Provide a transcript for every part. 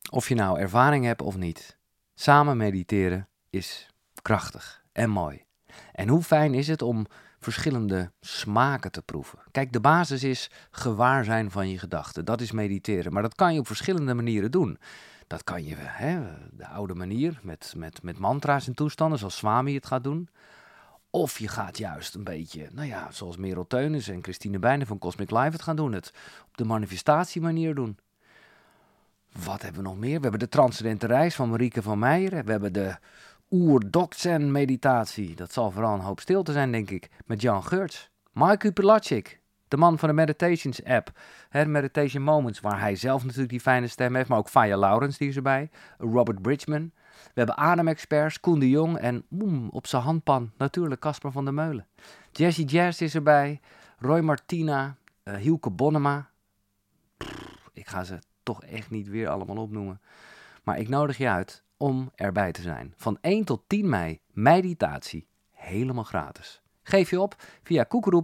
Of je nou ervaring hebt of niet. Samen mediteren is krachtig en mooi. En hoe fijn is het om verschillende smaken te proeven. Kijk, de basis is gewaar zijn van je gedachten. Dat is mediteren. Maar dat kan je op verschillende manieren doen. Dat kan je, de oude manier, met mantra's en toestanden, zoals Swami het gaat doen. Of je gaat juist een beetje, zoals Merel Teunis en Christine Bijnen van Cosmic Life het gaan doen. Het op de manifestatiemanier doen. Wat hebben we nog meer? We hebben de Transcendente Reis van Marieke van Meijeren. We hebben de Oer-Dokzen meditatie. Dat zal vooral een hoop stilte zijn, denk ik. Met Jan Geurts. Mike Pilatschik, de man van de Meditations app. Meditation Moments, waar hij zelf natuurlijk die fijne stem heeft. Maar ook Faya Laurens, die is erbij. Robert Bridgman. We hebben ademexperts, Koen de Jong. En op zijn handpan natuurlijk Casper van der Meulen. Jessie Jazz is erbij. Roy Martina. Hielke Bonnema. Ik ga ze toch echt niet weer allemaal opnoemen. Maar ik nodig je uit om erbij te zijn. Van 1 tot 10 mei, meditatie. Helemaal gratis. Geef je op via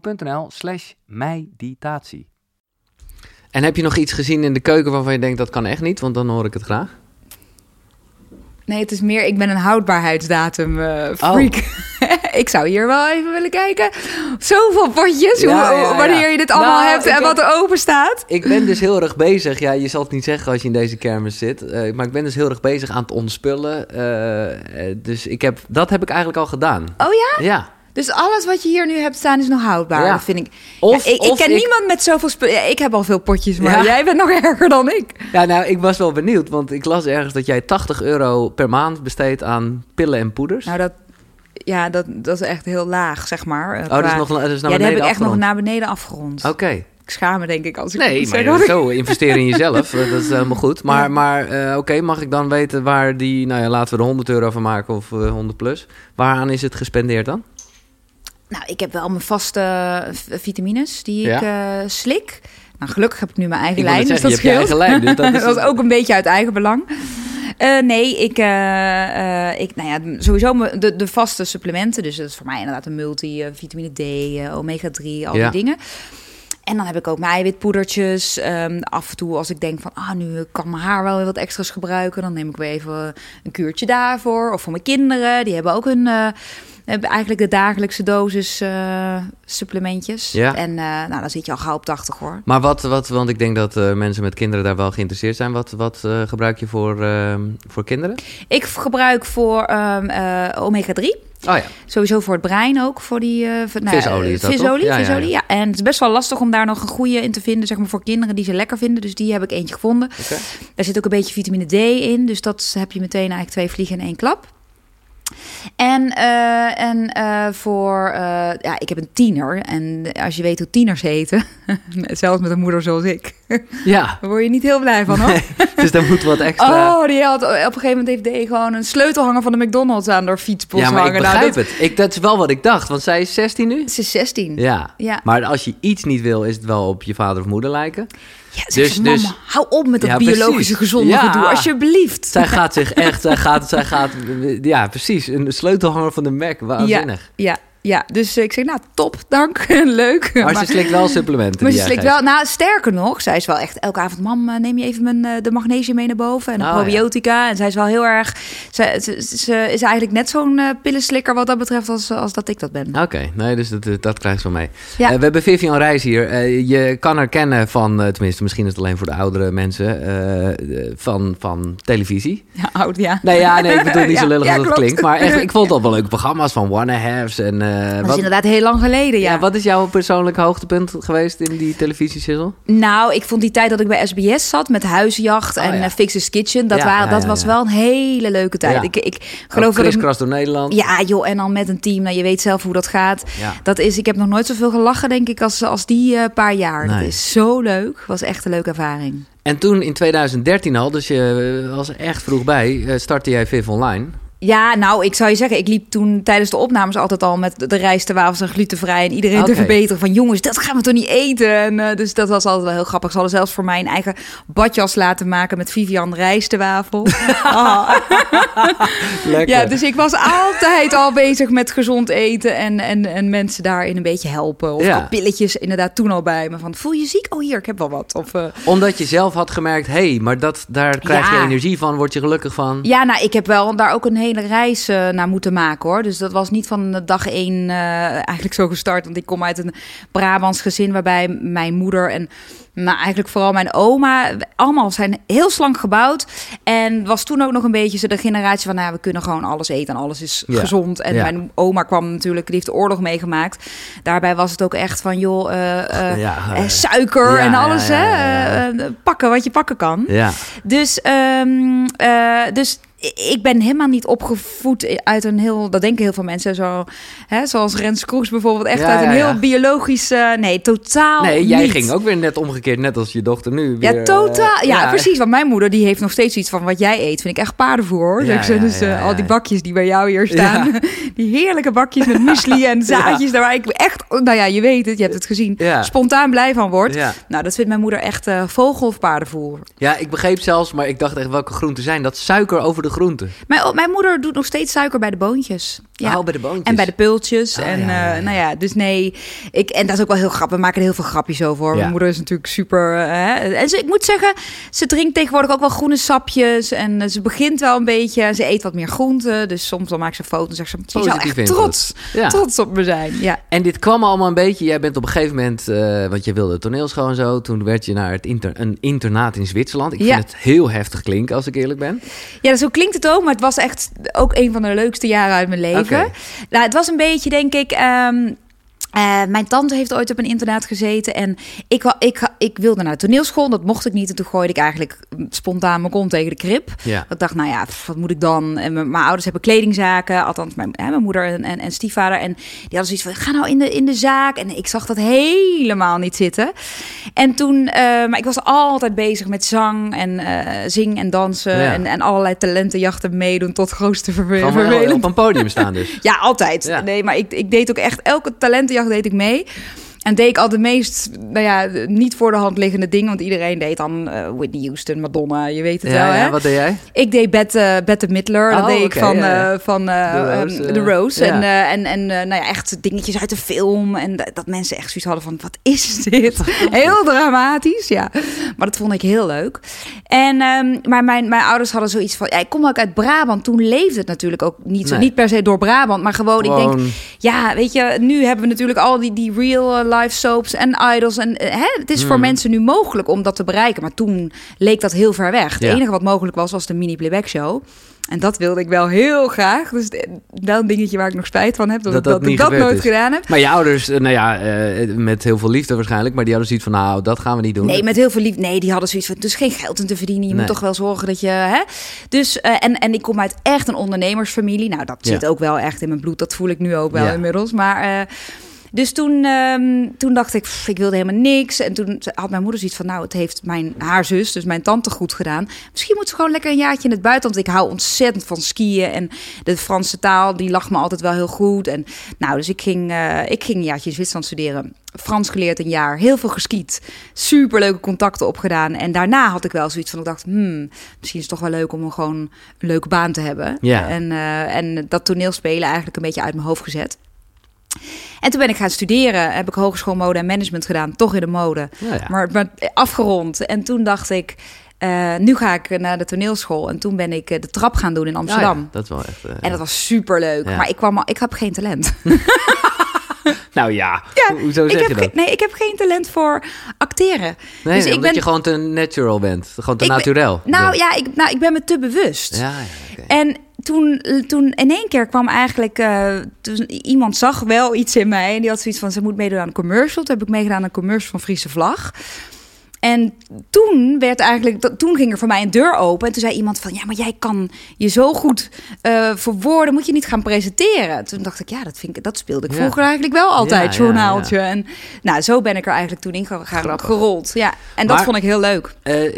koekeroe.nl/meditatie. En heb je nog iets gezien in de keuken waarvan je denkt dat kan echt niet? Want dan hoor ik het graag. Nee, het is meer, ik ben een houdbaarheidsdatum freak. Oh. Ik zou hier wel even willen kijken. Zoveel potjes, wanneer je dit allemaal hebt en wat er open staat. Ik ben dus heel erg bezig. Ja, je zal het niet zeggen als je in deze kermis zit. Maar ik ben dus heel erg bezig aan het ontspullen. Dus dat heb ik eigenlijk al gedaan. Oh ja? Ja. Dus alles wat je hier nu hebt staan is nog houdbaar, ja. Dat vind ik. Ik ken niemand met zoveel spullen. Ik heb al veel potjes, maar jij bent nog erger dan ik. Ja, nou, ik was wel benieuwd, want ik las ergens dat jij €80 per maand besteedt aan pillen en poeders. Nou, dat is echt heel laag, zeg maar. Dat is nog naar beneden dat heb ik echt afgerond. nog naar beneden afgerond. Oké. Ik schaam me, denk ik, als ik maar zo investeren in jezelf, dat is helemaal goed. Maar oké, mag ik dan weten waar die, laten we er €100 van maken of 100 plus. Waaraan is het gespendeerd dan? Nou, ik heb wel mijn vaste vitamines die ik slik. Nou, gelukkig heb ik nu mijn eigen lijn, dus dat scheelt. Je eigen lijn, dus dat is dat is ook een beetje uit eigen belang. Sowieso de vaste supplementen. Dus dat is voor mij inderdaad een vitamine D, omega-3, al die dingen. En dan heb ik ook mijn eiwitpoedertjes. Af en toe als ik denk van, nu kan mijn haar wel weer wat extra's gebruiken. Dan neem ik weer even een kuurtje daarvoor. Of voor mijn kinderen, die hebben ook hebben eigenlijk de dagelijkse dosis supplementjes. Ja. En dan zit je al gauw op 80 hoor. Maar want ik denk dat mensen met kinderen daar wel geïnteresseerd zijn. Wat gebruik je voor kinderen? Ik gebruik voor omega-3. Oh ja. Sowieso voor het brein ook. Voor die visolie is dat visolie, toch? Ja. En het is best wel lastig om daar nog een goede in te vinden. Zeg maar voor kinderen die ze lekker vinden. Dus die heb ik eentje gevonden. Okay. Daar zit ook een beetje vitamine D in. Dus dat heb je meteen eigenlijk 2 vliegen in 1 klap. Ik heb een tiener. En als je weet hoe tieners heten, zelfs met een moeder zoals ik, daar word je niet heel blij van, hoor. Nee, dus daar moet wat extra. Die had op een gegeven moment heeft D gewoon een sleutelhanger van de McDonald's aan door fietspost hangen. Ja, maar ik begrijp het. Dat is wel wat ik dacht, want zij is 16 nu? Ze is 16. Ja. Maar als je iets niet wil, is het wel op je vader of moeder lijken. Ja, mama, hou op met dat biologische gezonde gedoe, alsjeblieft. Zij gaat zich echt, precies, een sleutelhanger van de Mac, waanzinnig. Ja, dus ik zeg, top, dank, leuk. Maar ze slikt wel supplementen. Maar ze slikt wel, sterker nog, zij is wel echt elke avond, mam, neem je even de magnesium mee naar boven en de probiotica. Ja. En zij is wel heel erg, ze is eigenlijk net zo'n pillenslikker wat dat betreft als dat ik dat ben. Oké, nee, dus dat krijgt ze wel mee. Ja. We hebben Vivian Reis hier. Je kan haar kennen van, tenminste, misschien is het alleen voor de oudere mensen, van televisie. Ja, oud, ja. Nee, ik bedoel niet zo lullig als dat klinkt. Maar echt, ik vond het al wel leuke programma's van Wanna Haves en... dat is inderdaad heel lang geleden, ja. Wat is jouw persoonlijk hoogtepunt geweest in die televisiesissel? Nou, ik vond die tijd dat ik bij SBS zat met Huisjacht en Fix's Kitchen. Dat was wel een hele leuke tijd. Ja. Ik geloof dat kriskras door Nederland. Ja, joh, en dan met een team. Nou, je weet zelf hoe dat gaat. Ja. Ik heb nog nooit zoveel gelachen, denk ik, als die paar jaar. Nee. Dat is zo leuk. Was echt een leuke ervaring. En toen in 2013 al, dus je was er echt vroeg bij, startte jij Viv Online. Ja, nou, ik zou je zeggen, ik liep toen tijdens de opnames altijd al met de rijstwafels en glutenvrij en iedereen te verbeteren van jongens, dat gaan we toch niet eten? En, dus dat was altijd wel heel grappig. Ze hadden zelfs voor mij een eigen badjas laten maken met Vivian rijstwafel. Lekker. Ja, dus ik was altijd al bezig met gezond eten en mensen daarin een beetje helpen. Of pilletjes inderdaad toen al bij me van, voel je ziek? Oh, hier, ik heb wel wat. Of, Omdat je zelf had gemerkt, maar daar krijg je energie van, word je gelukkig van. Ja, nou, ik heb wel daar ook een hele reis naar moeten maken, hoor. Dus dat was niet van dag 1 eigenlijk zo gestart. Want ik kom uit een Brabants gezin waarbij mijn moeder en eigenlijk vooral mijn oma allemaal zijn heel slank gebouwd. En was toen ook nog een beetje de generatie van, we kunnen gewoon alles eten en alles is gezond. En mijn oma kwam natuurlijk, die heeft de oorlog meegemaakt. Daarbij was het ook echt van, suiker en alles. Pakken wat je pakken kan. Ja. Dus ik ben helemaal niet opgevoed uit een heel, dat denken heel veel mensen zo, zoals Rens Kroes bijvoorbeeld, echt uit een heel biologisch, nee, totaal niet. Jij ging ook weer net omgekeerd, net als je dochter nu. Weer, ja, totaal. Ja, precies. Want mijn moeder die heeft nog steeds iets van wat jij eet, vind ik echt paardenvoer, hoor. Dus al die bakjes die bij jou hier staan, die heerlijke bakjes met muesli en zaadjes, daar waar ik echt, je weet het, je hebt het gezien, spontaan blij van word. Ja. Nou, dat vindt mijn moeder echt vogel- of paardenvoer. Ja, ik begreep zelfs, maar ik dacht echt welke groenten zijn dat? Suiker over de groenten. Mijn moeder doet nog steeds suiker bij de boontjes. Ja. Bij de boontjes. En bij de pultjes. Dus nee. En dat is ook wel heel grappig. We maken er heel veel grapjes over. Ja. Mijn moeder is natuurlijk super. En ik moet zeggen, ze drinkt tegenwoordig ook wel groene sapjes. En ze begint wel een beetje. Ze eet wat meer groenten. Dus soms dan maakt ze foto's en zegt ze, je zou echt trots op me zijn. Ja. En dit kwam allemaal een beetje. Jij bent op een gegeven moment, want je wilde toneelschool en zo. Toen werd je naar een internaat in Zwitserland. Ik vind het heel heftig klinken, als ik eerlijk ben. Ja, zo klinkt het ook. Maar het was echt ook een van de leukste jaren uit mijn leven. Okay. Nou, het was een beetje, denk ik, mijn tante heeft ooit op een internaat gezeten en ik wilde naar de toneelschool. Dat mocht ik niet. En toen gooide ik eigenlijk spontaan mijn kont tegen de krib. Ja. Ik dacht, wat moet ik dan? En mijn ouders hebben kledingzaken. Althans, mijn moeder en stiefvader. En die hadden zoiets van, ga nou in de zaak. En ik zag dat helemaal niet zitten. En toen, maar ik was altijd bezig met zang en zingen en dansen. En allerlei talentenjachten meedoen tot grootste vervelend. Op een podium staan dus. Ja, altijd. Ja. Nee, maar ik deed ook echt elke talentenjacht deed ik mee. En deed ik al de meest, niet voor de hand liggende dingen. Want iedereen deed dan Whitney Houston, Madonna, je weet het wel. Hè? Wat deed jij? Ik deed Bette Midler. Dat deed ik van The Rose. Ja. En echt dingetjes uit de film. En dat mensen echt zoiets hadden van, wat is dit? Heel dramatisch, ja. Maar dat vond ik heel leuk. En, maar mijn ouders hadden zoiets van, ik kom ook uit Brabant. Toen leefde het natuurlijk ook niet zo. Niet per se door Brabant, maar gewoon, ik denk, weet je, nu hebben we natuurlijk al die real life soaps en idols. En het is voor mensen nu mogelijk om dat te bereiken. Maar toen leek dat heel ver weg. Het enige wat mogelijk was de mini playback show. En dat wilde ik wel heel graag. Dus wel een dingetje waar ik nog spijt van heb. Dat ik dat nooit gedaan heb. Maar je ouders, met heel veel liefde waarschijnlijk. Maar die hadden zoiets van, dat gaan we niet doen. Nee, met heel veel liefde. Nee, die hadden zoiets van, dus geen geld in te verdienen. Je moet toch wel zorgen dat je... Dus, en ik kom uit echt een ondernemersfamilie. Nou, dat zit ook wel echt in mijn bloed. Dat voel ik nu ook wel inmiddels. Maar... Dus toen dacht ik, ik wilde helemaal niks. En toen had mijn moeder zoiets van, het heeft haar zus, dus mijn tante, goed gedaan. Misschien moet ze gewoon lekker een jaartje in het buitenland. Want ik hou ontzettend van skiën. En de Franse taal, die lag me altijd wel heel goed. En dus ik ging een jaartje in Zwitserland studeren. Frans geleerd een jaar, heel veel geskiet. Superleuke contacten opgedaan. En daarna had ik wel zoiets van, ik dacht, misschien is het toch wel leuk om gewoon een leuke baan te hebben. Ja. En dat toneelspelen eigenlijk een beetje uit mijn hoofd gezet. En toen ben ik gaan studeren. Heb ik hogeschool mode en management gedaan. Toch in de mode. Maar afgerond. En toen dacht ik, nu ga ik naar de toneelschool. En toen ben ik de trap gaan doen in Amsterdam. Ja, dat is wel echt... En dat was superleuk. Ja. Maar ik heb geen talent. Hoezo zeg je dat? Nee, ik heb geen talent voor acteren. Nee, dus omdat je gewoon te natural bent. Gewoon te naturel. Ik ben me te bewust. Ja, okay. En toen in één keer kwam eigenlijk... iemand zag wel iets in mij. En die had zoiets van, ze moet meedoen aan een commercial. Toen heb ik meegedaan aan een commercial van Friese Vlag. En toen ging er voor mij een deur open. En toen zei iemand van, ja, maar jij kan je zo goed verwoorden. Moet je niet gaan presenteren? Toen dacht ik, ja, dat speelde ik vroeger eigenlijk wel altijd, journaaltje. Ja. En nou, zo ben ik er eigenlijk toen in gerold. Ja, en dat vond ik heel leuk.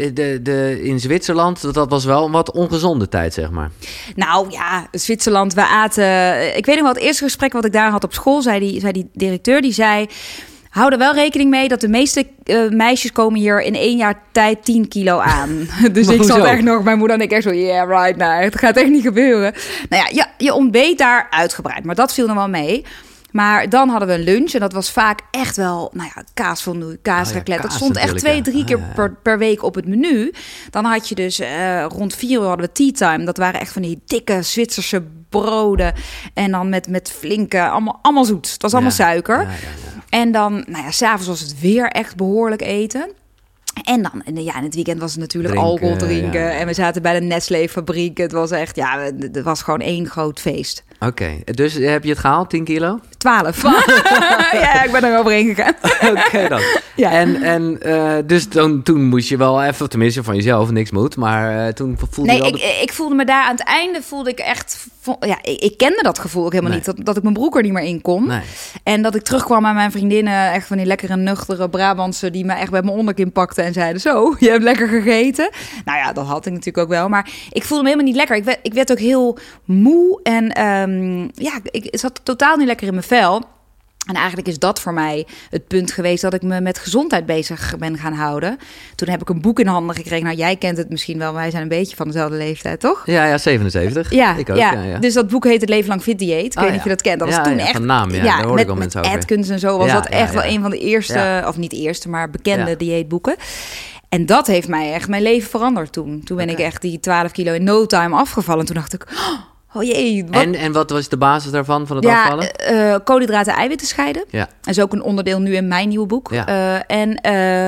In Zwitserland, dat was wel een wat ongezonde tijd, zeg maar. Nou ja, Zwitserland, we aten... Ik weet nog wel, het eerste gesprek wat ik daar had op school, zei die directeur, die zei... Hou er wel rekening mee dat de meeste meisjes komen hier in 1 jaar tijd 10 kilo aan. Dus ik zat echt nog, mijn moeder en ik echt zo, yeah, right, nou, het gaat echt niet gebeuren. Nou ja, je ontbeet daar uitgebreid, maar dat viel nog wel mee. Maar dan hadden we een lunch en dat was vaak echt wel, nou ja, kaasfondue, kaasraclette. Dat stond echt 2-3 keer per week op het menu. Dan had je dus rond 4 uur hadden we tea time. Dat waren echt van die dikke Zwitserse broden. En dan met flinke, allemaal zoet. Het was allemaal suiker. Ja. En dan, nou ja, 's avonds was het weer echt behoorlijk eten. En dan, in het weekend was het natuurlijk alcohol drinken. Ja. En we zaten bij de Nestlé-fabriek. Het was echt, het was gewoon 1 groot feest. Oké, dus heb je het gehaald, 10 kilo? 12. Ja, ik ben er overheen gegaan. Oké dan. Ja. En dus toen moest je wel even, tenminste van jezelf, niks moet. Maar toen voelde je ik voelde me daar aan het einde, voelde ik echt... Ja, ik kende dat gevoel ook helemaal niet. Dat ik mijn broek er niet meer in kon. Nee. En dat ik terugkwam aan mijn vriendinnen, echt van die lekkere, nuchtere Brabantse, die me echt bij mijn onderkin pakten en zeiden, zo, je hebt lekker gegeten. Nou ja, dat had ik natuurlijk ook wel. Maar ik voelde me helemaal niet lekker. Ik werd ook heel moe en ik zat totaal niet lekker in mijn vel. En eigenlijk is dat voor mij het punt geweest dat ik me met gezondheid bezig ben gaan houden. Toen heb ik een boek in handen gekregen. Nou, jij kent het misschien wel. Wij zijn een beetje van dezelfde leeftijd, toch? Ja, 77. Ja, ik ook. Ja. Dus dat boek heet Het Leven Lang Fit Dieet. Ik weet niet of je dat kent. Dat was toen echt... Van naam, daar hoorde ik al mensen over. Atkins en zo was dat echt wel een van de eerste, of niet eerste, maar bekende dieetboeken. En dat heeft mij echt mijn leven veranderd toen. Toen ben ik echt die 12 kilo in no time afgevallen. Toen dacht ik... Oh jee. En wat was de basis daarvan, van het afvallen? Koolhydraten en eiwitten scheiden. Ja. Dat is ook een onderdeel nu in mijn nieuwe boek. Ja. Het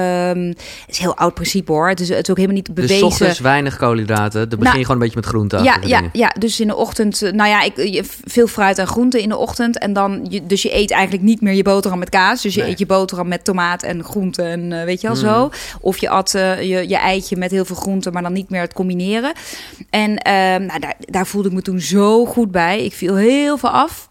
is een heel oud principe hoor. Het is ook helemaal niet bewezen. Dus 's ochtends weinig koolhydraten. Dan begin je gewoon een beetje met groenten. Ja, dus in de ochtend... veel fruit en groenten in de ochtend. En dan, dus je eet eigenlijk niet meer je boterham met kaas. Dus je eet je boterham met tomaat en groenten en weet je wel zo. Of je at je eitje met heel veel groenten, maar dan niet meer het combineren. En daar voelde ik me toen zo goed bij. Ik viel heel veel af.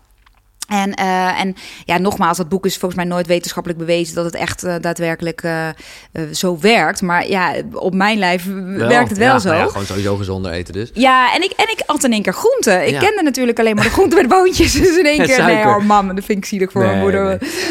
En nogmaals, dat boek is volgens mij nooit wetenschappelijk bewezen dat het echt daadwerkelijk zo werkt. Maar ja, op mijn lijf werkt het wel zo. Nou ja, gewoon sowieso gezonder eten dus. Ja, en ik at in één keer groenten. Ik kende natuurlijk alleen maar de groenten met boontjes. Dus in één keer, mam, dat vind ik zielig voor mijn moeder.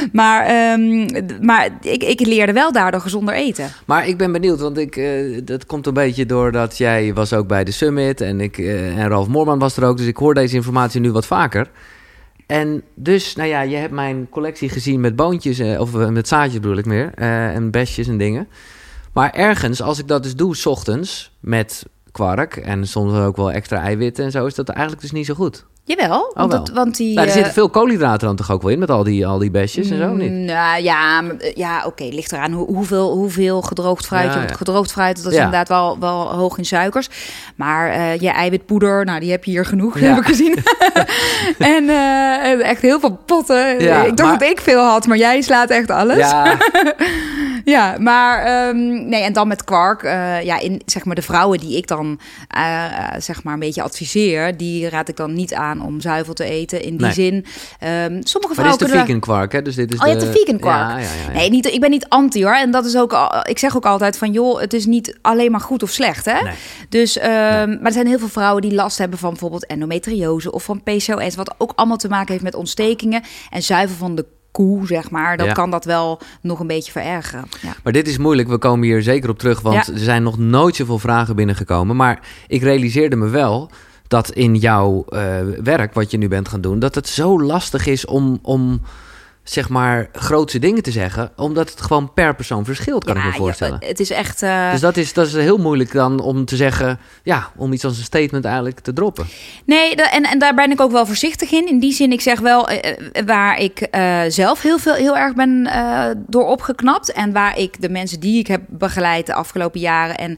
Nee. Maar ik leerde wel daardoor gezonder eten. Maar ik ben benieuwd, want dat komt een beetje doordat jij was ook bij de Summit. En Ralf Moorman was er ook. Dus ik hoor deze informatie nu wat vaker. En dus, je hebt mijn collectie gezien met boontjes, of met zaadjes bedoel ik meer, en besjes en dingen. Maar ergens, als ik dat dus doe, 's ochtends, met kwark en soms ook wel extra eiwitten en zo, is dat eigenlijk dus niet zo goed. Jawel, want die... er zitten veel koolhydraten dan toch ook wel in, met al die besjes en zo, niet? Nou oké, ligt eraan hoeveel gedroogd fruit je hebt. Gedroogd fruit, dat is inderdaad wel hoog in suikers. Maar je eiwitpoeder, nou, die heb je hier genoeg, heb ik gezien. En echt heel veel potten. Ja, ik dacht dat ik veel had, maar jij slaat echt alles. Ja. Ja, maar en dan met kwark. Zeg maar de vrouwen die ik dan zeg maar een beetje adviseer, die raad ik dan niet aan om zuivel te eten. In die zin, sommige vrouwen... Maar dit is de vegan kwark, hè? Dus dit is je hebt de vegan kwark. Ja. Nee, ik ben niet anti, hoor. En dat is ook... Ik zeg ook altijd van, joh, het is niet alleen maar goed of slecht, hè? Nee. Dus, maar er zijn heel veel vrouwen die last hebben van bijvoorbeeld endometriose of van PCOS, wat ook allemaal te maken heeft met ontstekingen. En zuivel van de koe, zeg maar, dat kan dat wel nog een beetje verergeren. Ja. Maar dit is moeilijk, we komen hier zeker op terug, want er zijn nog nooit zoveel vragen binnengekomen. Maar ik realiseerde me wel dat in jouw werk, wat je nu bent gaan doen, dat het zo lastig is om zeg maar grootse dingen te zeggen, omdat het gewoon per persoon verschilt, kan ik me voorstellen. Het is echt... Dus dat is heel moeilijk dan om te zeggen, om iets als een statement eigenlijk te droppen. Nee, en daar ben ik ook wel voorzichtig in. In die zin, ik zeg wel, waar ik zelf heel erg ben door opgeknapt en waar ik de mensen die ik heb begeleid de afgelopen jaren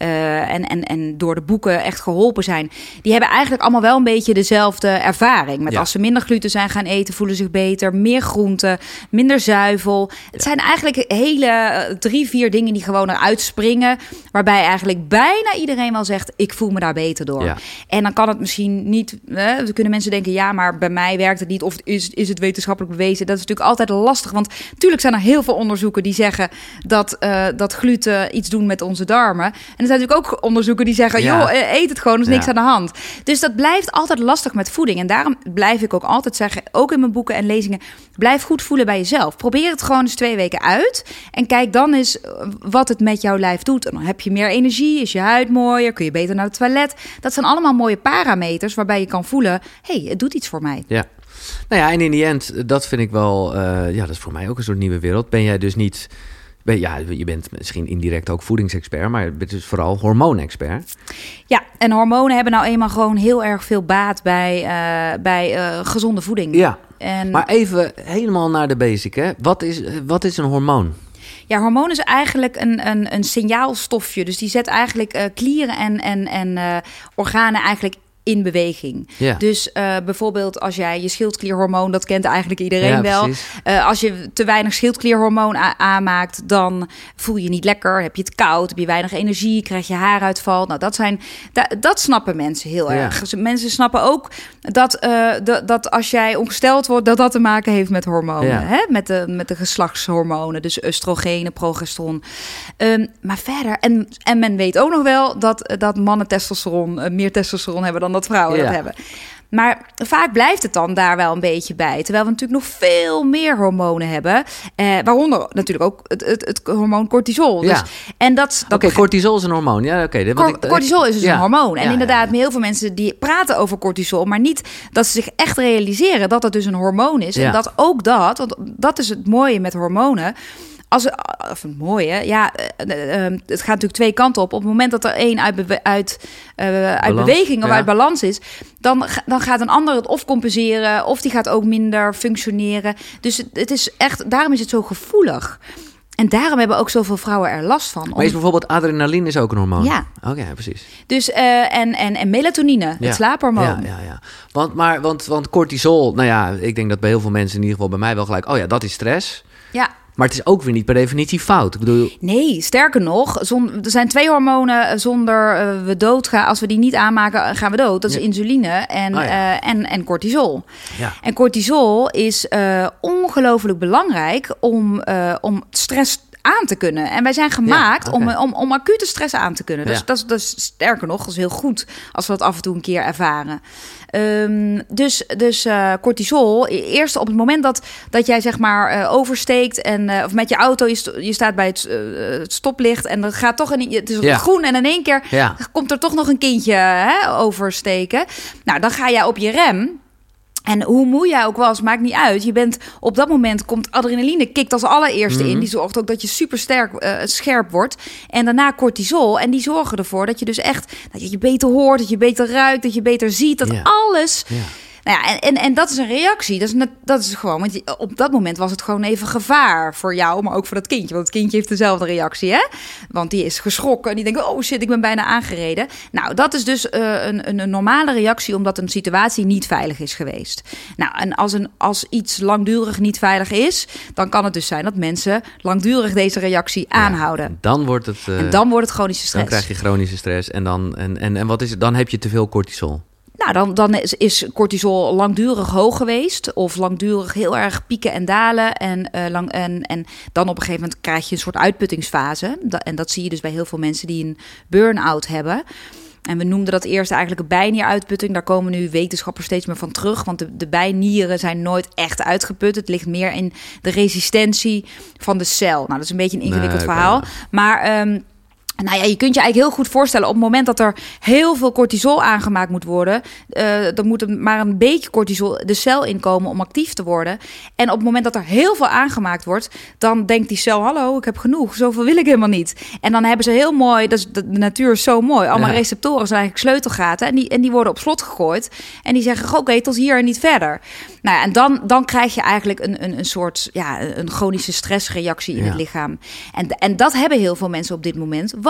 en door de boeken echt geholpen zijn, die hebben eigenlijk allemaal wel een beetje dezelfde ervaring. Met als ze minder gluten zijn gaan eten, voelen zich beter, meer groenten. zouten, minder zuivel. Het zijn eigenlijk hele 3-4 dingen die gewoon eruit springen, waarbij eigenlijk bijna iedereen wel zegt, ik voel me daar beter door. Ja. En dan kan het misschien niet, dan kunnen mensen denken, ja, maar bij mij werkt het niet, of is het wetenschappelijk bewezen? Dat is natuurlijk altijd lastig, want natuurlijk zijn er heel veel onderzoeken die zeggen dat gluten iets doen met onze darmen. En er zijn natuurlijk ook onderzoeken die zeggen, joh, eet het gewoon, er is niks aan de hand. Dus dat blijft altijd lastig met voeding. En daarom blijf ik ook altijd zeggen, ook in mijn boeken en lezingen, blijf goed voelen bij jezelf. Probeer het gewoon eens 2 weken uit. En kijk dan eens wat het met jouw lijf doet. En dan heb je meer energie, is je huid mooier, kun je beter naar het toilet. Dat zijn allemaal mooie parameters waarbij je kan voelen, hey, het doet iets voor mij. Ja. Nou ja, en in die end, dat vind ik wel, dat is voor mij ook een soort nieuwe wereld. Ben jij dus niet... je bent misschien indirect ook voedingsexpert, maar je bent dus vooral hormoonexpert. Ja, en hormonen hebben nou eenmaal gewoon heel erg veel baat bij gezonde voeding. Ja, maar even helemaal naar de basic, hè. Wat is een hormoon? Ja, hormoon is eigenlijk een signaalstofje. Dus die zet eigenlijk klieren en organen eigenlijk in beweging. Ja. Dus bijvoorbeeld als jij je schildklierhormoon, dat kent eigenlijk iedereen wel. Als je te weinig schildklierhormoon aanmaakt, dan voel je niet lekker, heb je het koud, heb je weinig energie, krijg je haaruitval. Nou, dat snappen mensen heel erg. Mensen snappen ook dat als jij ongesteld wordt, dat te maken heeft met hormonen. Hè? Met de geslachtshormonen, dus oestrogenen, progesteron. Maar verder, en men weet ook nog wel dat mannen testosteron, meer testosteron hebben dan dat vrouwen dat hebben. Maar vaak blijft het dan daar wel een beetje bij. Terwijl we natuurlijk nog veel meer hormonen hebben. Waaronder natuurlijk ook het hormoon cortisol. Ja. Dus, cortisol is een hormoon. Ja, cortisol is dus een hormoon. En inderdaad, heel veel mensen die praten over cortisol, maar niet dat ze zich echt realiseren dat het dus een hormoon is. Ja. En dat ook want dat is het mooie met hormonen. Het gaat natuurlijk 2 kanten op. Op het moment dat er één uit beweging of uit balans is, dan gaat een ander het of compenseren, of die gaat ook minder functioneren. Dus het is echt, daarom is het zo gevoelig. En daarom hebben ook zoveel vrouwen er last van. Maar is bijvoorbeeld adrenaline is ook een hormoon? Ja. Oké, precies. Dus, en melatonine, het slaaphormoon. Ja. Want cortisol, nou ja, ik denk dat bij heel veel mensen, in ieder geval bij mij wel gelijk, dat is stress. Ja. Maar het is ook weer niet per definitie fout. Ik bedoel... Nee, sterker nog, er zijn 2 hormonen zonder we doodgaan. Als we die niet aanmaken, gaan we dood. Dat is insuline en cortisol. Ja. En cortisol is ongelooflijk belangrijk om stress aan te kunnen. En wij zijn gemaakt om acute stress aan te kunnen. Dus dat is sterker nog, dat is heel goed als we dat af en toe een keer ervaren. Dus cortisol, eerst op het moment dat jij zeg maar oversteekt of met je auto, je staat bij het stoplicht en dat gaat toch het is groen en in één keer komt er toch nog een kindje oversteken. Nou, dan ga jij op je rem. En hoe moe jij ook was, maakt niet uit. Je bent op dat moment, komt adrenaline, kikt als allereerste in. Die zorgt ook dat je super scherp wordt. En daarna cortisol. En die zorgen ervoor dat je dus echt, dat je beter hoort, dat je beter ruikt, dat je beter ziet. Dat alles... Ja. Nou ja, en dat is een reactie. Dat is gewoon, want op dat moment was het gewoon even gevaar voor jou, maar ook voor dat kindje. Want het kindje heeft dezelfde reactie, hè? Want die is geschrokken en die denkt, oh shit, ik ben bijna aangereden. Nou, dat is dus een normale reactie, omdat een situatie niet veilig is geweest. Nou, en als iets langdurig niet veilig is, dan kan het dus zijn dat mensen langdurig deze reactie aanhouden. En dan wordt het... dan wordt het chronische stress. Dan krijg je chronische stress en wat is het? Dan heb je te veel cortisol. Nou, dan is cortisol langdurig hoog geweest of langdurig heel erg pieken en dalen. En dan op een gegeven moment krijg je een soort uitputtingsfase. En dat zie je dus bij heel veel mensen die een burn-out hebben. En we noemden dat eerst eigenlijk een bijnieruitputting. Daar komen nu wetenschappers steeds meer van terug. Want de bijnieren zijn nooit echt uitgeput. Het ligt meer in de resistentie van de cel. Nou, dat is een beetje een ingewikkeld verhaal. Maar... Nou ja, je kunt je eigenlijk heel goed voorstellen, op het moment dat er heel veel cortisol aangemaakt moet worden, dan moet er maar een beetje cortisol de cel inkomen om actief te worden. En op het moment dat er heel veel aangemaakt wordt, dan denkt die cel, hallo, ik heb genoeg, zoveel wil ik helemaal niet. En dan hebben ze heel mooi, de natuur is zo mooi, allemaal receptoren zijn eigenlijk sleutelgaten en die worden op slot gegooid. En die zeggen, oké, tot hier en niet verder. Nou ja, en dan krijg je eigenlijk een soort, een chronische stressreactie in het lichaam. En dat hebben heel veel mensen op dit moment.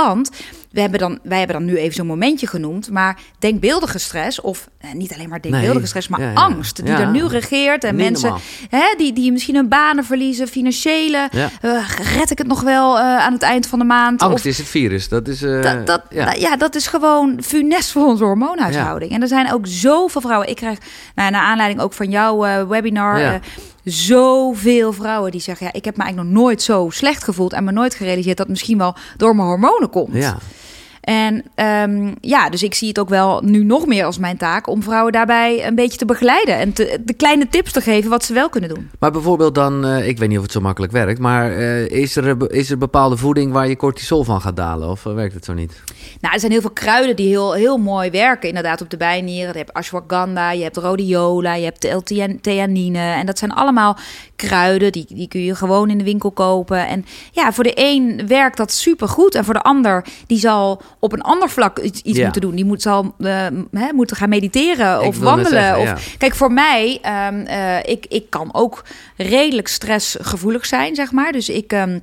Want wij hebben dan nu even zo'n momentje genoemd, maar denkbeeldige stress, of niet alleen maar denkbeeldige stress, maar angst, die er nu regeert. En mensen die misschien hun banen verliezen, financiële. Red ik het nog wel aan het eind van de maand? Angst is het virus. Dat is, dat is gewoon funest voor onze hormoonhuishouding. En er zijn ook zoveel vrouwen. Ik krijg, naar aanleiding ook van jouw webinar, zoveel vrouwen die zeggen, ik heb me eigenlijk nog nooit zo slecht gevoeld en me nooit gerealiseerd dat het misschien wel door mijn hormonen komt. Ja. En dus ik zie het ook wel nu nog meer als mijn taak om vrouwen daarbij een beetje te begeleiden en de kleine tips te geven wat ze wel kunnen doen. Maar bijvoorbeeld dan, ik weet niet of het zo makkelijk werkt, maar is er bepaalde voeding waar je cortisol van gaat dalen of werkt het zo niet? Nou, er zijn heel veel kruiden die heel mooi werken inderdaad op de bijnieren. Je hebt ashwagandha, je hebt rhodiola, je hebt L-theanine en dat zijn allemaal kruiden, die kun je gewoon in de winkel kopen. En ja, voor de een werkt dat supergoed en voor de ander, die zal op een ander vlak iets moeten doen. Die moeten gaan mediteren of wandelen. Kijk, voor mij, ik kan ook redelijk stressgevoelig zijn, zeg maar. Dus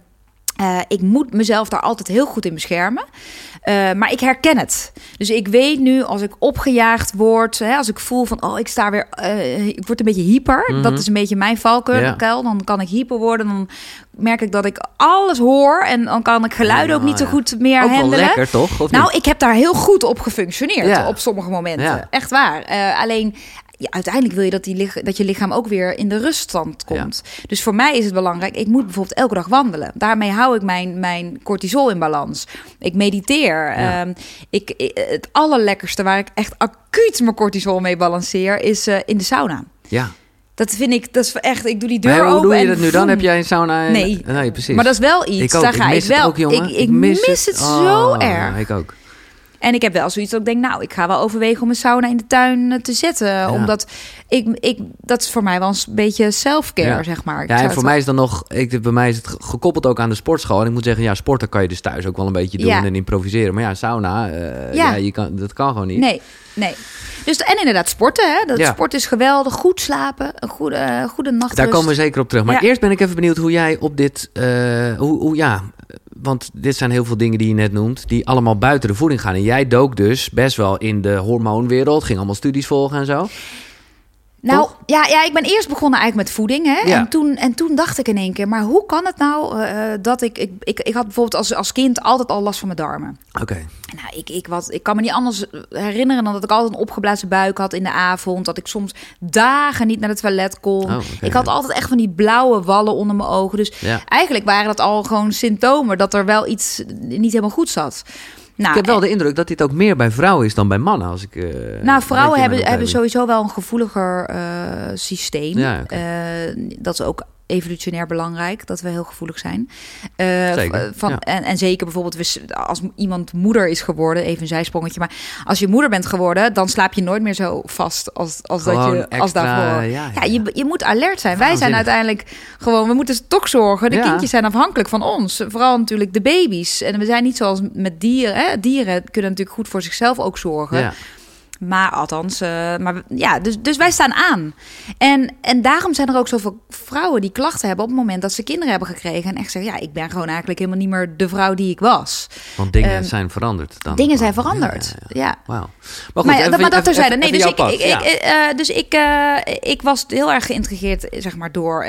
ik moet mezelf daar altijd heel goed in beschermen. Maar ik herken het. Dus ik weet nu, als ik opgejaagd word, als ik voel van, ik sta weer, ik word een beetje hyper. Mm-hmm. Dat is een beetje mijn valkuil. Dan kan ik hyper worden. Dan merk ik dat ik alles hoor. En dan kan ik geluiden ook niet zo goed meer handelen. Ook wel lekker, toch? Of niet? Ik heb daar heel goed op gefunctioneerd op sommige momenten. Ja. Echt waar. Alleen, uiteindelijk wil je dat je lichaam ook weer in de ruststand komt. Ja. Dus voor mij is het belangrijk, ik moet bijvoorbeeld elke dag wandelen. Daarmee hou ik mijn cortisol in balans. Ik mediteer. Ja. Het allerlekkerste waar ik echt acuut mijn cortisol mee balanceer is in de sauna. Ja. Dat vind ik, dat is echt, ik doe die deur open. Hoe doe je dat nu dan? Heb jij een sauna? Nee, precies. Maar dat is wel iets, daar ga ik wel. Ook, ik mis het zo erg. Ik ook. En ik heb wel zoiets dat ik denk, ik ga wel overwegen om een sauna in de tuin te zetten. Ja. Omdat dat is voor mij wel een beetje self-care, zeg maar. Ja, en voor mij is dan nog, bij mij is het gekoppeld ook aan de sportschool. En ik moet zeggen, sporten kan je dus thuis ook wel een beetje doen en improviseren. Maar sauna, dat kan gewoon niet. Nee. Dus, en inderdaad sporten, hè? Sport is geweldig. Goed slapen, een goede nachtrust. Daar komen we zeker op terug. Maar eerst ben ik even benieuwd hoe jij op dit, want dit zijn heel veel dingen die je net noemt, die allemaal buiten de voeding gaan. En jij dook dus best wel in de hormoonwereld, ging allemaal studies volgen en zo. Nou, ik ben eerst begonnen eigenlijk met voeding. Hè? Ja. En toen dacht ik in één keer, maar hoe kan het nou dat ik had bijvoorbeeld als kind altijd al last van mijn darmen. Oké. Nou, ik kan me niet anders herinneren dan dat ik altijd een opgeblazen buik had in de avond. Dat ik soms dagen niet naar het toilet kon. Oh, okay. Ik had altijd echt van die blauwe wallen onder mijn ogen. Dus eigenlijk waren dat al gewoon symptomen dat er wel iets niet helemaal goed zat. Ik heb wel de indruk dat dit ook meer bij vrouwen is dan bij mannen. Als ik, vrouwen hebben sowieso wel een gevoeliger systeem. Ja, okay. Dat is ook evolutionair belangrijk, dat we heel gevoelig zijn. Zeker, en zeker bijvoorbeeld als iemand moeder is geworden, even een zijsprongetje, maar als je moeder bent geworden, dan slaap je nooit meer zo vast als daarvoor. Je moet alert zijn. Wij zijn uiteindelijk gewoon, we moeten toch zorgen. De kindjes zijn afhankelijk van ons. Vooral natuurlijk de baby's. En we zijn niet zoals met dieren. Hè? Dieren kunnen natuurlijk goed voor zichzelf ook zorgen. Ja. Maar althans, dus wij staan aan. En daarom zijn er ook zoveel vrouwen die klachten hebben op het moment dat ze kinderen hebben gekregen. En echt zeggen, ik ben gewoon eigenlijk helemaal niet meer de vrouw die ik was. Want dingen zijn veranderd dan. Dingen zijn veranderd, ja. Wauw. Maar dat terzijde. Nee, dus ik was heel erg geïntrigeerd, zeg maar, door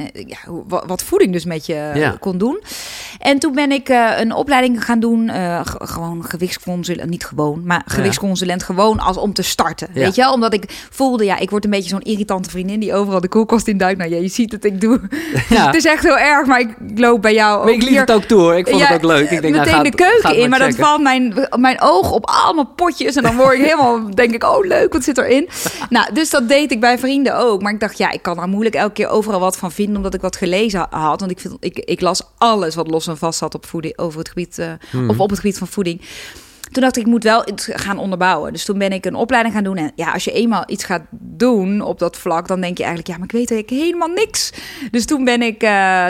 wat voeding dus met je kon doen. En toen ben ik een opleiding gaan doen, gewoon gewichtsconsulent, niet gewoon, maar gewichtsconsulent gewoon om te starten, weet je wel? Omdat ik voelde, ik word een beetje zo'n irritante vriendin die overal de koelkast in duikt. Nou, je ziet het, ik doe. Ja. Het is echt heel erg, maar ik loop bij jou ook. Maar ik liet het ook toe, hoor. Ik vond het ook leuk. Ik denk, meteen de keuken in, maar dan valt mijn oog op allemaal potjes en dan word ik helemaal, denk ik, leuk, wat zit erin? Nou, dus dat deed ik bij vrienden ook. Maar ik dacht, ik kan er moeilijk elke keer overal wat van vinden, omdat ik wat gelezen had. Want ik las alles wat los en vast zat op voeding, over het gebied, of op het gebied van voeding. Toen dacht ik moet wel gaan onderbouwen. Dus toen ben ik een opleiding gaan doen. En als je eenmaal iets gaat doen op dat vlak, dan denk je eigenlijk, maar ik weet eigenlijk helemaal niks. Dus toen ben ik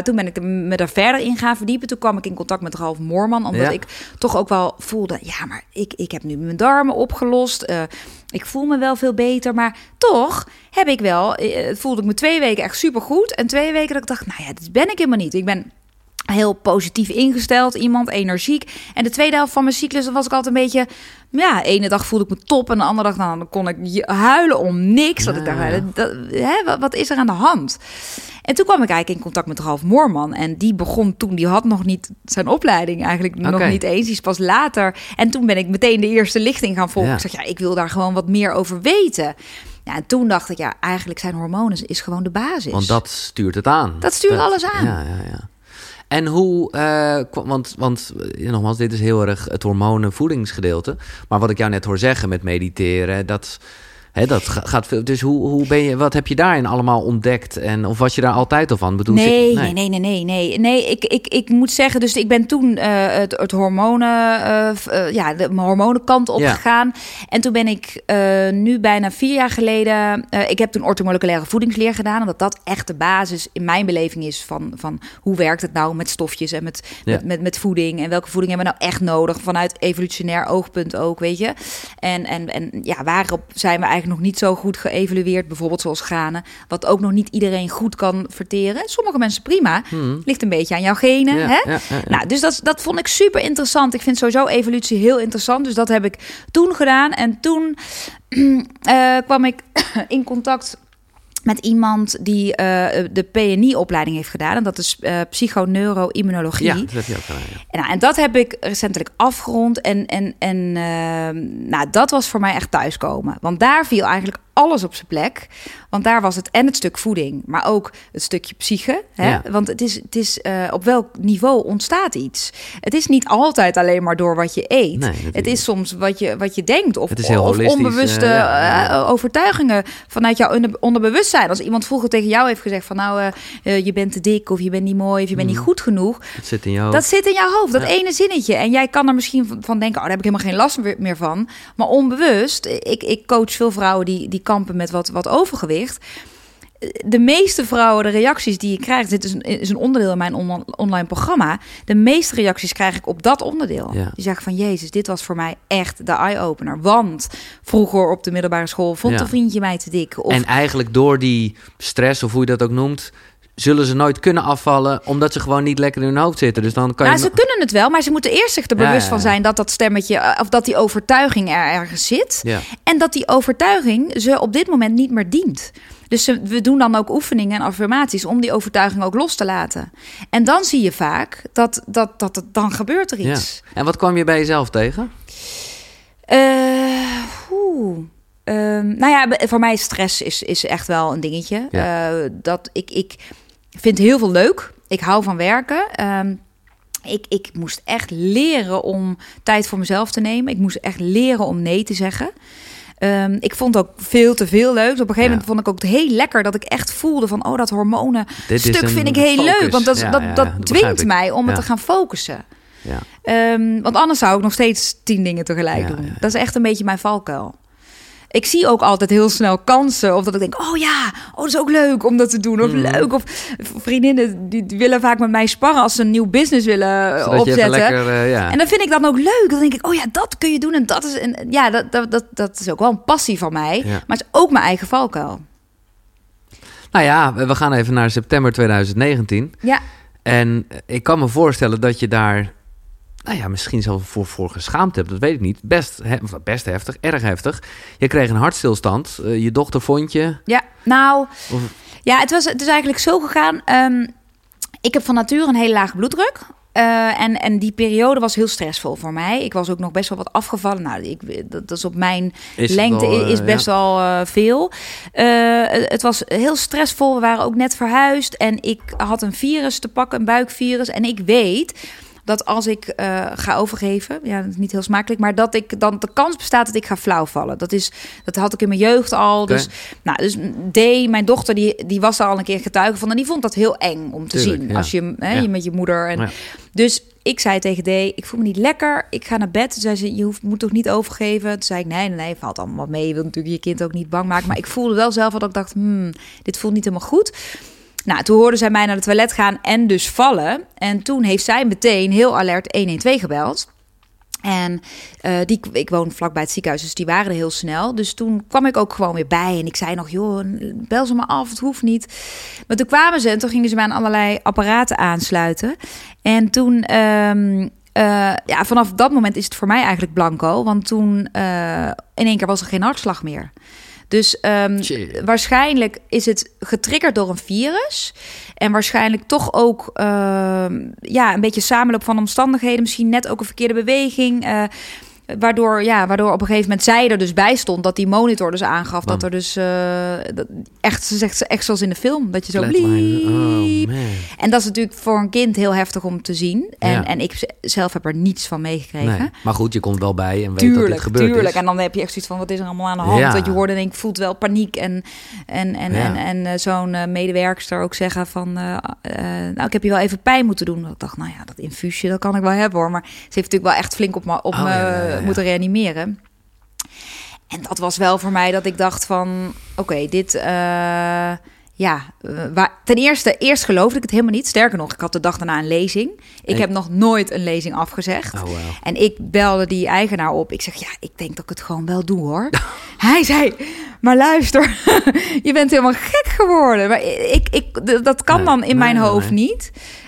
me daar verder in gaan verdiepen. Toen kwam ik in contact met Ralf Moorman, omdat ik toch ook wel voelde, maar ik heb nu mijn darmen opgelost. Ik voel me wel veel beter, maar toch heb ik wel, voelde ik me 2 weken echt supergoed. En 2 weken dat ik dacht, dit ben ik helemaal niet. Ik ben heel positief ingesteld, iemand, energiek. En de tweede helft van mijn cyclus, dan was ik altijd een beetje... Ja, de ene dag voelde ik me top en de andere dag dan kon ik huilen om niks. Dat ik dacht, wat is er aan de hand? En toen kwam ik eigenlijk in contact met Ralf Moorman. En die begon toen, die had nog niet zijn opleiding eigenlijk nog niet eens. Die is pas later. En toen ben ik meteen de eerste lichting gaan volgen. Ik zeg, ik wil daar gewoon wat meer over weten. Ja, en toen dacht ik, eigenlijk zijn hormonen is gewoon de basis. Want dat stuurt het aan. Dat stuurt alles aan. Ja. En hoe, want nogmaals, dit is heel erg het hormonen-voedingsgedeelte. Maar wat ik jou net hoor zeggen met mediteren, dat gaat veel. Dus hoe ben je, wat heb je daarin allemaal ontdekt? Of was je daar altijd al van? Nee. Ik moet zeggen, dus ik ben toen het hormonen, de hormonenkant opgegaan. En toen ben ik nu bijna 4 jaar geleden, ik heb toen orthomoleculaire voedingsleer gedaan, omdat dat echt de basis in mijn beleving is van hoe werkt het nou met stofjes en met voeding en welke voeding hebben we nou echt nodig vanuit evolutionair oogpunt ook, weet je. En waarop zijn we eigenlijk nog niet zo goed geëvalueerd, bijvoorbeeld zoals granen, wat ook nog niet iedereen goed kan verteren. Sommige mensen prima, ligt een beetje aan jouw genen. Ja, hè? Ja. Nou, dus dat vond ik super interessant. Ik vind sowieso evolutie heel interessant, dus dat heb ik toen gedaan. En toen kwam ik in contact met iemand die de PNI-opleiding heeft gedaan. En dat is psychoneuroimmunologie. Ja, dat heb je ook gedaan. Ja. En dat heb ik recentelijk afgerond. En dat was voor mij echt thuiskomen. Want daar viel eigenlijk alles op zijn plek. Want daar was het het stuk voeding, maar ook het stukje psyche. Hè? Ja. Want het is op welk niveau ontstaat iets. Het is niet altijd alleen maar door wat je eet. Nee, het is soms wat je denkt. Of onbewuste overtuigingen vanuit jouw onderbewustzijn. Als iemand vroeger tegen jou heeft gezegd van je bent te dik of je bent niet mooi of je bent niet goed genoeg. Dat zit in jouw hoofd. Dat zit in jouw hoofd, dat ene zinnetje. En jij kan er misschien van denken, daar heb ik helemaal geen last meer van. Maar onbewust, ik coach veel vrouwen die kampen met wat overgewicht. De meeste vrouwen, de reacties die je krijgt, dit is een onderdeel in mijn online programma. De meeste reacties krijg ik op dat onderdeel. Ja. Die zeggen van, Jezus, dit was voor mij echt de eye-opener. Want vroeger op de middelbare school vond een vriendje mij te dik. En eigenlijk door die stress, of hoe je dat ook noemt, zullen ze nooit kunnen afvallen, omdat ze gewoon niet lekker in hun hoofd zitten. Dus dan kan ze kunnen het wel, maar ze moeten eerst zich er bewust van zijn dat stemmetje, of dat die overtuiging er ergens zit. Ja. En dat die overtuiging ze op dit moment niet meer dient. Dus we doen dan ook oefeningen en affirmaties om die overtuiging ook los te laten. En dan zie je vaak dat dan gebeurt er iets. Ja. En wat kwam je bij jezelf tegen? Voor mij stress is echt wel een dingetje. Ja. Dat ik vind heel veel leuk. Ik hou van werken. Ik moest echt leren om tijd voor mezelf te nemen. Ik moest echt leren om nee te zeggen. Ik vond ook veel te veel leuk. Op een gegeven moment vond ik ook heel lekker dat ik echt voelde van, dat hormonen stuk vind ik heel leuk. Want dat dwingt mij om het te gaan focussen. Ja. Want anders zou ik nog steeds 10 dingen tegelijk doen. Ja. Dat is echt een beetje mijn valkuil. Ik zie ook altijd heel snel kansen. Of dat ik denk, dat is ook leuk om dat te doen. Of leuk. Of vriendinnen die willen vaak met mij sparren als ze een nieuw business willen zodat opzetten. Lekker, En dan vind ik dat ook leuk. Dan denk ik, dat kun je doen. En dat is dat is ook wel een passie van mij. Ja. Maar het is ook mijn eigen valkuil. Nou ja, we gaan even naar september 2019. Ja. En ik kan me voorstellen dat je daar misschien zelf voor geschaamd hebt, dat weet ik niet. Best heftig, erg heftig. Je kreeg een hartstilstand. Je dochter vond je. Ja, het is eigenlijk zo gegaan. Ik heb van nature een hele lage bloeddruk. En die periode was heel stressvol voor mij. Ik was ook nog best wel wat afgevallen. Dat is op mijn lengte is best wel veel. Het was heel stressvol. We waren ook net verhuisd. En ik had een virus te pakken, een buikvirus. En ik weet dat als ik ga overgeven, dat is niet heel smakelijk, maar dat ik dan de kans bestaat dat ik ga flauwvallen. Dat had ik in mijn jeugd al. Okay. Dus D, mijn dochter, die was daar al een keer getuige van en die vond dat heel eng om te zien. Ja. Als je met je moeder. En, Dus ik zei tegen D, ik voel me niet lekker, ik ga naar bed. Toen zei ze, moet toch niet overgeven? Toen zei ik, nee, valt allemaal mee. Je wilt natuurlijk je kind ook niet bang maken. Maar ik voelde wel zelf dat ik dacht, dit voelt niet helemaal goed. Nou, toen hoorde zij mij naar het toilet gaan en dus vallen. En toen heeft zij meteen heel alert 112 gebeld. En ik woon vlakbij het ziekenhuis, dus die waren er heel snel. Dus toen kwam ik ook gewoon weer bij. En ik zei nog, joh, bel ze maar af, het hoeft niet. Maar toen kwamen ze en toen gingen ze mij aan allerlei apparaten aansluiten. En toen, vanaf dat moment is het voor mij eigenlijk blanco. Want toen in één keer was er geen hartslag meer. Dus waarschijnlijk is het getriggerd door een virus. En waarschijnlijk toch ook een beetje samenloop van omstandigheden. Misschien net ook een verkeerde beweging. Waardoor op een gegeven moment zij er dus bij stond. Dat die monitor dus aangaf dat er dus echt, ze zegt echt zoals in de film. Dat je zo bliep. En dat is natuurlijk voor een kind heel heftig om te zien. En ik zelf heb er niets van meegekregen. Nee, maar goed, je komt wel bij en weet dat dit gebeurd is. En dan heb je echt zoiets van, wat is er allemaal aan de hand? Dat je hoorde en ik voelt wel paniek. En zo'n medewerkster ook zeggen van... ik heb je wel even pijn moeten doen. Ik dacht, dat infuusje, dat kan ik wel hebben hoor. Maar ze heeft natuurlijk wel echt flink op me moeten reanimeren. En dat was wel voor mij dat ik dacht van... Oké, dit... ten eerst geloofde ik het helemaal niet. Sterker nog, ik had de dag daarna een lezing. Ik heb nog nooit een lezing afgezegd. En ik belde die eigenaar op. Ik zeg, ik denk dat ik het gewoon wel doe, hoor. Hij zei, maar luister, je bent helemaal gek geworden. Maar dat kan dan in mijn hoofd niet.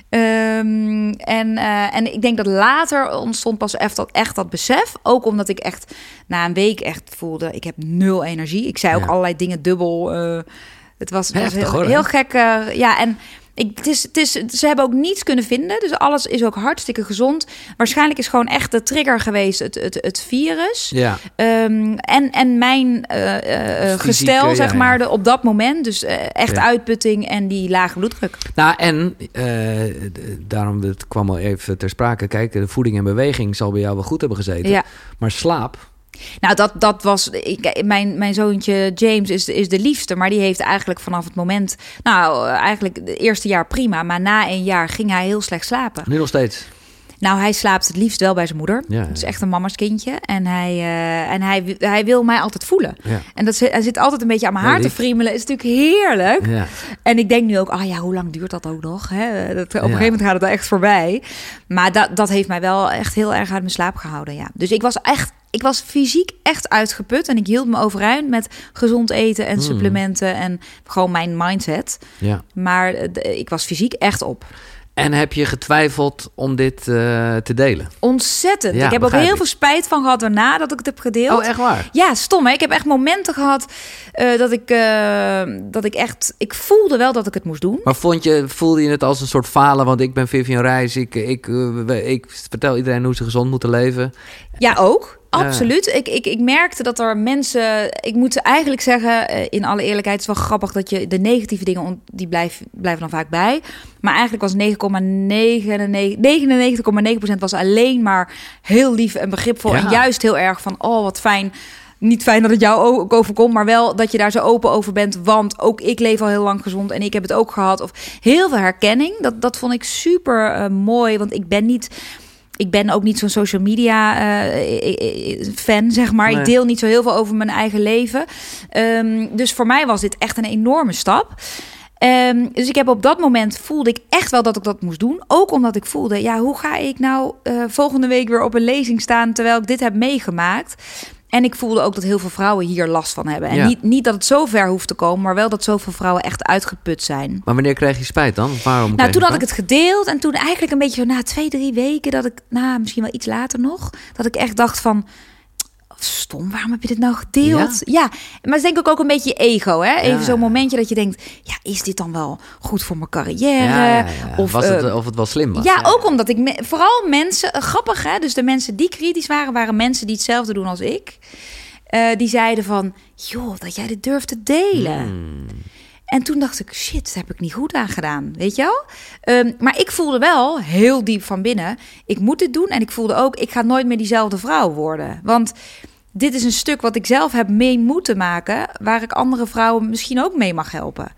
En ik denk dat later ontstond pas echt dat besef. Ook omdat ik echt na een week echt voelde... ik heb 0 energie. Ik zei ook allerlei dingen dubbel... Het was heel gek. En ze hebben ook niets kunnen vinden. Dus alles is ook hartstikke gezond. Waarschijnlijk is gewoon echt de trigger geweest het virus. Ja. En mijn gestel, zeg maar, op dat moment. Dus echt uitputting en die lage bloeddruk. Nou, en daarom, het kwam al even ter sprake. Kijk, de voeding en beweging zal bij jou wel goed hebben gezeten. Ja. Maar slaap... Nou, dat was... Mijn zoontje James is de liefste. Maar die heeft eigenlijk vanaf het moment... eigenlijk het eerste jaar prima. Maar na 1 jaar ging hij heel slecht slapen. Nu nog steeds? Nou, hij slaapt het liefst wel bij zijn moeder. Ja. Het is echt een mama's kindje. En hij wil mij altijd voelen. Ja. En hij zit altijd een beetje aan mijn haar te friemelen. Is natuurlijk heerlijk. Ja. En ik denk nu ook, hoe lang duurt dat ook nog? Hè? Op een gegeven moment gaat het er echt voorbij. Maar dat heeft mij wel echt heel erg uit mijn slaap gehouden. Ja. Dus ik was fysiek echt uitgeput. En ik hield me overeind met gezond eten en supplementen. En gewoon mijn mindset. Ja. Maar ik was fysiek echt op. En heb je getwijfeld om dit te delen? Ontzettend. Ja, ik heb ook heel veel spijt van gehad daarna dat ik het heb gedeeld. Oh, echt waar? Ja, stom hè. Ik heb echt momenten gehad dat ik echt... Ik voelde wel dat ik het moest doen. Maar voelde je het als een soort falen? Want ik ben Vivian Reis. Ik vertel iedereen hoe ze gezond moeten leven. Ja, ook. Absoluut. Ik merkte dat er mensen... Ik moet eigenlijk zeggen, in alle eerlijkheid... het is wel grappig dat je de negatieve dingen... die blijven dan vaak bij. Maar eigenlijk was 99,9% was alleen maar heel lief en begripvol. Ja. En juist heel erg van, wat fijn... Niet fijn dat het jou ook overkomt, maar wel dat je daar zo open over bent. Want ook ik leef al heel lang gezond en ik heb het ook gehad. Of heel veel herkenning. Dat vond ik super mooi, want ik ben ook niet zo'n social media fan, zeg maar. Nee. Ik deel niet zo heel veel over mijn eigen leven. Dus voor mij was dit echt een enorme stap. Dus ik heb op dat moment voelde ik echt wel dat ik dat moest doen. Ook omdat ik voelde, hoe ga ik nou volgende week weer op een lezing staan... terwijl ik dit heb meegemaakt... En ik voelde ook dat heel veel vrouwen hier last van hebben. En niet dat het zo ver hoeft te komen, maar wel dat zoveel vrouwen echt uitgeput zijn. Maar wanneer kreeg je spijt dan? Waarom? Toen had ik het gedeeld en toen eigenlijk een beetje na 2-3 weken... dat ik, misschien wel iets later nog, dat ik echt dacht van... Stom, waarom heb je dit nou gedeeld? Ja, maar het is denk ik ook een beetje je ego. Hè? Even zo'n momentje dat je denkt... is dit dan wel goed voor mijn carrière? Ja. Of het wel slim was? Ja, ook omdat ik... Vooral mensen... grappig, hè? Dus de mensen die kritisch waren mensen die hetzelfde doen als ik. Die zeiden van... joh, dat jij dit durft te delen. En toen dacht ik, shit, dat heb ik niet goed aan gedaan. Weet je wel? Maar ik voelde wel heel diep van binnen... ik moet dit doen. En ik voelde ook, ik ga nooit meer diezelfde vrouw worden. Want dit is een stuk wat ik zelf heb mee moeten maken... waar ik andere vrouwen misschien ook mee mag helpen.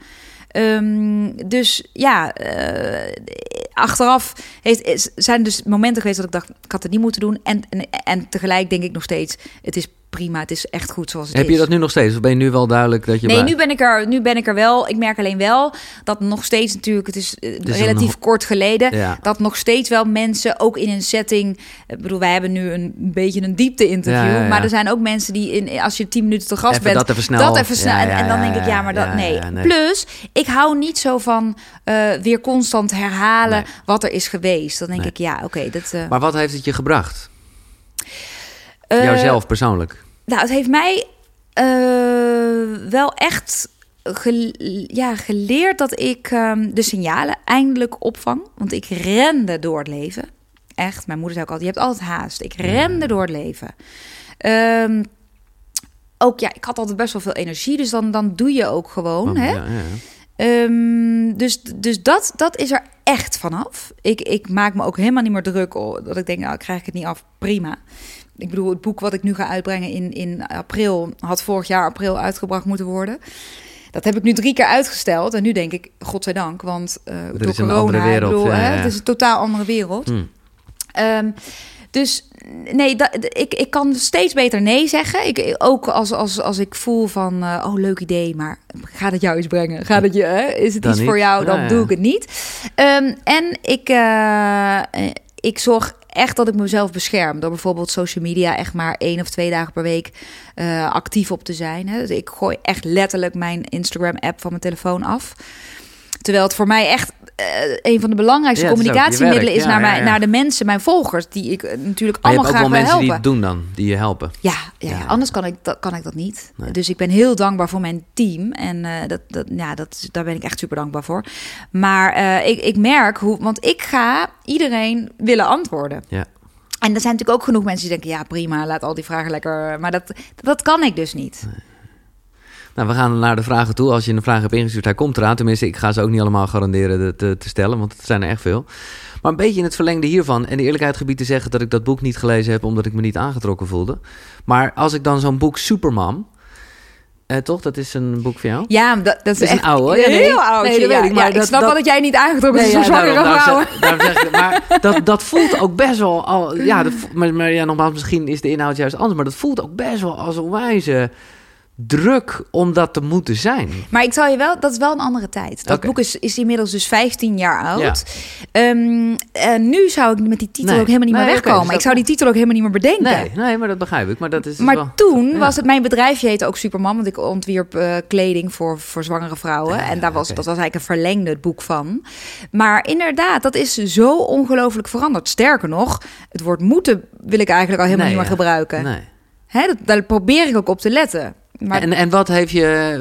Achteraf zijn dus momenten geweest dat ik dacht... ik had het niet moeten doen. En tegelijk denk ik nog steeds... het is prima, het is echt goed zoals het Heb is. je dat nu nog steeds? Of ben je nu wel duidelijk dat je... Nee, nu ben ik er wel. Ik merk alleen wel dat nog steeds natuurlijk... Het is relatief kort geleden... dat nog steeds wel mensen, ook in een setting... Ik bedoel, wij hebben nu een beetje een diepte-interview... Ja. maar er zijn ook mensen die, als je 10 minuten te gast bent... Dat even snel. En dan denk ik, nee. Plus, ik hou niet zo van weer constant herhalen... wat er is geweest. Dan denk ik, oké. Maar wat heeft het je gebracht? Jouzelf persoonlijk? Nou, het heeft mij wel echt geleerd dat ik de signalen eindelijk opvang. Want ik rende door het leven. Echt, mijn moeder zei ook altijd, je hebt altijd haast. Ik rende door het leven. Ook ik had altijd best wel veel energie, dus dan doe je ook gewoon. Hè? Dus dat is er echt vanaf. Ik maak me ook helemaal niet meer druk dat ik denk, krijg ik het niet af, prima. Ik bedoel, het boek wat ik nu ga uitbrengen in april... had vorig jaar april uitgebracht moeten worden. Dat heb ik nu 3 keer uitgesteld. En nu denk ik, godzijdank, want door corona... Een andere wereld. Het is een totaal andere wereld. Dus nee, ik kan steeds beter nee zeggen. Ook als ik voel van, leuk idee, maar gaat het jou iets brengen? Is het dan iets niet voor jou? Dan doe ik het niet. En ik zorg echt dat ik mezelf bescherm. Door bijvoorbeeld social media echt maar 1 of 2 dagen per week actief op te zijn. Hè. Dus ik gooi echt letterlijk mijn Instagram-app van mijn telefoon af. Terwijl het voor mij echt een van de belangrijkste communicatiemiddelen is naar de mensen, mijn volgers, die ik natuurlijk allemaal graag wil helpen. Maar je hebt ook wel mensen die het doen dan, die je helpen. Ja. Anders kan ik dat niet. Nee. Dus ik ben heel dankbaar voor mijn team. En daar ben ik echt super dankbaar voor. Maar ik merk want ik ga iedereen willen antwoorden. Ja. En er zijn natuurlijk ook genoeg mensen die denken, prima, laat al die vragen lekker. Maar dat kan ik dus niet. Nee. Nou, we gaan naar de vragen toe. Als je een vraag hebt ingestuurd, hij komt eraan. Tenminste, ik ga ze ook niet allemaal garanderen te stellen, want het zijn er echt veel. Maar een beetje in het verlengde hiervan, en de eerlijkheid gebied te zeggen dat ik dat boek niet gelezen heb, omdat ik me niet aangetrokken voelde. Maar als ik dan zo'n boek Supermam, toch? Dat is een boek van jou? Ja, dat is echt een oude. Heel oud. Nee, dat weet ik. Maar ik snap wel dat jij niet aangetrokken bent voor zwangere vrouwen. Daarom zeg ik, maar dat voelt ook best wel maar nogmaals, misschien is de inhoud juist anders, maar dat voelt ook best wel als een wijze druk om dat te moeten zijn. Maar ik zal je wel, dat is wel een andere tijd. Dat boek is inmiddels dus 15 jaar oud. Ja. Nu zou ik met die titel ook helemaal niet meer wegkomen. Dus ik zou die titel ook helemaal niet meer bedenken. Nee, maar dat begrijp ik. Maar toen was het, mijn bedrijfje heette ook Supermam, want ik ontwierp kleding voor zwangere vrouwen. En dat was eigenlijk een verlengde boek van. Maar inderdaad, dat is zo ongelooflijk veranderd. Sterker nog, het woord moeten wil ik eigenlijk al helemaal niet meer gebruiken. Nee. Daar probeer ik ook op te letten. Maar... En wat heeft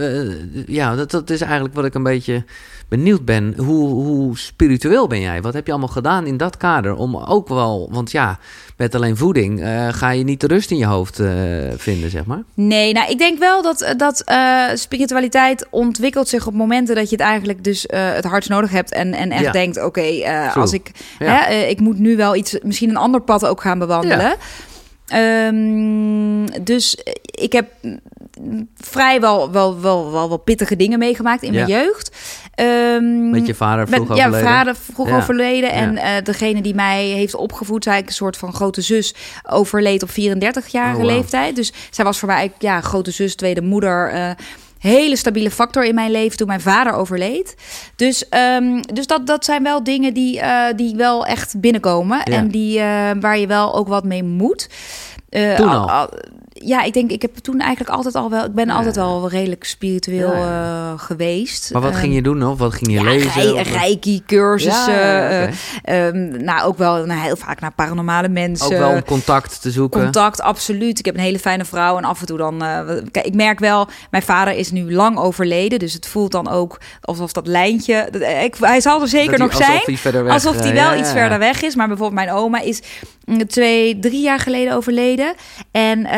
je... dat is eigenlijk wat ik een beetje benieuwd ben. Hoe spiritueel ben jij? Wat heb je allemaal gedaan in dat kader? Om ook wel... Want met alleen voeding ga je niet de rust in je hoofd vinden, zeg maar. Nee, ik denk wel dat spiritualiteit ontwikkelt zich op momenten dat je het eigenlijk dus het hardst nodig hebt. En echt denkt, als ik... ik moet nu wel misschien een ander pad ook gaan bewandelen. Ja. Dus ik heb vrijwel wel pittige dingen meegemaakt in mijn jeugd. Met je vader vroeg overleden. Ja, vader vroeg overleden. En degene die mij heeft opgevoed, zei ik, een soort van grote zus, overleed op 34-jarige leeftijd. Dus zij was voor mij grote zus, tweede moeder. Hele stabiele factor in mijn leven toen mijn vader overleed. Dus dat zijn wel dingen die wel echt binnenkomen. Ja. En waar je wel ook wat mee moet. Toen al? Ik heb toen eigenlijk altijd al wel... Ik ben altijd al redelijk spiritueel geweest. Maar wat ging je doen nog? Wat ging je lezen? Reiki-cursussen. Ook wel heel vaak naar paranormale mensen. Ook wel om contact te zoeken? Contact, absoluut. Ik heb een hele fijne vrouw en af en toe dan... ik merk wel, mijn vader is nu lang overleden. Dus het voelt dan ook alsof dat lijntje... hij zal er zeker nog zijn. Alsof hij wel iets verder weg is. Maar bijvoorbeeld mijn oma is 2-3 jaar geleden overleden. En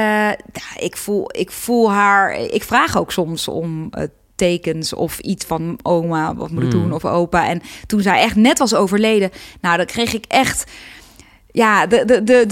ik voel haar... Ik vraag ook soms om tekens of iets van oma, wat moet ik doen, of opa. En toen zij echt net was overleden, dan kreeg ik echt... Ja, de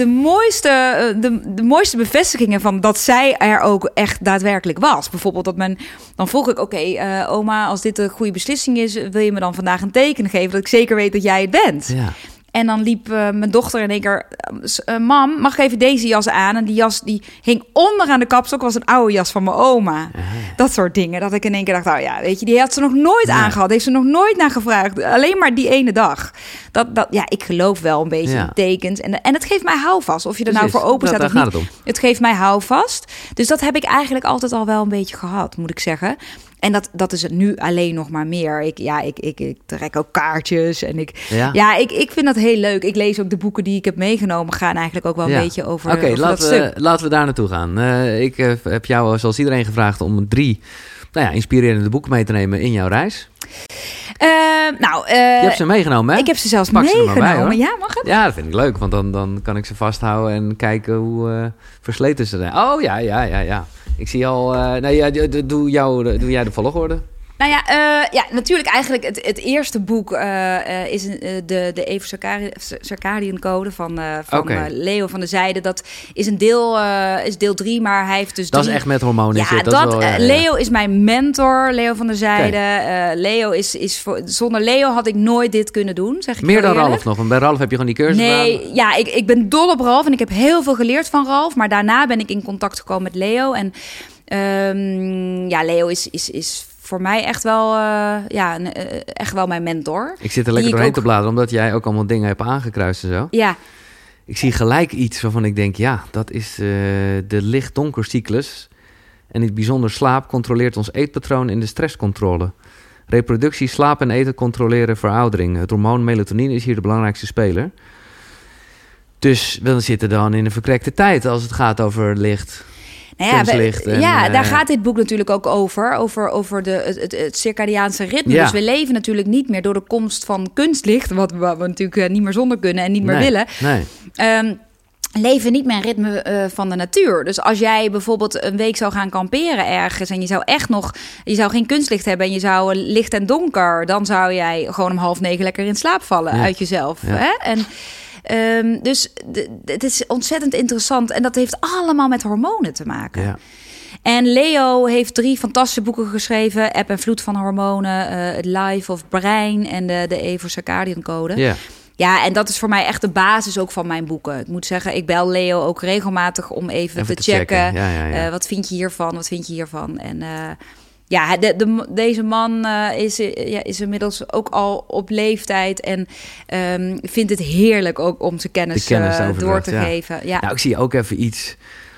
mooiste bevestigingen van dat zij er ook echt daadwerkelijk was. Bijvoorbeeld dan vroeg ik, oma, als dit een goede beslissing is, wil je me dan vandaag een teken geven dat ik zeker weet dat jij het bent? Ja. En dan liep mijn dochter in één keer... mam, mag ik even deze jas aan? En die jas die hing onder aan de kapstok. Was een oude jas van mijn oma. Dat soort dingen. Dat ik in één keer dacht, nou ja, weet je, die had ze nog nooit aangehad. Heeft ze nog nooit naar gevraagd. Alleen maar die ene dag. Ik geloof wel een beetje in tekens. En het geeft mij houvast. Of je er nou voor open staat of niet. Het geeft mij houvast. Dus dat heb ik eigenlijk altijd al wel een beetje gehad, moet ik zeggen. En dat is het nu alleen nog maar meer. Ik trek ook kaartjes. En ik vind dat heel leuk. Ik lees ook de boeken die ik heb meegenomen. Gaan eigenlijk ook wel een beetje over, over dat stuk. Laten we daar naartoe gaan. Ik heb jou, zoals iedereen, gevraagd om 3 inspirerende boeken mee te nemen in jouw reis. Je hebt ze meegenomen, hè? Ik heb ze zelfs meegenomen. Bij, ja, mag het? Ja, dat vind ik leuk. Want dan kan ik ze vasthouden en kijken hoe versleten ze zijn. Oh, ja. Ik zie al... doe jij de volgorde? Nou ja, natuurlijk eigenlijk het eerste boek is de Eva Circadian Code van Leo van der Zijde. Dat is is deel 3, maar hij heeft dus... Dat is echt met hormonen. Leo is mijn mentor, Leo van der Zijde. Leo is zonder Leo had ik nooit dit kunnen doen, zeg ik. Meer dan Ralf nog, want bij Ralf heb je gewoon die cursus gedaan. Ik ben dol op Ralf en ik heb heel veel geleerd van Ralf. Maar daarna ben ik in contact gekomen met Leo. En Leo is voor mij echt wel mijn mentor. Ik zit er lekker doorheen te bladeren, omdat jij ook allemaal dingen hebt aangekruist en zo. Ja. Ik zie gelijk iets waarvan ik denk, dat is de licht-donker cyclus. En in het bijzonder slaap controleert ons eetpatroon in de stresscontrole. Reproductie, slaap en eten controleren veroudering. Het hormoon melatonine is hier de belangrijkste speler. Dus we zitten dan in een verkrekte tijd als het gaat over licht... daar gaat dit boek natuurlijk ook over het circadiaanse ritme. Ja. Dus we leven natuurlijk niet meer door de komst van kunstlicht, wat we natuurlijk niet meer zonder kunnen en niet meer willen. Nee. Leven niet meer een ritme van de natuur. Dus als jij bijvoorbeeld een week zou gaan kamperen ergens en je zou geen kunstlicht hebben en je zou licht en donker, dan zou jij gewoon om 8:30 lekker in slaap vallen uit jezelf. Ja. Hè? En dus het is ontzettend interessant. En dat heeft allemaal met hormonen te maken. Ja. En Leo heeft 3 fantastische boeken geschreven. Eb en Vloed van Hormonen, het Life of Brein en de Eva Circadian Code. Ja. Ja, en dat is voor mij echt de basis ook van mijn boeken. Ik moet zeggen, ik bel Leo ook regelmatig om even te checken. Ja. Wat vind je hiervan? Wat vind je hiervan? En... deze man is inmiddels ook al op leeftijd en vindt het heerlijk ook om zijn kennis door te geven. Ja. Nou, ik zie ook even iets,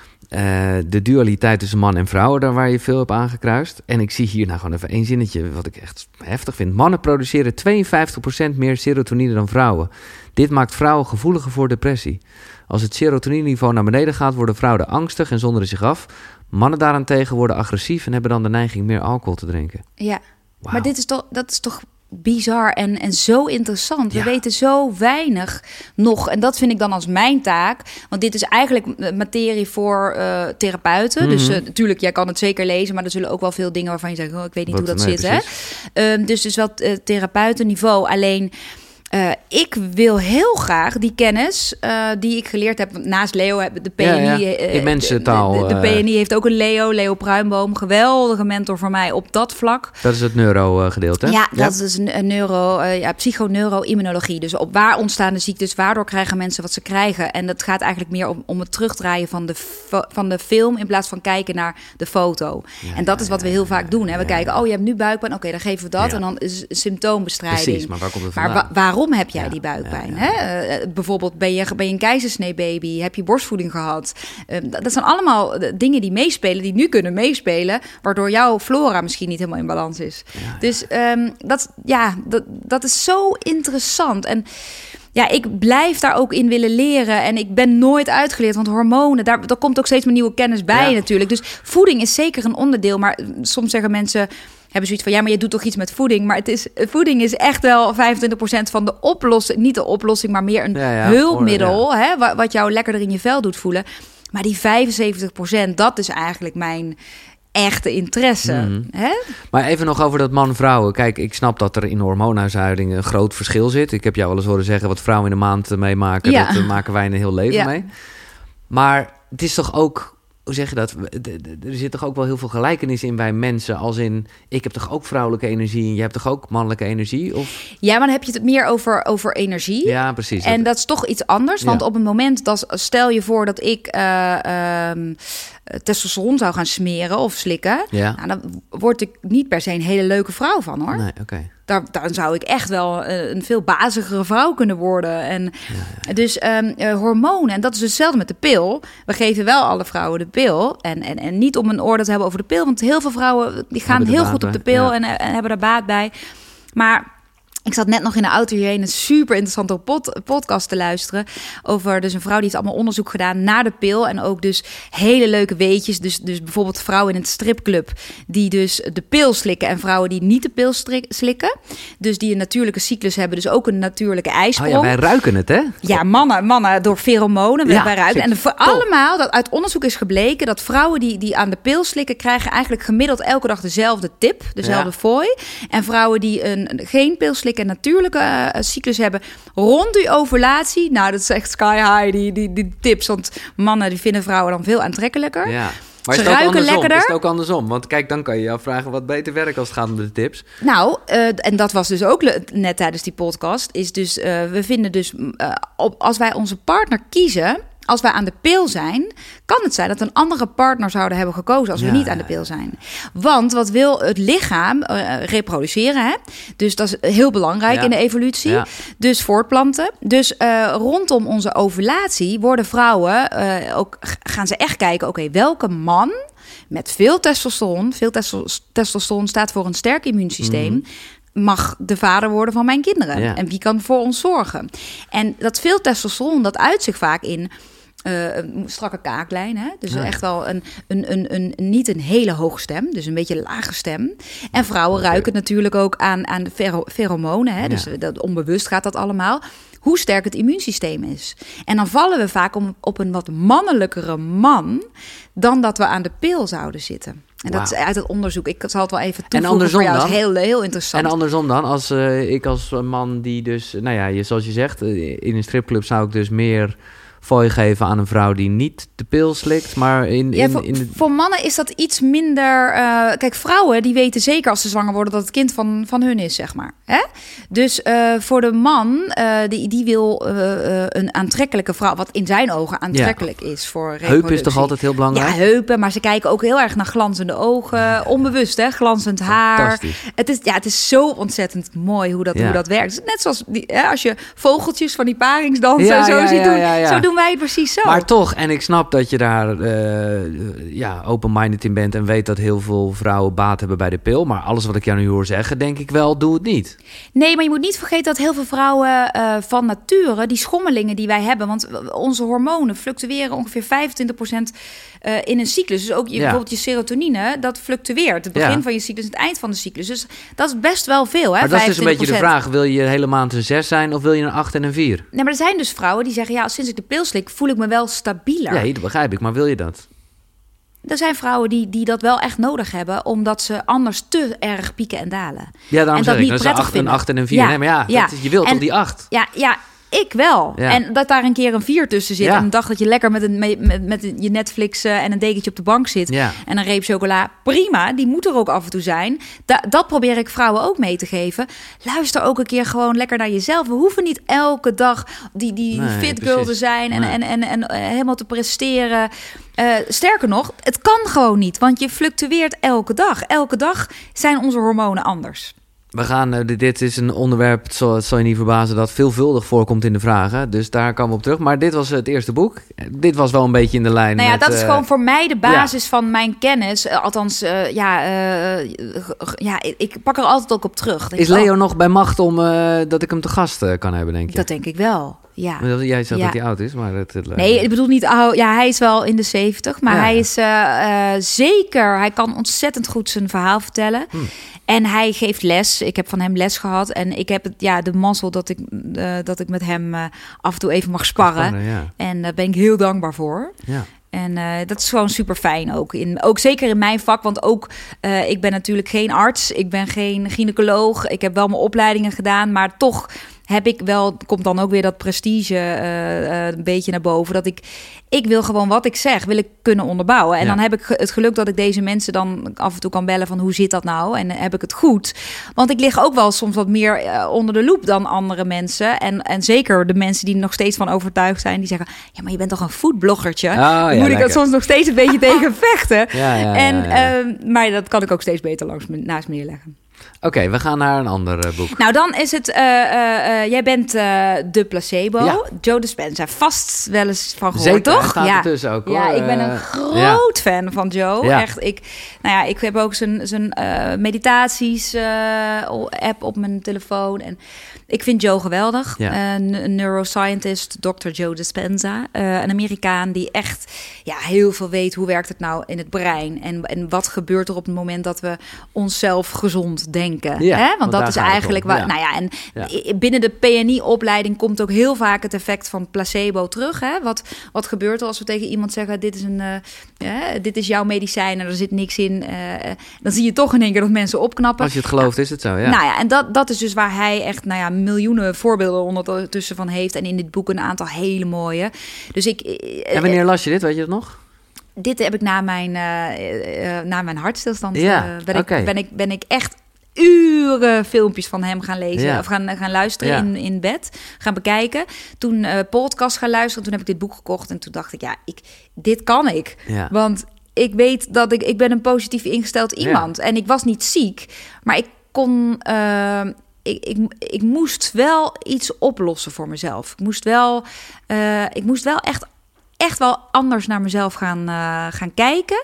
de dualiteit tussen man en vrouw, daar waar je veel hebt aangekruist. En ik zie hier gewoon even 1 zinnetje, wat ik echt heftig vind. Mannen produceren 52% meer serotonine dan vrouwen. Dit maakt vrouwen gevoeliger voor depressie. Als het serotonine-niveau naar beneden gaat, worden vrouwen angstig en zonderen zich af. Mannen daarentegen worden agressief en hebben dan de neiging meer alcohol te drinken. Ja, wow. Maar dat is toch bizar en zo interessant. We weten zo weinig nog. En dat vind ik dan als mijn taak. Want dit is eigenlijk materie voor therapeuten. Mm-hmm. Dus natuurlijk, jij kan het zeker lezen, maar er zullen ook wel veel dingen waarvan je zegt, ik weet niet hoe dat zit. Hè? Dus wel therapeutenniveau. Alleen... ik wil heel graag die kennis die ik geleerd heb. Naast Leo, de PNI... in mensentaal. De PNI heeft ook een Leo Pruimboom. Geweldige mentor voor mij op dat vlak. Dat is het neurogedeelte, hè? Ja, dat is een psychoneuroimmunologie. Dus op waar ontstaan de ziektes, waardoor krijgen mensen wat ze krijgen. En dat gaat eigenlijk meer om het terugdraaien van de film in plaats van kijken naar de foto. Ja, en dat is wat we heel vaak doen. Hè? We kijken, je hebt nu buikpijn, oké, dan geven we dat. Ja. En dan is symptoombestrijding. Precies, maar waar komt het vandaan? Maar waarom heb jij die buikpijn? Ja. Hè? Bijvoorbeeld ben je een keizersnee-baby, heb je borstvoeding gehad? Dat zijn allemaal dingen die meespelen, die nu kunnen meespelen, waardoor jouw flora misschien niet helemaal in balans is. Ja. Dus dat is zo interessant. En ik blijf daar ook in willen leren. En ik ben nooit uitgeleerd, want hormonen, daar komt ook steeds meer nieuwe kennis bij natuurlijk. Dus voeding is zeker een onderdeel, maar soms zeggen mensen... hebben zoiets van, maar je doet toch iets met voeding. Maar voeding is echt wel 25% van de oplossing. Niet de oplossing, maar meer een hulpmiddel. Hè, wat jou lekkerder in je vel doet voelen. Maar die 75%, dat is eigenlijk mijn echte interesse. Mm-hmm. Hè? Maar even nog over dat man-vrouwen. Kijk, ik snap dat er in hormoonhuishouding een groot verschil zit. Ik heb jou wel eens horen zeggen, wat vrouwen in een maand meemaken... dat maken wij in een heel leven mee. Maar het is toch ook... hoe zeg je dat? Er zit toch ook wel heel veel gelijkenis in bij mensen. Als in, ik heb toch ook vrouwelijke energie en jij hebt toch ook mannelijke energie? Of? Ja, maar dan heb je het meer over energie. Ja, precies. En dat is toch iets anders. Want op het moment, stel je voor dat ik testosteron zou gaan smeren of slikken. Ja. Nou, dan word ik niet per se een hele leuke vrouw van, hoor. Nee, oké. Dan zou ik echt wel een veel bazigere vrouw kunnen worden. En dus hormonen, en dat is hetzelfde met de pil. We geven wel alle vrouwen de pil. En niet om een oordeel te hebben over de pil. Want heel veel vrouwen die gaan heel goed op de pil en hebben daar baat bij. Maar ik zat net nog in de auto hierheen een super interessante podcast te luisteren over dus een vrouw die heeft allemaal onderzoek gedaan naar de pil en ook dus hele leuke weetjes. Dus bijvoorbeeld vrouwen in het stripclub die dus de pil slikken en vrouwen die niet de pil slikken. Dus die een natuurlijke cyclus hebben, dus ook een natuurlijke ijsprong. Oh ja, wij ruiken het, hè? Ja, mannen door pheromonen. Wij ruiken. En voor allemaal, dat uit onderzoek is gebleken dat vrouwen die aan de pil slikken krijgen eigenlijk gemiddeld elke dag dezelfde tip, dezelfde fooi. En vrouwen die geen pil slikken en natuurlijke cyclus hebben rond die ovulatie. Nou, dat is echt sky high, die tips. Want mannen die vinden vrouwen dan veel aantrekkelijker. Ja. Maar ze ruiken lekkerder. Is het ook andersom? Want kijk, dan kan je je afvragen wat beter werkt als het gaat om de tips. Nou, en dat was dus ook net tijdens die podcast. Is dus, we vinden dus, als wij onze partner kiezen, als wij aan de pil zijn, kan het zijn dat we een andere partner zouden hebben gekozen als we niet aan de pil zijn. Want wat wil het lichaam? Reproduceren, hè? Dus dat is heel belangrijk in de evolutie. Ja. Dus voortplanten. Dus rondom onze ovulatie worden vrouwen ook, gaan ze echt kijken, oké, welke man met veel testosteron staat voor een sterk immuunsysteem, mag de vader worden van mijn kinderen. Ja. En wie kan voor ons zorgen? En dat veel testosteron, dat uit zich vaak in strakke kaaklijn. Hè? Dus echt wel niet een hele hoge stem. Dus een beetje een lage stem. En vrouwen ruiken natuurlijk ook aan de pheromonen. Hè? Dus dat onbewust gaat dat allemaal. Hoe sterk het immuunsysteem is. En dan vallen we vaak op een wat mannelijkere man dan dat we aan de pil zouden zitten. En dat is uit het onderzoek. Ik zal het wel even toevoegen voor jou. Dat is heel interessant. En andersom dan, als ik als man die dus, nou ja, zoals je zegt, in een stripclub zou ik dus meer fooi geven aan een vrouw die niet de pil slikt, maar voor mannen is dat iets minder. Kijk, vrouwen die weten zeker als ze zwanger worden dat het kind van hun is, zeg maar. Hè? Dus voor de man die wil een aantrekkelijke vrouw, wat in zijn ogen aantrekkelijk is voor reproductie. Heupen is toch altijd heel belangrijk? Ja, heupen, maar ze kijken ook heel erg naar glanzende ogen, onbewust, hè, glanzend haar. Het is zo ontzettend mooi hoe dat werkt. Het is net zoals als je vogeltjes van die paringsdansen ziet doen. Zo doen wij het precies zo. Maar toch, en ik snap dat je daar open-minded in bent en weet dat heel veel vrouwen baat hebben bij de pil. Maar alles wat ik jou nu hoor zeggen, denk ik wel, doe het niet. Nee, maar je moet niet vergeten dat heel veel vrouwen van nature, die schommelingen die wij hebben, want onze hormonen fluctueren ongeveer 25% in een cyclus. Dus ook bijvoorbeeld je serotonine, dat fluctueert. Het begin van je cyclus en het eind van de cyclus. Dus dat is best wel veel. Hè? Maar dat is dus een beetje de vraag. Wil je hele maand een 6 zijn of wil je een 8 en een 4? Nee, maar er zijn dus vrouwen die zeggen, sinds ik de pil slik, voel ik me wel stabieler. Ja, dat begrijp ik. Maar wil je dat? Er zijn vrouwen die dat wel echt nodig hebben, omdat ze anders te erg pieken en dalen. Ja, daarom zeg ik, dat is een 8 en een 4. Ja, nee, maar je wilt toch die 8? Ja, ik wel. Ja. En dat daar een keer een 4 tussen zit. Ja. En een dag dat je lekker met je Netflix en een dekentje op de bank zit. Ja. En een reep chocola. Prima, die moet er ook af en toe zijn. Dat probeer ik vrouwen ook mee te geven. Luister ook een keer gewoon lekker naar jezelf. We hoeven niet elke dag die fit girl te zijn en helemaal te presteren. Sterker nog, het kan gewoon niet. Want je fluctueert elke dag. Elke dag zijn onze hormonen anders. We gaan, dit is een onderwerp, het zal je niet verbazen, dat veelvuldig voorkomt in de vragen. Dus daar komen we op terug. Maar dit was het eerste boek. Dit was wel een beetje in de lijn. Nou ja, dat is gewoon voor mij de basis van mijn kennis. Althans, ik pak er altijd ook op terug. Is Leo nog bij macht om dat ik hem te gast kan hebben, denk je? Dat denk ik wel. Ja. Jij zegt dat hij oud is, maar nee, ik bedoel niet oud. Ja, hij is wel in de 70, maar hij is zeker. Hij kan ontzettend goed zijn verhaal vertellen. En hij geeft les. Ik heb van hem les gehad. En ik heb de mazzel dat ik met hem af en toe even mag sparren. En daar ben ik heel dankbaar voor. Ja. En dat is gewoon super fijn ook zeker in mijn vak. Want ook, ik ben natuurlijk geen arts. Ik ben geen gynaecoloog. Ik heb wel mijn opleidingen gedaan. Maar toch komt dan ook weer dat prestige een beetje naar boven. Dat ik wil gewoon wat ik zeg, wil ik kunnen onderbouwen. En dan heb ik het geluk dat ik deze mensen dan af en toe kan bellen van hoe zit dat nou? En heb ik het goed? Want ik lig ook wel soms wat meer onder de loep dan andere mensen. En zeker de mensen die er nog steeds van overtuigd zijn, die zeggen, ja, maar je bent toch een foodbloggertje? Moet ik dat soms nog steeds een beetje tegen vechten? Maar dat kan ik ook steeds beter naast me neerleggen. Oké, we gaan naar een ander boek. Nou, dan is het... jij bent de placebo. Ja. Joe Dispenza. Vast wel eens van gehoord, zeker, toch? Staat er tussen ook, hoor. Ja, ik ben een groot fan van Joe. Ja. Echt, ik heb ook zijn meditaties app op mijn telefoon. En ik vind Joe geweldig. Ja. Een neuroscientist, Dr. Joe Dispenza. Een Amerikaan die echt heel veel weet. Hoe werkt het nou in het brein? En wat gebeurt er op het moment dat we onszelf gezond denken? Ja, hè? Want dat is eigenlijk waar. Binnen de PNI-opleiding komt ook heel vaak het effect van placebo terug. Hè? Wat gebeurt er als we tegen iemand zeggen: dit is jouw medicijn en er zit niks in? Dan zie je toch in één keer dat mensen opknappen. Als je het gelooft, is het zo. Ja. Nou ja, en dat is dus waar hij echt miljoenen voorbeelden ondertussen van heeft. En in dit boek een aantal hele mooie. Dus en wanneer las je dit? Weet je dat nog? Dit heb ik na mijn hartstilstand. Ben ik echt uren filmpjes van hem gaan lezen of gaan luisteren in bed, gaan bekijken. Toen podcast gaan luisteren, toen heb ik dit boek gekocht en toen dacht ik, dit kan ik. Ja. Want ik weet dat ik ben een positief ingesteld iemand en ik was niet ziek, maar ik kon ik moest wel iets oplossen voor mezelf. Ik moest wel echt wel anders naar mezelf gaan kijken.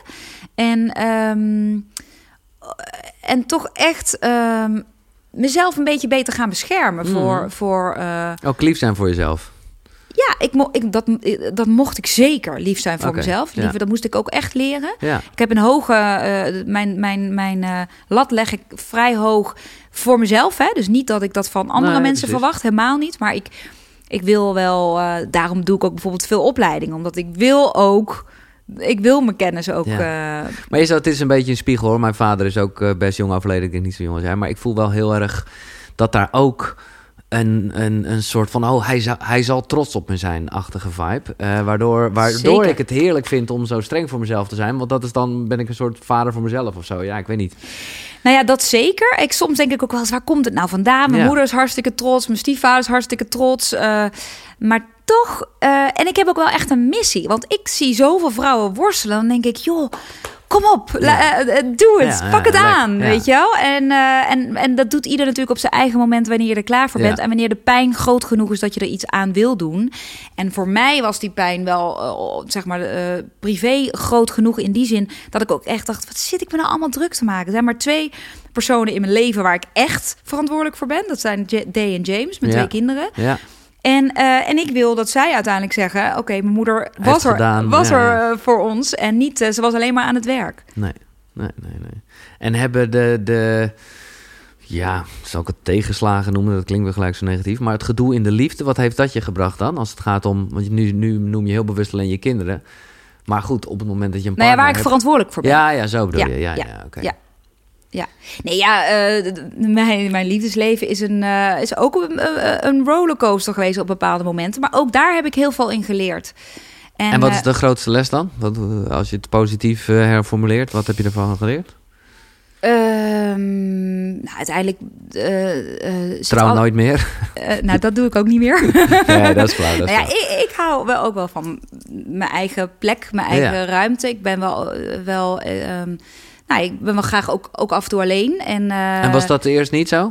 En toch echt mezelf een beetje beter gaan beschermen. Voor ook lief zijn voor jezelf. Ja, dat mocht ik zeker lief zijn voor mezelf. Dat moest ik ook echt leren. Ja. Ik heb een hoge... mijn lat leg ik vrij hoog voor mezelf. Hè? Dus niet dat ik dat van andere mensen verwacht. Helemaal niet. Maar ik wil wel... daarom doe ik ook bijvoorbeeld veel opleidingen. Omdat ik wil mijn kennis ook... Maar het is een beetje een spiegel, hoor. Mijn vader is ook best jong overleden. Ik denk niet zo jong als jij. Maar ik voel wel heel erg dat daar ook... Een soort van, hij zal trots op me zijn-achtige vibe. Waardoor ik het heerlijk vind om zo streng voor mezelf te zijn. Want dat is dan, ben ik een soort vader voor mezelf of zo. Ja, ik weet niet. Nou ja, dat zeker. Soms denk ik ook wel eens, waar komt het nou vandaan? Mijn moeder is hartstikke trots, mijn stiefvader is hartstikke trots. Maar toch, en ik heb ook wel echt een missie. Want ik zie zoveel vrouwen worstelen. Dan denk ik, joh... Kom op, doe het, pak het aan, weet je wel? En dat doet ieder natuurlijk op zijn eigen moment wanneer je er klaar voor bent. En wanneer de pijn groot genoeg is dat je er iets aan wil doen. En voor mij was die pijn wel, privé groot genoeg in die zin... dat ik ook echt dacht, wat zit ik me nou allemaal druk te maken? Er zijn maar 2 personen in mijn leven waar ik echt verantwoordelijk voor ben. Dat zijn Day en James, mijn 2 kinderen. Ja. En ik wil dat zij uiteindelijk zeggen... oké, mijn moeder was er voor ons... en niet, ze was alleen maar aan het werk. Nee. En hebben de zal ik het tegenslagen noemen? Dat klinkt wel gelijk zo negatief. Maar het gedoe in de liefde, wat heeft dat je gebracht dan? Als het gaat om... want nu noem je heel bewust alleen je kinderen. Maar goed, op het moment dat je een partner waar ik verantwoordelijk voor ben. Ja, zo bedoel je. Oké. Ja. Ja, mijn liefdesleven is ook een rollercoaster geweest op bepaalde momenten. Maar ook daar heb ik heel veel in geleerd. En wat is de grootste les dan? Als je het positief herformuleert, wat heb je ervan geleerd? Uiteindelijk... Trouw nooit meer? Dat doe ik ook niet meer. Ja, dat is flauw. Ik hou wel ook wel van mijn eigen plek, mijn eigen ruimte. Ik ben wel ik ben wel graag ook af en toe alleen. En was dat eerst niet zo?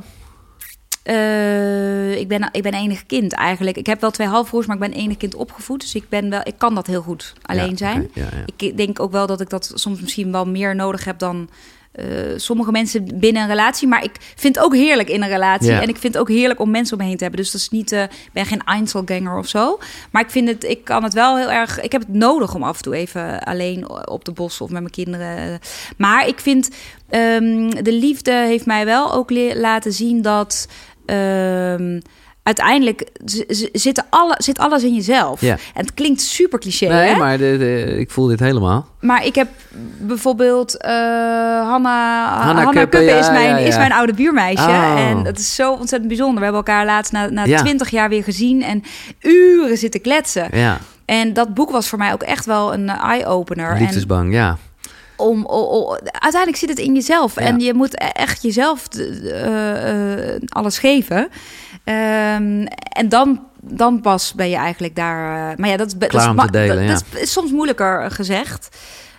Ik ben enig kind eigenlijk. Ik heb wel 2 halfbroers, maar ik ben enig kind opgevoed. Dus ik kan dat heel goed alleen zijn. Ja. Ik denk ook wel dat ik dat soms misschien wel meer nodig heb dan... sommige mensen binnen een relatie. Maar ik vind het ook heerlijk in een relatie. Yeah. En ik vind het ook heerlijk om mensen om me heen te hebben. Dus dat is niet... ik ben geen Einzelganger of zo. Maar ik kan het wel heel erg... Ik heb het nodig om af en toe even alleen op de bossen of met mijn kinderen. Maar ik vind... de liefde heeft mij wel ook laten zien dat... uiteindelijk zit alles in jezelf. Ja. En het klinkt super cliché, Nee, hè? maar ik voel dit helemaal. Maar ik heb bijvoorbeeld Hanna Kuppen, Kuppen ja, is mijn oude buurmeisje. Oh. En dat is zo ontzettend bijzonder. We hebben elkaar laatst na Ja. 20 jaar weer gezien en uren zitten kletsen. Ja, En dat boek was voor mij ook echt wel een eye-opener. liefdesbang, ja. Uiteindelijk zit het in jezelf. Ja. En je moet echt jezelf alles geven. En dan pas ben je eigenlijk daar. Maar ja, Klaar om te delen, dat is soms moeilijker gezegd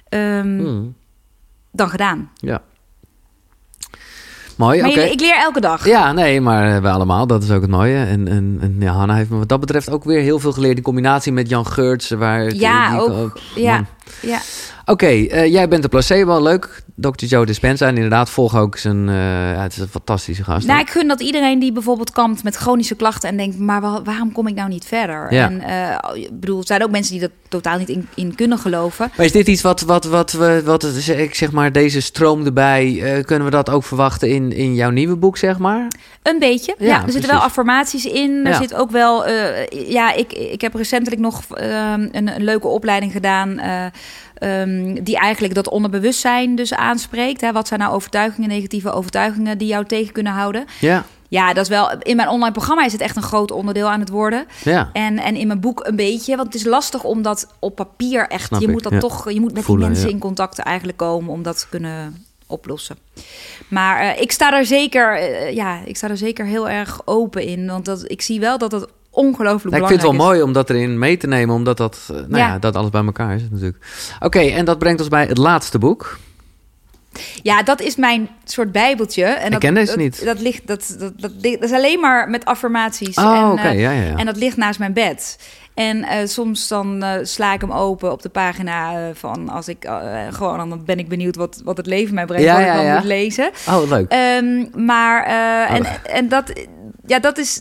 dan gedaan. Ja. Mooi, Maar oké. ik leer elke dag. Ja, nee, maar we allemaal. Dat is ook het mooie. En ja, Hanna heeft me wat dat betreft ook weer heel veel geleerd. In combinatie met Jan Geurts. Ja, ook. Ja. Oké, jij bent de placebo. Leuk. Dr. Joe Dispenza. En inderdaad, volg ook zijn... het is een fantastische gast. Nou, ik gun dat iedereen die bijvoorbeeld kampt met chronische klachten en denkt, maar waarom kom ik nou niet verder? Ja. En ik bedoel, er zijn ook mensen die dat totaal niet in kunnen geloven. Maar is dit iets wat ik zeg maar, deze stroom erbij, kunnen we dat ook verwachten in jouw nieuwe boek, zeg maar? Een beetje. Ja, Ja, er zitten wel precies. affirmaties in. Er Ja. zit ook wel... ik heb recentelijk nog een leuke opleiding gedaan die eigenlijk dat onderbewustzijn dus aanspreekt. Hè? Wat zijn nou overtuigingen, negatieve overtuigingen die jou tegen kunnen houden? Ja, Ja, dat is wel... In mijn online programma is het echt een groot onderdeel aan het worden. ja. En in mijn boek een beetje. Want het is lastig om dat op papier echt... Snap Je ik, moet dat ja. toch... Je moet met Voelen, die mensen ja. in contact eigenlijk komen om dat te kunnen oplossen. Maar ik sta er zeker heel erg open in. Want ik zie wel dat het ongelooflijk Nou, ik belangrijk vind het wel is. mooi om dat erin mee te nemen, omdat dat alles bij elkaar is natuurlijk. Oké, en dat brengt ons bij het laatste boek. Ja, dat is mijn soort bijbeltje. En Ik ken deze niet. Dat is alleen maar met affirmaties. Oh, oké, ja. En dat ligt naast mijn bed. En soms dan sla ik hem open op de pagina van als ik dan ben ik benieuwd wat het leven mij brengt, Ja, wat ik ja, dan ja. moet lezen. Oh, leuk. En dat is.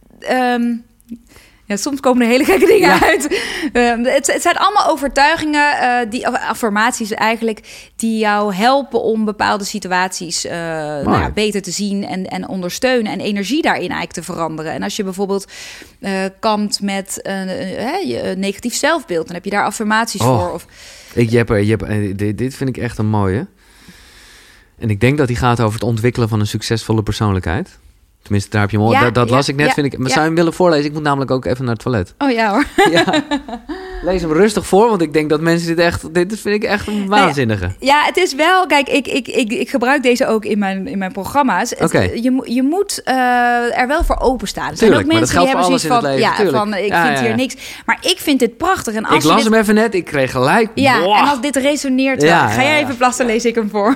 Ja, soms komen er hele gekke dingen uit. Het zijn allemaal overtuigingen, affirmaties eigenlijk, die jou helpen om bepaalde situaties beter te zien en ondersteunen en energie daarin eigenlijk te veranderen. En als je bijvoorbeeld kampt met je negatief zelfbeeld, dan heb je daar affirmaties voor. Of, Dit vind ik echt een mooie. En ik denk dat die gaat over het ontwikkelen van een succesvolle persoonlijkheid. Tenminste, daar heb je hem. Ja, dat las ik net, ja, vind ik. Maar ja. zou je hem willen voorlezen? Ik moet namelijk ook even naar het toilet. oh ja hoor. Ja. Lees hem rustig voor, want ik denk dat mensen dit vind ik echt een waanzinnige. Ja, het is wel... Kijk, ik gebruik deze ook in mijn programma's. Oké. Je moet er wel voor openstaan. Er zijn Tuurlijk, ook maar dat mensen die geldt hebben voor zoiets alles in het leven, tuurlijk. ik Ja, vind ja. hier niks. Maar ik vind dit prachtig. En als Ik las dit, hem even net, ik kreeg gelijk. Ja, Boah. en als dit resoneert wel. Ja, Ga jij ja. even plassen, lees ik hem voor.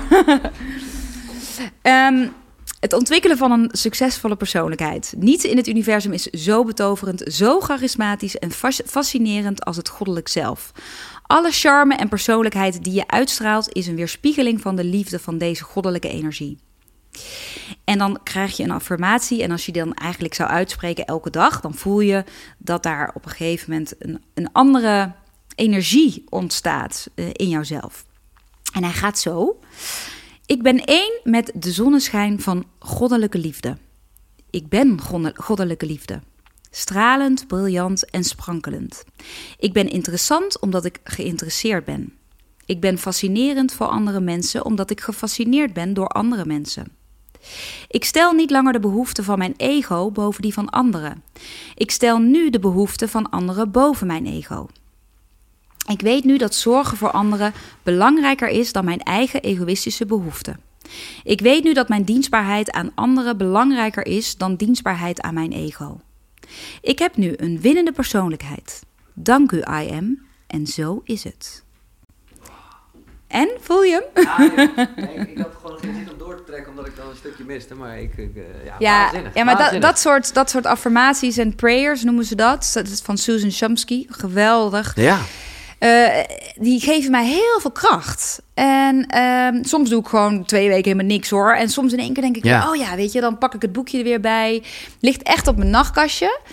Het ontwikkelen van een succesvolle persoonlijkheid. Niets in het universum is zo betoverend, zo charismatisch en fascinerend als het goddelijk zelf. Alle charme en persoonlijkheid die je uitstraalt is een weerspiegeling van de liefde van deze goddelijke energie. En dan krijg je een affirmatie en als je die dan eigenlijk zou uitspreken elke dag, dan voel je dat daar op een gegeven moment een andere energie ontstaat in jouzelf. En hij gaat zo. Ik ben één met de zonneschijn van goddelijke liefde. Ik ben goddelijke liefde. Stralend, briljant en sprankelend. Ik ben interessant omdat ik geïnteresseerd ben. Ik ben fascinerend voor andere mensen omdat ik gefascineerd ben door andere mensen. Ik stel niet langer de behoeften van mijn ego boven die van anderen. Ik stel nu de behoeften van anderen boven mijn ego. Ik weet nu dat zorgen voor anderen belangrijker is dan mijn eigen egoïstische behoeften. Ik weet nu dat mijn dienstbaarheid aan anderen belangrijker is dan dienstbaarheid aan mijn ego. Ik heb nu een winnende persoonlijkheid. Dank u, I am. En zo is het. En, voel je hem? Ik had gewoon geen zin om door te trekken, omdat ik dan een stukje miste. Maar Maar dat soort affirmaties en prayers noemen ze dat. Dat is van Susan Shumsky. Geweldig. Ja. Die geven mij heel veel kracht. En soms doe ik gewoon 2 weken helemaal niks hoor. En soms in één keer denk ik, Ja. oh ja, weet je, dan pak ik het boekje er weer bij. Ligt echt op mijn nachtkastje.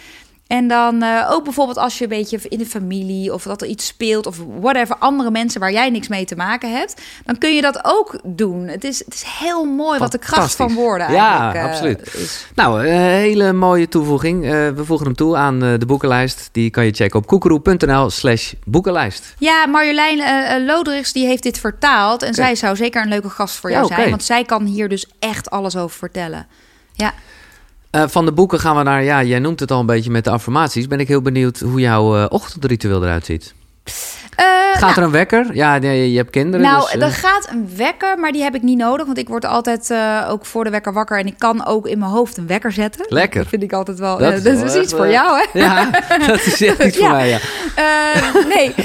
En dan ook bijvoorbeeld als je een beetje in de familie of dat er iets speelt of whatever, andere mensen waar jij niks mee te maken hebt, dan kun je dat ook doen. Het is heel mooi wat de kracht van woorden eigenlijk absoluut. is. Nou, een hele mooie toevoeging. We voegen hem toe aan de boekenlijst. Die kan je checken op koekeroe.nl/boekenlijst. Ja, Marjolein Loderichs die heeft dit vertaald en zij zou zeker een leuke gast voor jou zijn, want zij kan hier dus echt alles over vertellen. Ja. Van de boeken gaan we naar, jij noemt het al een beetje met de affirmaties. Ben ik heel benieuwd hoe jouw ochtendritueel eruit ziet. Gaat er een wekker? Ja, nee, je hebt kinderen. Nou, dus, er gaat een wekker, maar die heb ik niet nodig. Want ik word altijd ook voor de wekker wakker. En ik kan ook in mijn hoofd een wekker zetten. Lekker. Dat vind ik altijd wel... Dat is iets voor jou, hè? Ja, dat is echt iets voor mij, ja. Nee,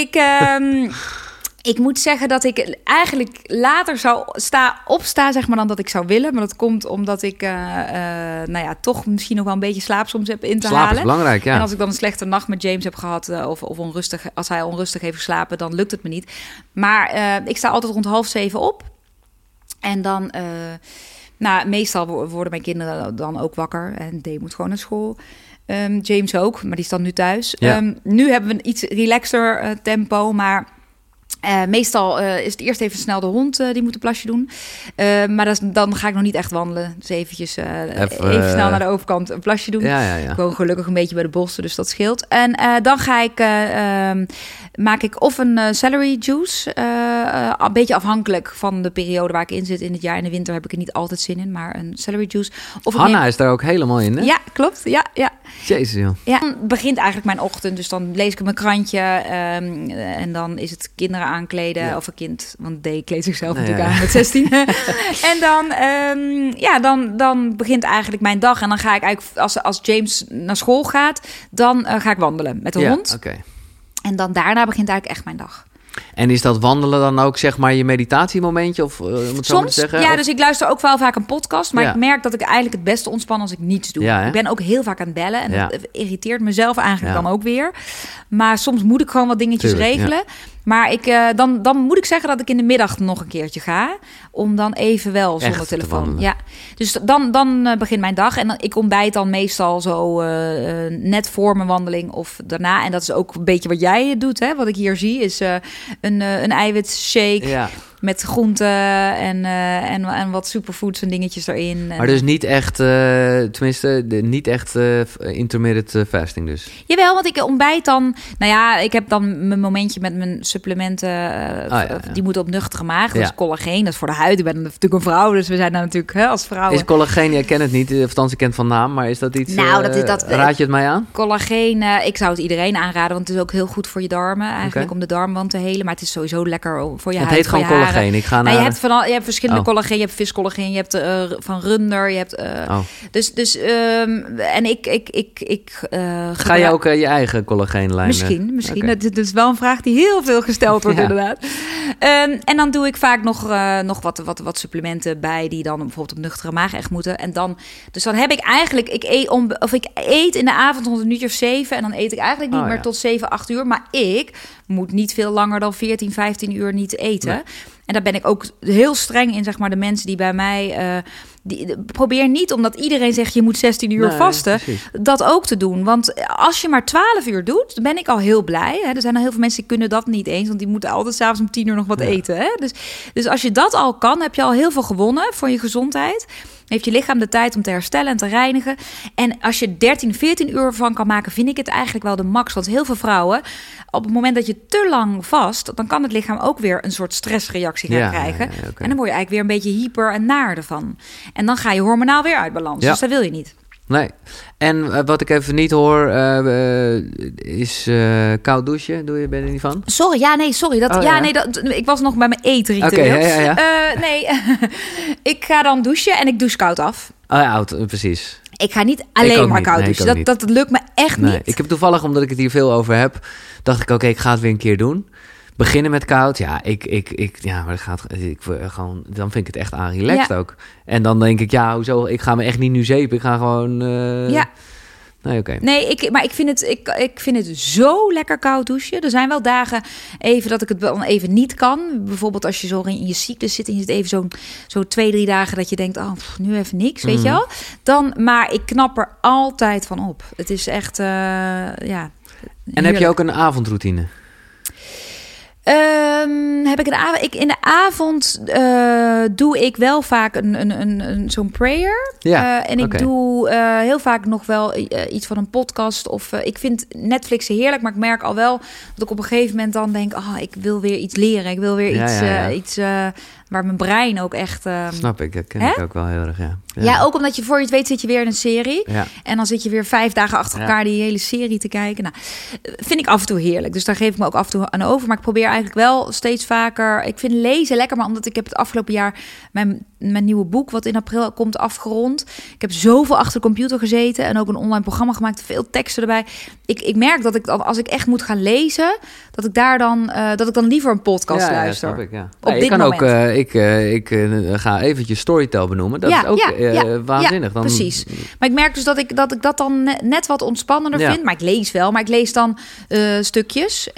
ik moet zeggen dat ik eigenlijk later zou opstaan, zeg maar, dan dat ik zou willen. Maar dat komt omdat ik toch misschien nog wel een beetje slaap soms heb in te halen. Slaap is belangrijk, ja. En als ik dan een slechte nacht met James heb gehad of onrustig, als hij onrustig heeft geslapen, dan lukt het me niet. Maar ik sta altijd rond 6:30 op. En dan... meestal worden mijn kinderen dan ook wakker. En Dee moet gewoon naar school. James ook, maar die is dan nu thuis. Ja. Nu hebben we een iets relaxter tempo, maar... meestal is het eerst even snel de hond die moet een plasje doen. Maar dan ga ik nog niet echt wandelen. Dus eventjes even snel naar de overkant een plasje doen. Ja. Ik woon gelukkig een beetje bij de bossen, dus dat scheelt. En dan maak ik of een celery juice. Een beetje afhankelijk van de periode waar ik in zit. In het jaar in de winter heb ik er niet altijd zin in. Maar een celery juice. Of Hanna is daar ook helemaal in, hè? Ja, klopt. Ja. Jezus, joh. Ja, dan begint eigenlijk mijn ochtend. Dus dan lees ik mijn krantje. En dan is het kinderen aankleden. Ja. Of een kind, want D kleedt zichzelf natuurlijk aan met 16. En dan begint eigenlijk mijn dag. En dan ga ik eigenlijk, als James naar school gaat, dan ga ik wandelen met de hond. Okay. En dan daarna begint eigenlijk echt mijn dag. En is dat wandelen dan ook, zeg maar, je meditatiemomentje? Of om het zo maar te zeggen? Ja, dus ik luister ook wel vaak een podcast. Maar ik merk dat ik eigenlijk het beste ontspan als ik niets doe. Ik ben ook heel vaak aan het bellen. En dat irriteert mezelf eigenlijk dan ook weer. Maar soms moet ik gewoon wat dingetjes regelen. Ja. Maar dan moet ik zeggen dat ik in de middag nog een keertje ga. Om dan even wel zonder telefoon. Ja. Dus dan begint mijn dag. En ik ontbijt dan meestal zo net voor mijn wandeling of daarna. En dat is ook een beetje wat jij doet. Hè? Wat ik hier zie is een eiwitshake. Ja. Met groenten en wat superfoods en dingetjes erin. Maar dus niet echt, niet echt intermittent fasting dus? Jawel, want ik ontbijt dan... Nou ja, ik heb dan mijn momentje met mijn supplementen. Die moeten op nuchtere maag. Dat is collageen, dat is voor de huid. Ik ben natuurlijk een vrouw, dus we zijn daar natuurlijk als vrouwen. Is collageen, jij kent het niet, of althans ik ken het van naam. Maar is dat iets, raad je het mij aan? Collageen, ik zou het iedereen aanraden. Want het is ook heel goed voor je darmen. Eigenlijk om de darmwand te helen. Maar het is sowieso lekker voor je huid. Het heet gewoon collageen. Je hebt verschillende collageen. Je hebt viscollageen, je hebt van runder, je hebt en ik ga je ook je eigen collageenlijn? Misschien. Okay. Dat is wel een vraag die heel veel gesteld wordt inderdaad. En dan doe ik vaak nog wat supplementen bij die dan bijvoorbeeld op nuchtere maag echt moeten. En dan heb ik eigenlijk ik eet in de avond rond een uurtje of 7 en dan eet ik eigenlijk niet meer tot 7, 8 uur. Maar ik moet niet veel langer dan 14, 15 uur niet eten. Nee. En daar ben ik ook heel streng in, zeg maar, de mensen die bij mij... probeer niet, omdat iedereen zegt je moet 16 uur vasten, dat ook te doen. Want als je maar 12 uur doet, dan ben ik al heel blij. Hè? Er zijn al heel veel mensen die kunnen dat niet eens, want die moeten altijd 's avonds om 10 uur nog wat eten. Hè? Dus als je dat al kan, heb je al heel veel gewonnen voor je gezondheid. Heeft je lichaam de tijd om te herstellen en te reinigen. En als je 13, 14 uur van kan maken, vind ik het eigenlijk wel de max. Want heel veel vrouwen, op het moment dat je te lang vast, dan kan het lichaam ook weer een soort stressreactie gaan krijgen. Okay. En dan word je eigenlijk weer een beetje hyper en naar ervan. En dan ga je hormonaal weer uit balans. Dus dat wil je niet. Nee. En wat ik even niet hoor, is koud douchen. Ben je er niet van? Sorry. Ik was nog bij mijn eetritueel. Okay, nee, ik ga dan douchen en ik douche koud af. Precies. Ik ga niet alleen maar koud douchen. Dat lukt me echt niet. Ik heb toevallig, omdat ik het hier veel over heb, dacht ik, ik ga het weer een keer doen. Beginnen met koud, maar dan vind ik het echt relaxed ook. En dan denk ik, hoezo? Ik ga me echt niet nu zeepen. Ik ga gewoon Nee, oké. Nee, maar ik vind het zo lekker koud douchen. Er zijn wel dagen even dat ik het wel even niet kan. Bijvoorbeeld als je zo in je cyclus zit en je zit even zo 2-3 dagen dat je denkt, nu even niks, weet je wel. Maar ik knap er altijd van op. Het is echt, ja. En heb je ook een avondroutine? Heb ik in de avond doe ik wel vaak zo'n prayer. Ja, en ik doe heel vaak nog wel iets van een podcast. Of ik vind Netflix heerlijk, maar ik merk al wel dat ik op een gegeven moment dan denk, ik wil weer iets leren. Ik wil weer iets waar mijn brein ook echt... Snap ik, dat ken ik ook wel heel erg, Ja, ook omdat je voor je het weet zit je weer in een serie. Ja. En dan zit je weer 5 dagen achter elkaar die hele serie te kijken. Nou, vind ik af en toe heerlijk. Dus daar geef ik me ook af en toe aan over. Maar ik probeer eigenlijk wel steeds vaker... Ik vind lezen lekker, maar omdat ik heb het afgelopen jaar... mijn nieuwe boek, wat in april komt, afgerond. Ik heb zoveel achter de computer gezeten en ook een online programma gemaakt. Veel teksten erbij. Ik merk dat ik als ik echt moet gaan lezen... dat ik dan liever een podcast luister. Ja, snap ik, ja. Op dit moment. Ook... Ik ga eventjes Storytel benoemen. Dat is ook waanzinnig. Dan... precies. Maar ik merk dus dat ik dat dan net wat ontspannender vind. Maar ik lees wel. Maar ik lees dan stukjes.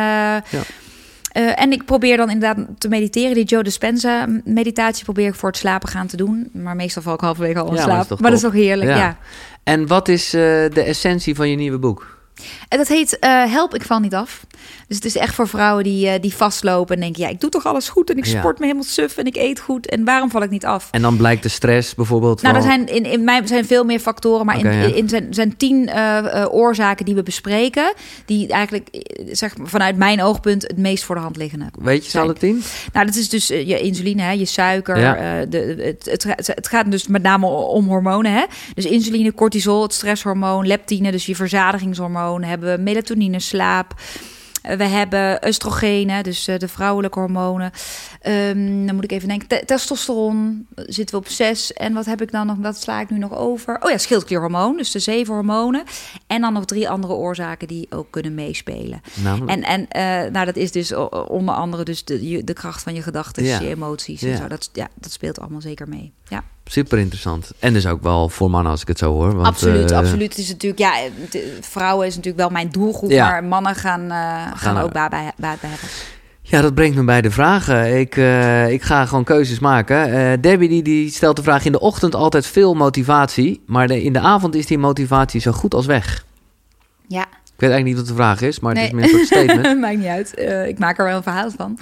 En ik probeer dan inderdaad te mediteren. Die Joe Dispenza meditatie probeer ik voor het slapen gaan te doen. Maar meestal val ik halverwege al in slaap. Maar dat is toch heerlijk, ja. En wat is de essentie van je nieuwe boek? En dat heet Help, ik val niet af. Dus het is echt voor vrouwen die vastlopen en denken... ik doe toch alles goed en ik sport me helemaal suf en ik eet goed. En waarom val ik niet af? En dan blijkt de stress bijvoorbeeld... Nou, er zijn in mij zijn veel meer factoren. Maar zijn 10 oorzaken die we bespreken... die eigenlijk vanuit mijn oogpunt het meest voor de hand liggende. Weet je ze alle 10? Nou, dat is dus je insuline, je suiker. Ja. Het gaat dus met name om hormonen. Hè? Dus insuline, cortisol, het stresshormoon, leptine... dus je verzadigingshormoon, hebben we melatonine, slaap... We hebben oestrogenen, dus de vrouwelijke hormonen. Dan moet ik even denken. Testosteron zitten we op 6. En wat heb ik dan nog? Dat sla ik nu nog over. Oh ja, schildklierhormoon, dus de 7 hormonen. En dan nog 3 andere oorzaken die ook kunnen meespelen. Namelijk? En dat is dus onder andere dus de kracht van je gedachten, je emoties en zo. Dat speelt allemaal zeker mee. Ja. Super interessant. En dus ook wel voor mannen als ik het zo hoor. Want, absoluut. Het is natuurlijk, vrouwen is natuurlijk wel mijn doelgroep, maar mannen gaan ook baat bij hebben. Ja, dat brengt me bij de vragen. Ik ga gewoon keuzes maken. Debbie die stelt de vraag: in de ochtend altijd veel motivatie, maar in de avond is die motivatie zo goed als weg. Ja. Ik weet eigenlijk niet wat de vraag is, maar het is meer een soort statement. Maakt niet uit. Ik maak er wel een verhaal van.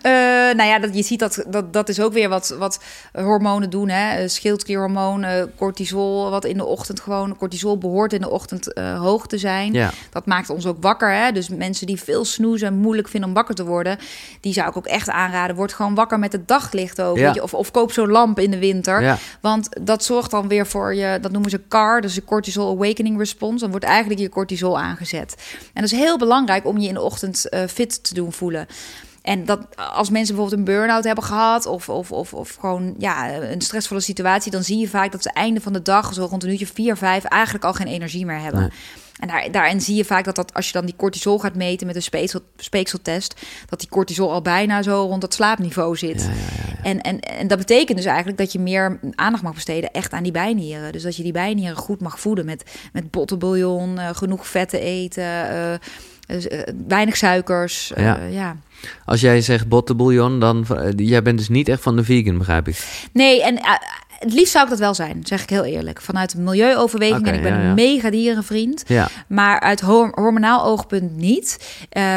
Je ziet dat is ook weer wat hormonen doen. Hè? Schildklierhormoon, cortisol, wat in de ochtend gewoon... Cortisol behoort in de ochtend hoog te zijn. Ja. Dat maakt ons ook wakker. Hè? Dus mensen die veel snoezen en moeilijk vinden om wakker te worden... die zou ik ook echt aanraden. Word gewoon wakker met het daglicht ook. Ja. Of koop zo'n lamp in de winter. Ja. Want dat zorgt dan weer voor je... Dat noemen ze CAR, dus de Cortisol Awakening Response. Dan wordt eigenlijk je cortisol aangezet. En dat is heel belangrijk om je in de ochtend fit te doen voelen. En dat als mensen bijvoorbeeld een burn-out hebben gehad... of gewoon een stressvolle situatie... dan zie je vaak dat ze einde van de dag... zo rond een uurtje 4, 5 eigenlijk al geen energie meer hebben. Nee. En daarin zie je vaak dat als je dan die cortisol gaat meten... met een speekseltest... dat die cortisol al bijna zo rond het slaapniveau zit. Ja. En dat betekent dus eigenlijk dat je meer aandacht mag besteden... echt aan die bijnieren. Dus dat je die bijnieren goed mag voeden... met bottenbouillon, genoeg vetten eten... weinig suikers, ja. Als jij zegt bottenbouillon, dan... jij bent dus niet echt van de vegan, begrijp ik? Nee, en het liefst zou ik dat wel zijn, zeg ik heel eerlijk. Vanuit milieuoverweging, en ik ben een mega dierenvriend. Ja. Maar uit hormonaal oogpunt niet.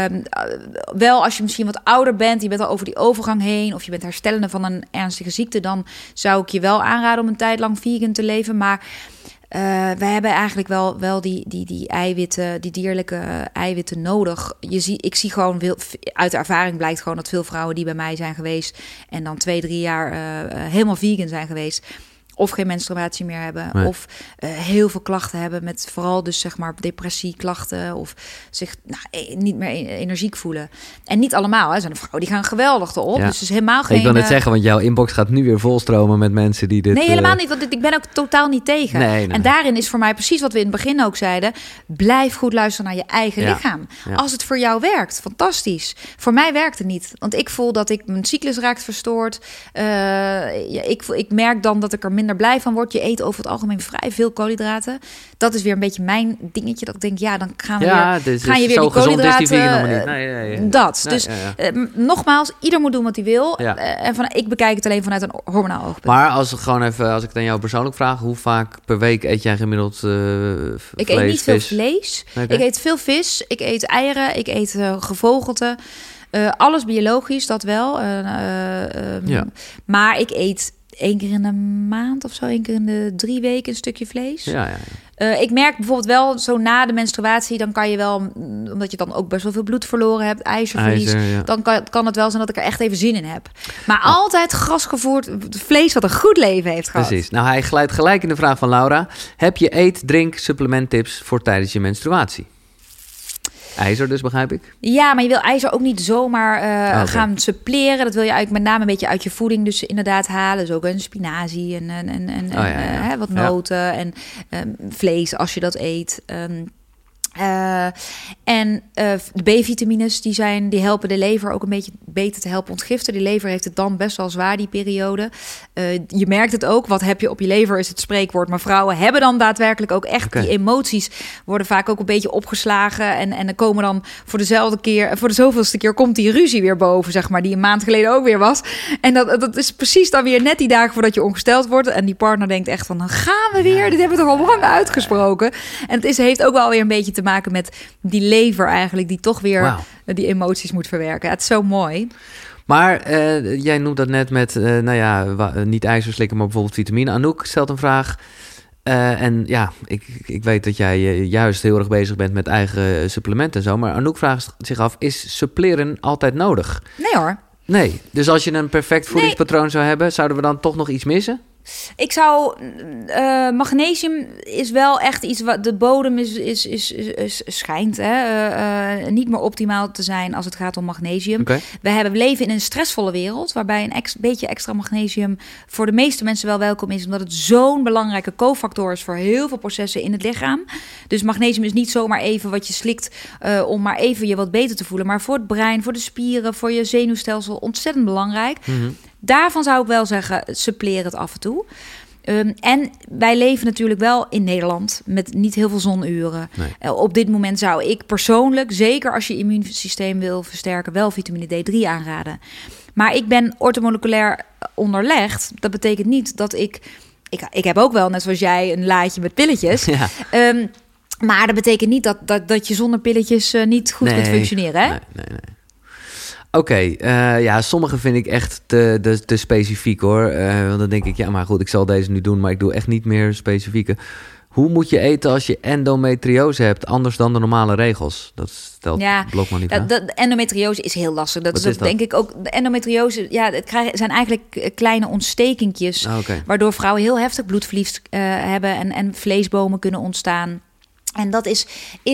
Wel als je misschien wat ouder bent, je bent al over die overgang heen... of je bent herstellende van een ernstige ziekte... dan zou ik je wel aanraden om een tijd lang vegan te leven, maar... we hebben eigenlijk wel die eiwitten, die dierlijke eiwitten nodig. Ik zie gewoon uit de ervaring blijkt gewoon dat veel vrouwen die bij mij zijn geweest en dan 2-3 jaar helemaal vegan zijn geweest, of geen menstruatie meer hebben, of heel veel klachten hebben met vooral dus zeg maar depressieklachten of zich niet meer energiek voelen. En niet allemaal, hè. Er zijn vrouwen die gaan geweldig erop, dus het is helemaal geen... Ik wil net zeggen, want jouw inbox gaat nu weer volstromen met mensen die dit... Nee, helemaal niet, want ik ben ook totaal niet tegen. Nee. En daarin is voor mij precies wat we in het begin ook zeiden, blijf goed luisteren naar je eigen lichaam. Ja. Als het voor jou werkt, fantastisch. Voor mij werkt het niet, want ik voel dat mijn cyclus raakt verstoord. Ik merk dan dat ik er minder minder blij van wordt. Je eet over het algemeen vrij veel koolhydraten. Dat is weer een beetje mijn dingetje. Dat ik denk, ja, dan gaan we ga je weer die koolhydraten... Nee. Dat. Dus nogmaals, ieder moet doen wat hij wil. Ja. En ik bekijk het alleen vanuit een hormonaal oogpunt. Maar als ik het aan jou persoonlijk vraag, hoe vaak per week eet jij gemiddeld vlees? Ik eet niet veel vlees. Okay. Ik eet veel vis. Ik eet eieren. Ik eet gevogelte. Alles biologisch, dat wel. Maar ik eet 1 keer in de maand of zo, 1 keer in de 3 weken een stukje vlees. Ja. Ik merk bijvoorbeeld wel, zo na de menstruatie, dan kan je wel, omdat je dan ook best wel veel bloed verloren hebt, ijzerverlies, dan kan het wel zijn dat ik er echt even zin in heb. Maar altijd grasgevoerd vlees wat een goed leven heeft gehad. Precies. Nou, hij glijdt gelijk in de vraag van Laura. Heb je eet, drink, supplementtips voor tijdens je menstruatie? IJzer dus, begrijp ik? Ja, maar je wil ijzer ook niet zomaar gaan suppleren. Dat wil je eigenlijk met name een beetje uit je voeding dus inderdaad halen. Dus ook een spinazie en wat noten en vlees als je dat eet. De B-vitamines die helpen de lever ook een beetje beter te helpen ontgiften. De lever heeft het dan best wel zwaar die periode. Je merkt het ook. Wat heb je op je lever is het spreekwoord. Maar vrouwen hebben dan daadwerkelijk ook echt die emoties worden vaak ook een beetje opgeslagen. En dan komen dan voor de zoveelste keer komt die ruzie weer boven, zeg maar, die een maand geleden ook weer was. En dat is precies dan weer net die dagen voordat je ongesteld wordt. En die partner denkt echt van, dan gaan we weer. Dit hebben we toch al lang uitgesproken. En het heeft ook wel weer een beetje te maken met die lever eigenlijk, die toch weer die emoties moet verwerken. Het is zo mooi. Maar jij noemt dat net met, niet ijzer slikken, maar bijvoorbeeld vitamine. Anouk stelt een vraag. Ik weet dat jij juist heel erg bezig bent met eigen supplementen en zo. Maar Anouk vraagt zich af, is suppleren altijd nodig? Nee hoor. Nee, dus als je een perfect voedingspatroon zou hebben, zouden we dan toch nog iets missen? Ik zou... magnesium is wel echt iets wat... De bodem schijnt niet meer optimaal te zijn als het gaat om magnesium. Okay. We leven in een stressvolle wereld, waarbij een beetje extra magnesium voor de meeste mensen wel welkom is, omdat het zo'n belangrijke cofactor is voor heel veel processen in het lichaam. Dus magnesium is niet zomaar even wat je slikt om maar even je wat beter te voelen, maar voor het brein, voor de spieren, voor je zenuwstelsel ontzettend belangrijk. Mm-hmm. Daarvan zou ik wel zeggen, suppleer het af en toe. En wij leven natuurlijk wel in Nederland met niet heel veel zonuren. Nee. Op dit moment zou ik persoonlijk, zeker als je immuunsysteem wil versterken, wel vitamine D3 aanraden. Maar ik ben orthomoleculair onderlegd. Dat betekent niet dat ik heb ook wel, net zoals jij, een laadje met pilletjes. Ja. Maar dat betekent niet dat je zonder pilletjes niet goed kunt functioneren. Hè? Nee. Oké, sommige vind ik echt te specifiek hoor. Want dan denk ik, ja, maar goed, ik zal deze nu doen, maar ik doe echt niet meer specifieke. Hoe moet je eten als je endometriose hebt, anders dan de normale regels? Dat stelt Blokman niet aan. De endometriose is heel lastig. Dat is ook, denk ik ook. De endometriose, zijn eigenlijk kleine ontstekingjes, waardoor vrouwen heel heftig bloedverlies hebben en vleesbomen kunnen ontstaan. En dat is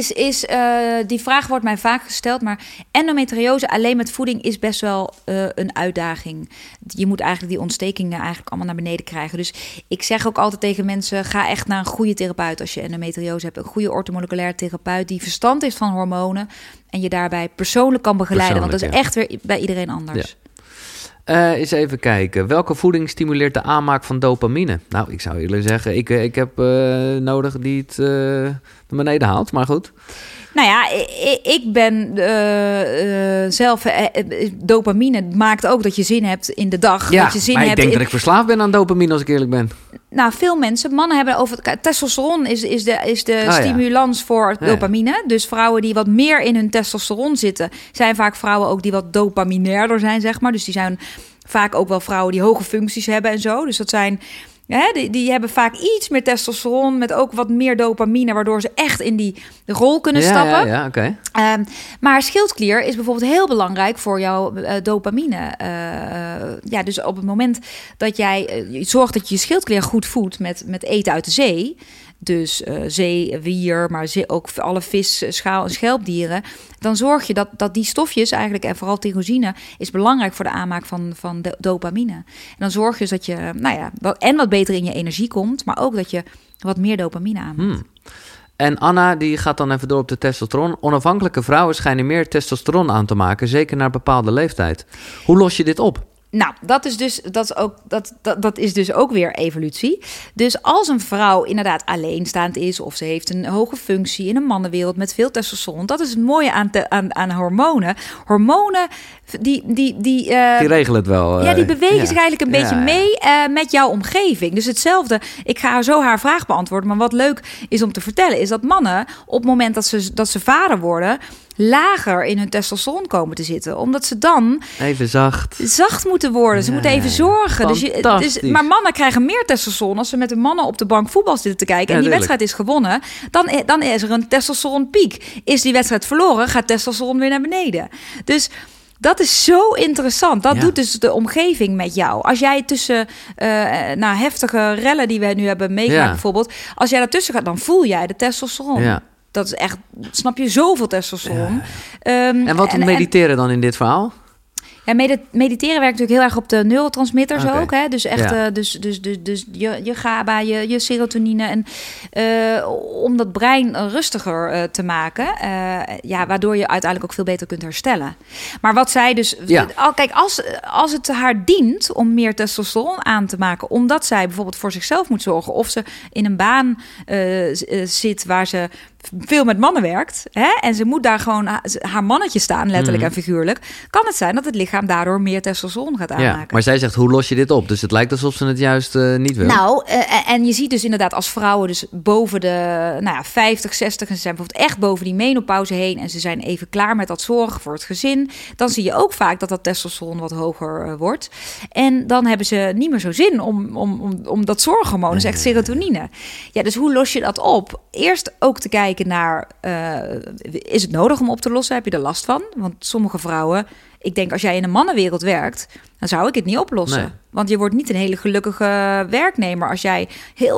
die vraag wordt mij vaak gesteld, maar endometriose alleen met voeding is best wel een uitdaging. Je moet eigenlijk die ontstekingen eigenlijk allemaal naar beneden krijgen. Dus ik zeg ook altijd tegen mensen, ga echt naar een goede therapeut als je endometriose hebt. Een goede orthomoleculaire therapeut die verstand heeft van hormonen en je daarbij persoonlijk kan begeleiden. Want dat is echt weer bij iedereen anders. Ja. Eens even kijken. Welke voeding stimuleert de aanmaak van dopamine? Nou, ik zou eerlijk zeggen, ik heb nodig die het naar beneden haalt, maar goed. Nou ja, ik ben zelf... dopamine maakt ook dat je zin hebt in de dag. Ja, dat je zin maar hebt ik denk dat ik verslaafd ben aan dopamine, als ik eerlijk ben. Nou, veel mensen, mannen hebben over... Testosteron is de stimulans voor dopamine. Ja. Dus vrouwen die wat meer in hun testosteron zitten, zijn vaak vrouwen ook die wat dopaminairder zijn, zeg maar. Dus die zijn vaak ook wel vrouwen die hoge functies hebben en zo. Dus dat zijn... Ja, die hebben vaak iets meer testosteron met ook wat meer dopamine, waardoor ze echt in die rol kunnen stappen. Ja, oké. Maar schildklier is bijvoorbeeld heel belangrijk voor jouw dopamine. Dus op het moment dat jij zorgt dat je je schildklier goed voedt met eten uit de zee, dus zeewier, maar ook alle vis, schaal- en schelpdieren, dan zorg je dat die stofjes eigenlijk, en vooral tyrosine, is belangrijk voor de aanmaak van de dopamine. En dan zorg je dus dat je wat beter in je energie komt, maar ook dat je wat meer dopamine aanmaakt. En Anna, die gaat dan even door op de testosteron. Onafhankelijke vrouwen schijnen meer testosteron aan te maken, zeker na een bepaalde leeftijd. Hoe los je dit op? Nou, dat is dus ook weer evolutie. Dus als een vrouw inderdaad alleenstaand is, of ze heeft een hoge functie in een mannenwereld met veel testosteron, dat is het mooie aan hormonen. Hormonen die regelen het wel. Die bewegen zich eigenlijk een beetje mee met jouw omgeving. Dus hetzelfde. Ik ga zo haar vraag beantwoorden. Maar wat leuk is om te vertellen, is dat mannen op het moment dat ze vader worden, lager in hun testosteron komen te zitten. Omdat ze dan even zacht moeten worden. Ze moeten even zorgen. Maar mannen krijgen meer testosteron als ze met de mannen op de bank voetbal zitten te kijken en die wedstrijd is gewonnen. Dan is er een testosteronpiek. Is die wedstrijd verloren, gaat testosteron weer naar beneden. Dus dat is zo interessant. Dat doet dus de omgeving met jou. Als jij tussen heftige rellen die we nu hebben meegemaakt bijvoorbeeld, als jij daartussen gaat, dan voel jij de testosteron. Ja. Dat is echt, snap je, zoveel testosteron. Ja. En wat mediteren dan in dit verhaal? Ja, mediteren werkt natuurlijk heel erg op de neurotransmitters ook. Hè? Dus echt, dus je GABA, je serotonine. En om dat brein rustiger te maken. Waardoor je uiteindelijk ook veel beter kunt herstellen. Maar wat zij dus... Kijk, als het haar dient om meer testosteron aan te maken, omdat zij bijvoorbeeld voor zichzelf moet zorgen, of ze in een baan zit waar ze veel met mannen werkt, hè, en ze moet daar gewoon haar mannetje staan, letterlijk en figuurlijk, kan het zijn dat het lichaam daardoor meer testosteron gaat aanmaken. Ja, maar zij zegt, hoe los je dit op? Dus het lijkt alsof ze het juist niet wil. Nou, en je ziet dus inderdaad als vrouwen dus boven de 50, 60, en ze zijn bijvoorbeeld echt boven die menopauze heen en ze zijn even klaar met dat zorgen voor het gezin, dan zie je ook vaak dat testosteron wat hoger wordt. En dan hebben ze niet meer zo zin om dat zorghormoon, dus echt serotonine. Ja, dus hoe los je dat op? Eerst ook te kijken naar, is het nodig om op te lossen? Heb je er last van? Want sommige vrouwen, ik denk als jij in een mannenwereld werkt, dan zou ik het niet oplossen. Nee. Want je wordt niet een hele gelukkige werknemer als jij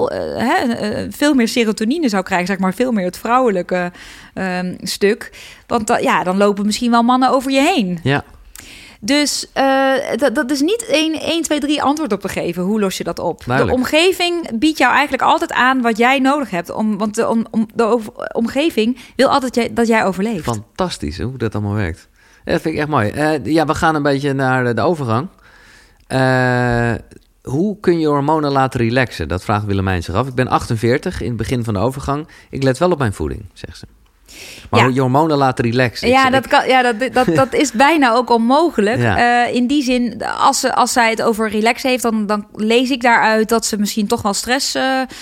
veel meer serotonine zou krijgen, zeg maar veel meer het vrouwelijke stuk. Want dan lopen misschien wel mannen over je heen. Ja. Dus dat is niet 1, 2, 3 antwoord op te geven. Hoe los je dat op? Duidelijk. De omgeving biedt jou eigenlijk altijd aan wat jij nodig hebt. Want de omgeving wil altijd dat jij overleeft. Fantastisch hoe dat allemaal werkt. Dat vind ik echt mooi. We gaan een beetje naar de overgang. Hoe kun je hormonen laten relaxen? Dat vraagt Willemijn zich af. Ik ben 48 in het begin van de overgang. Ik let wel op mijn voeding, zegt ze. Maar je hormonen laten relaxen. Ja, dat is bijna ook onmogelijk. Ja. In die zin, als zij het over relax heeft, dan lees ik daaruit dat ze misschien toch wel stress,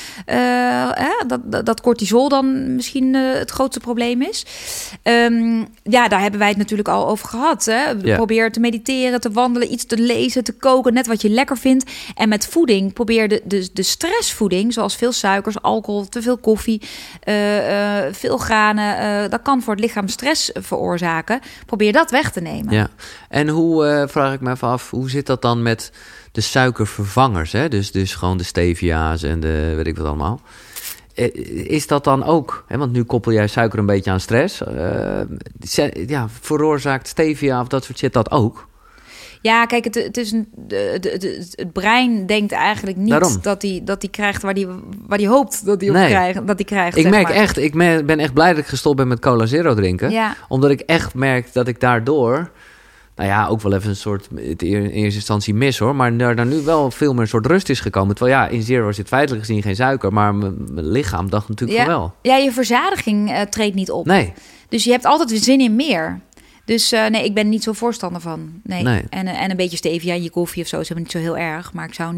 dat cortisol dan misschien het grootste probleem is. Daar hebben wij het natuurlijk al over gehad. Hè? Ja. Probeer te mediteren, te wandelen, iets te lezen, te koken, net wat je lekker vindt. En met voeding, probeer de stressvoeding, zoals veel suikers, alcohol, te veel koffie, veel granen. Dat kan voor het lichaam stress veroorzaken. Probeer dat weg te nemen. Ja. En hoe, vraag ik me even af, hoe zit dat dan met de suikervervangers? Hè? Dus gewoon de stevia's en de weet ik wat allemaal. Is dat dan ook, hè, want nu koppel jij suiker een beetje aan stress. Veroorzaakt stevia of dat soort shit dat ook? Ja, kijk, het brein denkt eigenlijk niet dat hij krijgt waar hij hoopt dat hij krijgt. Ik merk echt, ik ben echt blij dat ik gestopt ben met Cola Zero drinken. Ja. Omdat ik echt merk dat ik daardoor, ook wel even een soort, in eerste instantie mis hoor, maar daar nu wel veel meer een soort rust is gekomen. Terwijl in Zero zit feitelijk gezien geen suiker, maar mijn lichaam dacht natuurlijk van wel. Ja, je verzadiging treedt niet op. Nee. Dus je hebt altijd weer zin in meer. Dus ik ben niet zo voorstander van. Nee. En een beetje stevia in je koffie of zo is niet zo heel erg. Maar ik zou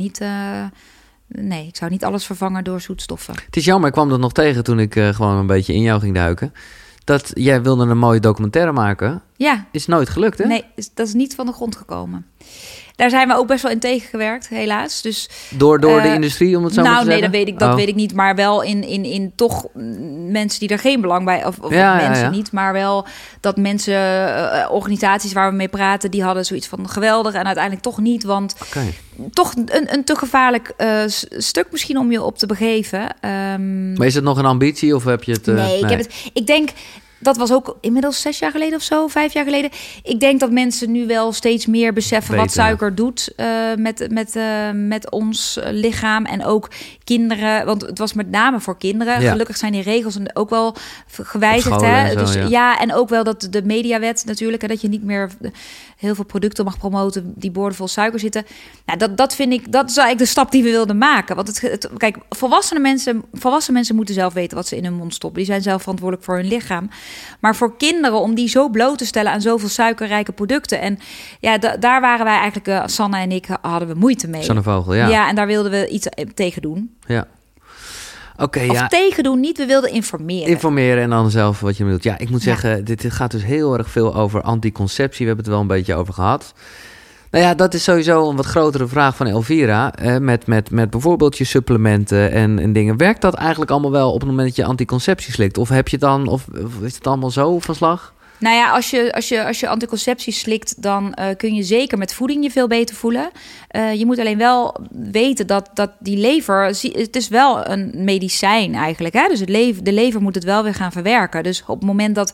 niet alles vervangen door zoetstoffen. Het is jammer, ik kwam dat nog tegen toen ik gewoon een beetje in jou ging duiken. Dat jij wilde een mooie documentaire maken. Ja. Is nooit gelukt, hè? Nee, dat is niet van de grond gekomen. Daar zijn we ook best wel in tegengewerkt, helaas. Dus, door de industrie, om het zo maar te zeggen? Nee, dat weet ik niet. Maar wel in toch mensen die er geen belang bij... Of mensen niet, maar wel dat mensen... organisaties waar we mee praten, die hadden zoiets van geweldig... en uiteindelijk toch niet, want... Toch een te gevaarlijk stuk misschien om je op te begeven. Maar is het nog een ambitie of heb je het... nee, ik denk... Dat was ook inmiddels 6 jaar geleden of zo, 5 jaar geleden. Ik denk dat mensen nu wel steeds meer beseffen wat suiker doet met ons lichaam. En ook kinderen, want het was met name voor kinderen. Ja. Gelukkig zijn die regels ook wel gewijzigd. Hè? Dus, en ook wel dat de mediawet natuurlijk, dat je niet meer heel veel producten mag promoten die boordevol suiker zitten. Nou, dat vind ik, dat is eigenlijk de stap die we wilden maken. Want kijk, volwassen mensen moeten zelf weten wat ze in hun mond stoppen. Die zijn zelf verantwoordelijk voor hun lichaam. Maar voor kinderen, om die zo bloot te stellen aan zoveel suikerrijke producten. En ja, daar waren wij eigenlijk, Sanne en ik, hadden we moeite mee. Sanne Vogel, ja. Ja, en daar wilden we iets tegen doen. Ja. Of tegen doen, niet. We wilden informeren. Informeren en dan zelf wat je bedoelt. Ja, ik moet zeggen, dit gaat dus heel erg veel over anticonceptie. We hebben het er wel een beetje over gehad. Nou ja, dat is sowieso een wat grotere vraag van Elvira. Met bijvoorbeeld je supplementen en dingen. Werkt dat eigenlijk allemaal wel op het moment dat je anticonceptie slikt? Of heb je dan, of is het allemaal zo van slag? Nou ja, als je anticonceptie slikt, dan kun je zeker met voeding je veel beter voelen. Je moet alleen wel weten dat die lever, het is wel een medicijn eigenlijk. Hè? Dus de lever moet het wel weer gaan verwerken. Dus op het moment dat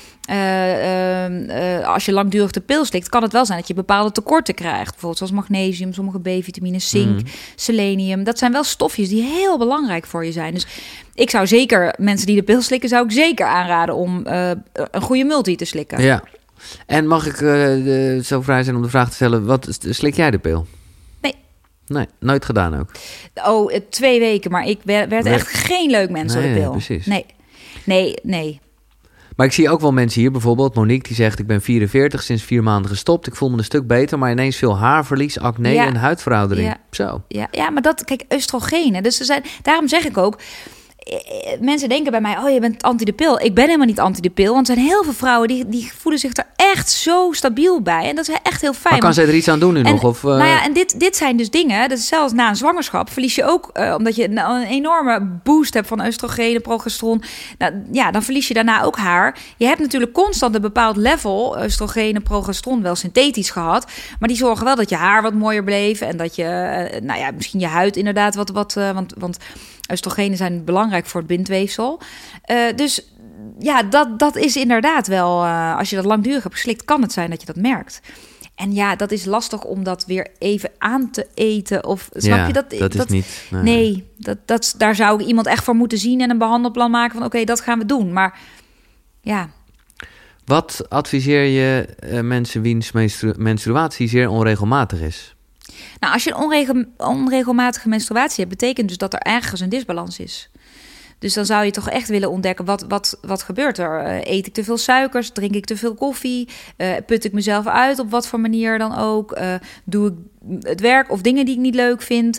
als je langdurig de pil slikt, kan het wel zijn dat je bepaalde tekorten krijgt. Bijvoorbeeld zoals magnesium, sommige B-vitamines, zink, selenium. Dat zijn wel stofjes die heel belangrijk voor je zijn. Dus ik zou zeker, mensen die de pil slikken, zou ik zeker aanraden om een goede multi te slikken. Ja. En mag ik zo vrij zijn om de vraag te stellen, wat slik jij de pil? Nee, nooit gedaan ook. 2 weken, maar ik werd echt geen leuk mens door de pil. Precies. Nee. Maar ik zie ook wel mensen hier, bijvoorbeeld Monique, die zegt: ik ben 44, sinds 4 maanden gestopt. Ik voel me een stuk beter, maar ineens veel haarverlies, acne en huidveroudering. Ja. Zo. Ja, maar dat, kijk, oestrogenen. Dus daarom zeg ik ook, mensen denken bij mij, je bent anti de pil. Ik ben helemaal niet anti de pil, want er zijn heel veel vrouwen die voelen zich er echt zo stabiel bij. En dat is echt heel fijn. Maar kan zij er iets aan doen nu nog? Of, Nou ja, en dit zijn dus dingen, dat is zelfs na een zwangerschap verlies je ook, omdat je een enorme boost hebt van oestrogenen, progesteron. Nou, ja, dan verlies je daarna ook haar. Je hebt natuurlijk constant een bepaald level oestrogenen, progesteron, wel synthetisch gehad, maar die zorgen wel dat je haar wat mooier bleef en dat je, misschien je huid inderdaad want oestrogenen zijn belangrijk voor het bindweefsel. Dus ja, dat is inderdaad wel, als je dat langdurig hebt geslikt, kan het zijn dat je dat merkt. En ja, dat is lastig om dat weer even aan te eten. Of snap je dat? Dat is niet. Nee, daar zou ik iemand echt voor moeten zien en een behandelplan maken van oké, dat gaan we doen. Maar ja. Wat adviseer je mensen wiens menstruatie zeer onregelmatig is? Nou, als je een onregelmatige menstruatie hebt, betekent dus dat er ergens een disbalans is. Dus dan zou je toch echt willen ontdekken, wat gebeurt er? Eet ik te veel suikers? Drink ik te veel koffie? Put ik mezelf uit op wat voor manier dan ook? Doe ik het werk of dingen die ik niet leuk vind?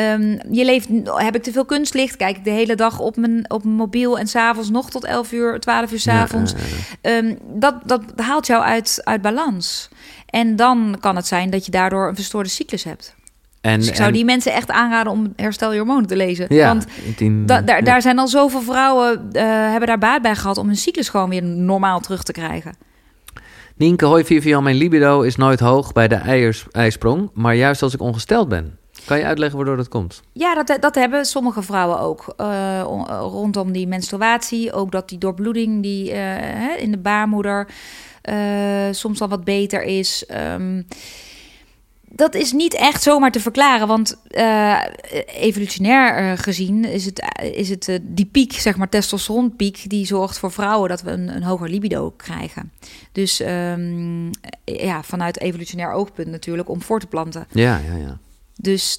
Heb ik te veel kunstlicht? Kijk ik de hele dag op mijn mobiel en 's avonds nog tot 11 uur, 12 uur 's avonds? Dat haalt jou uit balans. En dan kan het zijn dat je daardoor een verstoorde cyclus hebt. Dus ik zou die mensen echt aanraden om Herstel je hormonen te lezen. Ja, want daar zijn al zoveel vrouwen hebben daar baat bij gehad om hun cyclus gewoon weer normaal terug te krijgen. Nienke, hoi Vivian, mijn libido is nooit hoog bij de ijsprong, maar juist als ik ongesteld ben. Kan je uitleggen waardoor dat komt? Ja, dat hebben sommige vrouwen ook. Rondom die menstruatie, ook dat die doorbloeding die in de baarmoeder soms al wat beter is. Dat is niet echt zomaar te verklaren, want evolutionair gezien is het die piek, zeg maar testosteronpiek, die zorgt voor vrouwen dat we een hoger libido krijgen. Dus vanuit evolutionair oogpunt natuurlijk om voor te planten. Ja. Dus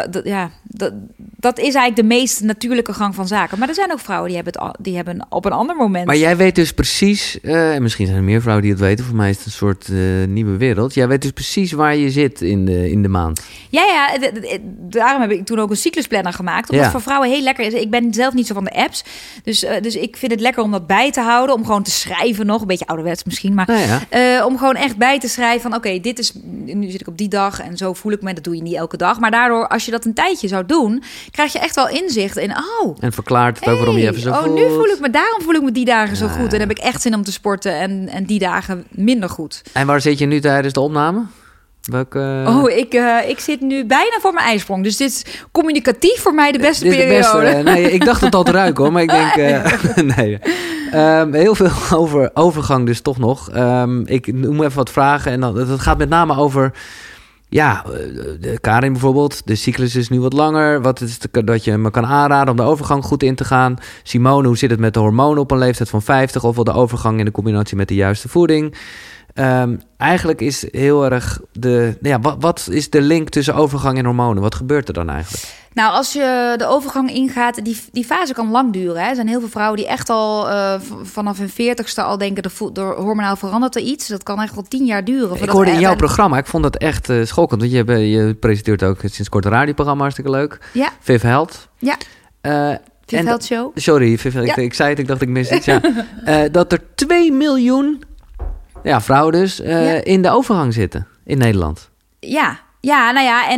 dat is eigenlijk de meest natuurlijke gang van zaken. Maar er zijn ook vrouwen die hebben op een ander moment. Maar jij weet dus precies, en misschien zijn er meer vrouwen die het weten. Voor mij is het een soort nieuwe wereld. Jij weet dus precies waar je zit in de maand. Ja, daarom heb ik toen ook een cyclusplanner gemaakt. Omdat het voor vrouwen heel lekker is. Ik ben zelf niet zo van de apps. Dus ik vind het lekker om dat bij te houden. Om gewoon te schrijven nog. Een beetje ouderwets misschien. Maar om gewoon echt bij te schrijven van oké, nu zit ik op die dag. En zo voel ik me. Dat doe je niet elke dag. Maar daardoor, als je dat een tijdje zou doen, krijg je echt wel inzicht in, en verklaart het ook waarom je even zo voelt. Daarom voel ik me die dagen zo goed. En heb ik echt zin om te sporten en die dagen minder goed. En waar zit je nu tijdens de opname? Ik zit nu bijna voor mijn ijsprong. Dus dit is communicatief voor mij de beste periode. Nee, ik dacht het al te ruiken hoor, maar ik denk... nee. Heel veel over overgang dus toch nog. Ik noem even wat vragen en dat gaat met name over... Ja, Karin bijvoorbeeld, de cyclus is nu wat langer. Wat is dat je me kan aanraden om de overgang goed in te gaan? Simone, hoe zit het met de hormonen op een leeftijd van 50? Of wel de overgang in de combinatie met de juiste voeding? Eigenlijk is heel erg wat is de link tussen overgang en hormonen? Wat gebeurt er dan eigenlijk? Nou, als je de overgang ingaat, die fase kan lang duren. Hè. Er zijn heel veel vrouwen die echt al vanaf hun 40ste al denken, door hormonaal verandert er iets. Dat kan echt wel 10 jaar duren. Ik hoorde in jouw programma, ik vond dat echt schokkend. Want je presenteert ook sinds kort een radioprogramma, hartstikke leuk. Ja. Viv Held. Ja. Viv Held Show. Sorry, Viv, ja. Ik zei het, ik dacht ik mis iets. Ja. Dat er 2 miljoen vrouwen dus in de overgang zitten in Nederland. Ja, nou ja,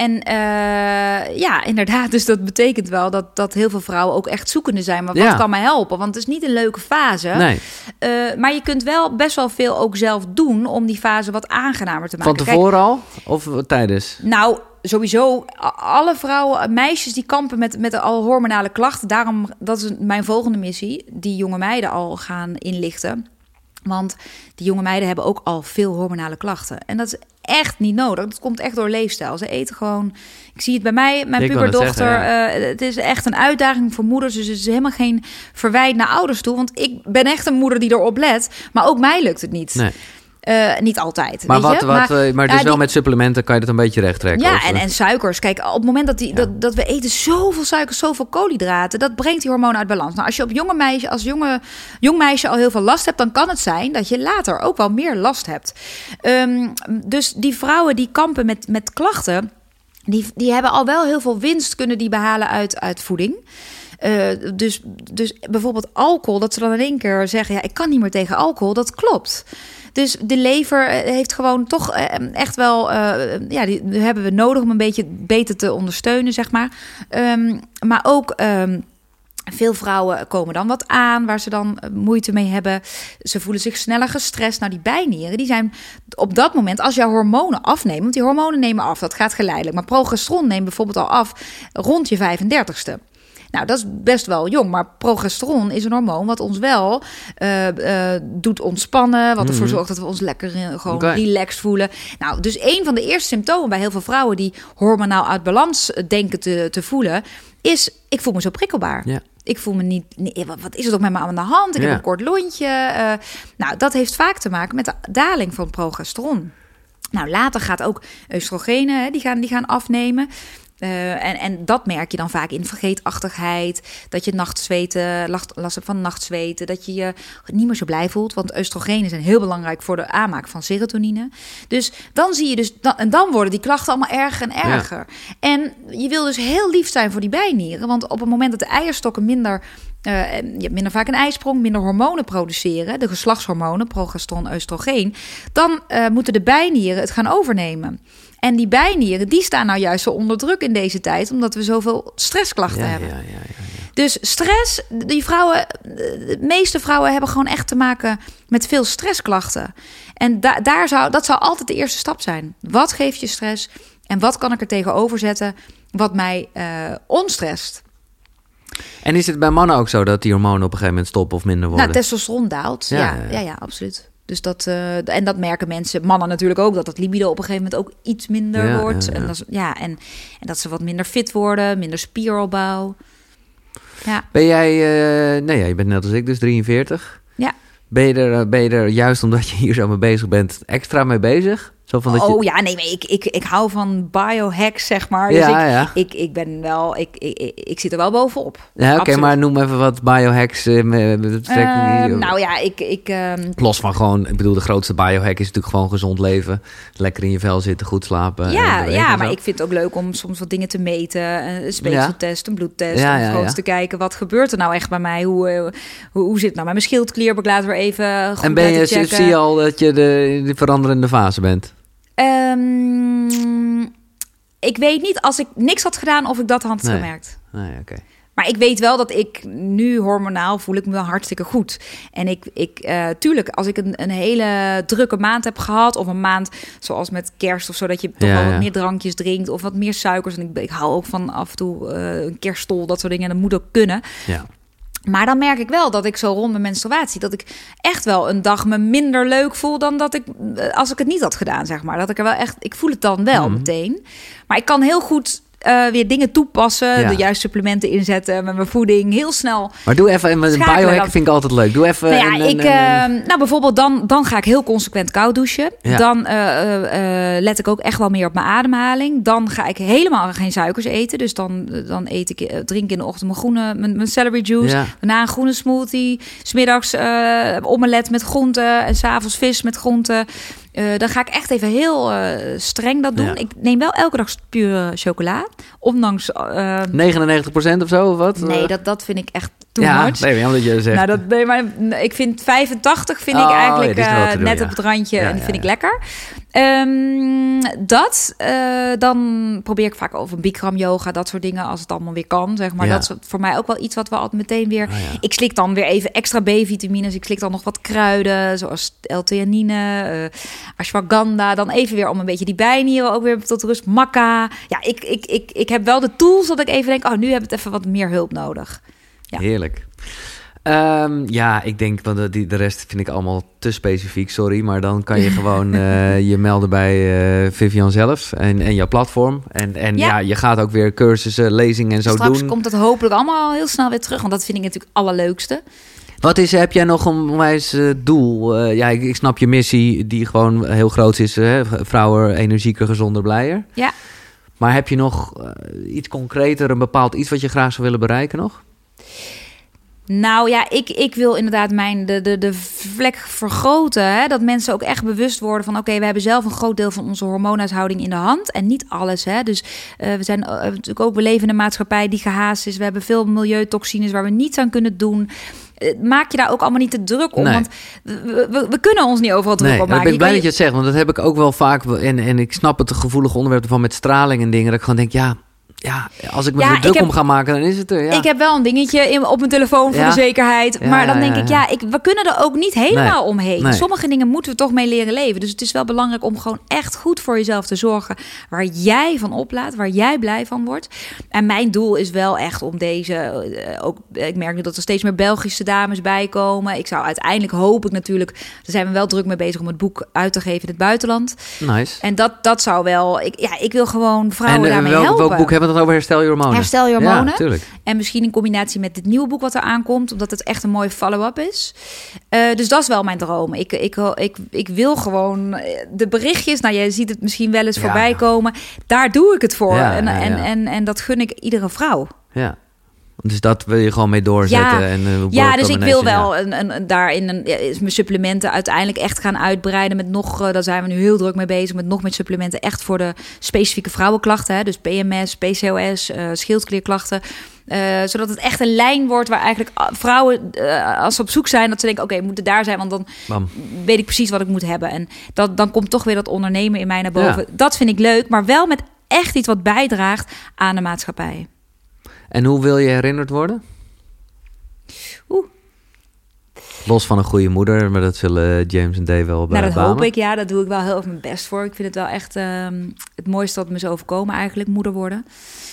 en inderdaad. Dus dat betekent wel dat heel veel vrouwen ook echt zoekende zijn. Maar wat kan mij helpen? Want het is niet een leuke fase. Nee. Maar je kunt wel best wel veel ook zelf doen om die fase wat aangenamer te maken. Van tevoren al? Of tijdens? Nou, sowieso alle vrouwen, meisjes die kampen met al hormonale klachten. Daarom, dat is mijn volgende missie. Die jonge meiden al gaan inlichten. Want die jonge meiden hebben ook al veel hormonale klachten. En dat is echt niet nodig. Dat komt echt door leefstijl. Ze eten gewoon... Ik zie het bij mij, mijn puberdochter. Het is echt een uitdaging voor moeders. Dus het is helemaal geen verwijt naar ouders toe. Want ik ben echt een moeder die erop let. Maar ook mij lukt het niet. Nee. Niet altijd. Maar dus wel met supplementen kan je het een beetje recht trekken? Ja, en suikers. Kijk, op het moment dat we eten zoveel suikers, zoveel koolhydraten, dat brengt die hormonen uit balans. Nou, als je als jong meisje al heel veel last hebt, dan kan het zijn dat je later ook wel meer last hebt. Dus die vrouwen die kampen met klachten, die hebben al wel heel veel winst kunnen die behalen uit voeding. Dus bijvoorbeeld alcohol, dat ze dan in één keer zeggen, ik kan niet meer tegen alcohol, dat klopt. Dus de lever heeft gewoon toch echt wel... die hebben we nodig om een beetje beter te ondersteunen, zeg maar. Maar ook... Veel vrouwen komen dan wat aan waar ze dan moeite mee hebben. Ze voelen zich sneller gestrest. Nou, die bijnieren, die zijn op dat moment, als jouw hormonen afnemen, want die hormonen nemen af, dat gaat geleidelijk. Maar progesteron neemt bijvoorbeeld al af rond je 35ste. Nou, dat is best wel jong, maar progesteron is een hormoon wat ons wel doet ontspannen, wat ervoor zorgt dat we ons lekker relaxed voelen. Nou, dus een van de eerste symptomen bij heel veel vrouwen die hormonaal uit balans denken te voelen, is: ik voel me zo prikkelbaar. Ja. Ik voel me niet, wat is er ook met me aan de hand? Ik heb een kort lontje. Nou, dat heeft vaak te maken met de daling van progesteron. Nou, later gaat ook oestrogenen, die gaan afnemen. En dat merk je dan vaak in vergeetachtigheid, dat je last hebt van nachtzweten, dat je je niet meer zo blij voelt, want oestrogenen zijn heel belangrijk voor de aanmaak van serotonine. Dus dan zie je dan worden die klachten allemaal erger en erger. Ja. En je wil dus heel lief zijn voor die bijnieren, want op het moment dat de eierstokken minder vaak een ijsprong, minder hormonen produceren, de geslachtshormonen, progesteron, oestrogeen, dan moeten de bijnieren het gaan overnemen. En die bijnieren, die staan nou juist zo onder druk in deze tijd, omdat we zoveel stressklachten hebben. Ja. Dus stress, de meeste vrouwen hebben gewoon echt te maken met veel stressklachten. En dat zou altijd de eerste stap zijn. Wat geeft je stress? En wat kan ik er tegenover zetten wat mij onstrest? En is het bij mannen ook zo dat die hormonen op een gegeven moment stoppen of minder worden? Nou, testosteron daalt. Ja, absoluut. Dus dat merken mensen, mannen natuurlijk ook, dat het libido op een gegeven moment ook iets minder wordt. Ja. En dat ze wat minder fit worden, minder spieropbouw. Ja. Ben jij, je bent net als ik, dus 43. Ja. Ben je er juist omdat je hier zo mee bezig bent, extra mee bezig? Zo van ik hou van biohacks, zeg maar. Dus ik ben wel, ik zit er wel bovenop. Ja, oké, maar noem even wat biohacks. Los van gewoon, ik bedoel, de grootste biohack is natuurlijk gewoon gezond leven. Lekker in je vel zitten, goed slapen. Ja, maar ik vind het ook leuk om soms wat dingen te meten. Een speekseltest, een bloedtest. Om gewoon te kijken, wat gebeurt er nou echt bij mij? Hoe zit het nou met mijn schildklier? Ik laat weer even goed en zie je al dat je de veranderende fase bent? Ik weet niet, als ik niks had gedaan, of ik dat had gemerkt. Nee, oké. Maar ik weet wel dat ik nu hormonaal voel ik me wel hartstikke goed. En tuurlijk, als ik een hele drukke maand heb gehad, of een maand zoals met kerst of zo, dat je toch wel wat meer drankjes drinkt of wat meer suikers. En ik hou ook van af en toe een kerststol, dat soort dingen. En dat moet ook kunnen. Ja. Maar dan merk ik wel dat ik zo rond mijn menstruatie, dat ik echt wel een dag me minder leuk voel dan dat ik, als ik het niet had gedaan, zeg maar. Dat ik er wel echt, ik voel het dan wel meteen. Maar ik kan heel goed weer dingen toepassen. Ja. De juiste supplementen inzetten met mijn voeding. Heel snel. Maar doe even, met een biohack vind ik altijd leuk. Doe even... Nou, bijvoorbeeld dan ga ik heel consequent koud douchen. Ja. Dan let ik ook echt wel meer op mijn ademhaling. Dan ga ik helemaal geen suikers eten. Dus dan drink ik in de ochtend mijn celery juice. Ja. Daarna een groene smoothie. 's Middags omelet met groenten. En 's avonds vis met groenten. Dan ga ik echt even heel streng dat doen. Ja. Ik neem wel elke dag pure chocola. Ondanks... 99% of zo, of wat? nee, dat vind ik echt too much. Nee, omdat je zegt... Maar ik vind 85 vind ik Oh, eigenlijk ja, die is nog te doen, net ja. op het randje. Ja, en die vind ja. ik lekker. Dan probeer ik vaak over Bikram yoga, dat soort dingen, als het allemaal weer kan, zeg maar. Ja. Dat is voor mij ook wel iets wat we altijd meteen weer... Oh, ja. Ik slik dan weer even extra B-vitamines. Ik slik dan nog wat kruiden, zoals L-theanine, ashwagandha. Dan even weer om een beetje die bijnieren ook weer tot rust. Maca. Ja, ik heb wel de tools dat ik even denk, nu heb ik even wat meer hulp nodig. Ja. Heerlijk. Ik denk, want de rest vind ik allemaal te specifiek, sorry. Maar dan kan je gewoon je melden bij Vivian zelf en jouw platform. En je gaat ook weer cursussen, lezingen en zo Straks doen. komt het hopelijk allemaal heel snel weer terug. Want dat vind ik natuurlijk het allerleukste. Heb jij nog een onwijs doel? Ik snap je missie die gewoon heel groot is. Vrouwen energieker, gezonder, blijer. Ja. Maar heb je nog iets concreter, een bepaald iets wat je graag zou willen bereiken nog? Nou ja, ik wil inderdaad de vlek vergroten. Hè? Dat mensen ook echt bewust worden van... oké, we hebben zelf een groot deel van onze hormoonhuishouding in de hand. En niet alles. Hè? Dus we leven in een maatschappij die gehaast is. We hebben veel milieutoxines waar we niets aan kunnen doen. Maak je daar ook allemaal niet te druk om. Nee. Want we kunnen ons niet overal druk op maken. Ik ben blij dat je het zegt. Want dat heb ik ook wel vaak. En ik snap het gevoelige onderwerp van met straling en dingen. Dat ik gewoon denk, als ik me er druk om ga maken, dan is het er. Ja. Ik heb wel een dingetje op mijn telefoon voor de zekerheid. Maar dan denk ik, we kunnen er ook niet helemaal omheen. Nee. Sommige dingen moeten we toch mee leren leven. Dus het is wel belangrijk om gewoon echt goed voor jezelf te zorgen. Waar jij van oplaat, waar jij blij van wordt. En mijn doel is wel echt om ik merk nu dat er steeds meer Belgische dames bij komen. Uiteindelijk hoop ik natuurlijk, daar zijn we wel druk mee bezig om het boek uit te geven in het buitenland. Nice. En dat zou wel, ik wil gewoon vrouwen daarmee helpen. Welk boek hebben we het over? Herstel je hormonen. Herstel je hormonen. Ja, tuurlijk. En misschien in combinatie met dit nieuwe boek wat er aankomt, omdat het echt een mooie follow-up is. Dus dat is wel mijn droom. Ik wil gewoon de berichtjes, je ziet het misschien wel eens voorbij komen. Daar doe ik het voor. Ja, en dat gun ik iedere vrouw. Ja. Dus dat wil je gewoon mee doorzetten. Dus ik wil wel mijn supplementen uiteindelijk echt gaan uitbreiden met nog, daar zijn we nu heel druk mee bezig, met nog meer supplementen echt voor de specifieke vrouwenklachten. Hè? Dus PMS, PCOS, schildklierklachten. Zodat het echt een lijn wordt waar eigenlijk vrouwen, als ze op zoek zijn, dat ze denken, we moeten daar zijn, want dan weet ik precies wat ik moet hebben. En dan komt toch weer dat ondernemen in mij naar boven. Ja. Dat vind ik leuk, maar wel met echt iets wat bijdraagt aan de maatschappij. En hoe wil je herinnerd worden? Los van een goede moeder, maar dat zullen James en Dave wel dat hoop ik, daar doe ik wel heel erg mijn best voor. Ik vind het wel echt het mooiste wat me is overkomen eigenlijk, moeder worden.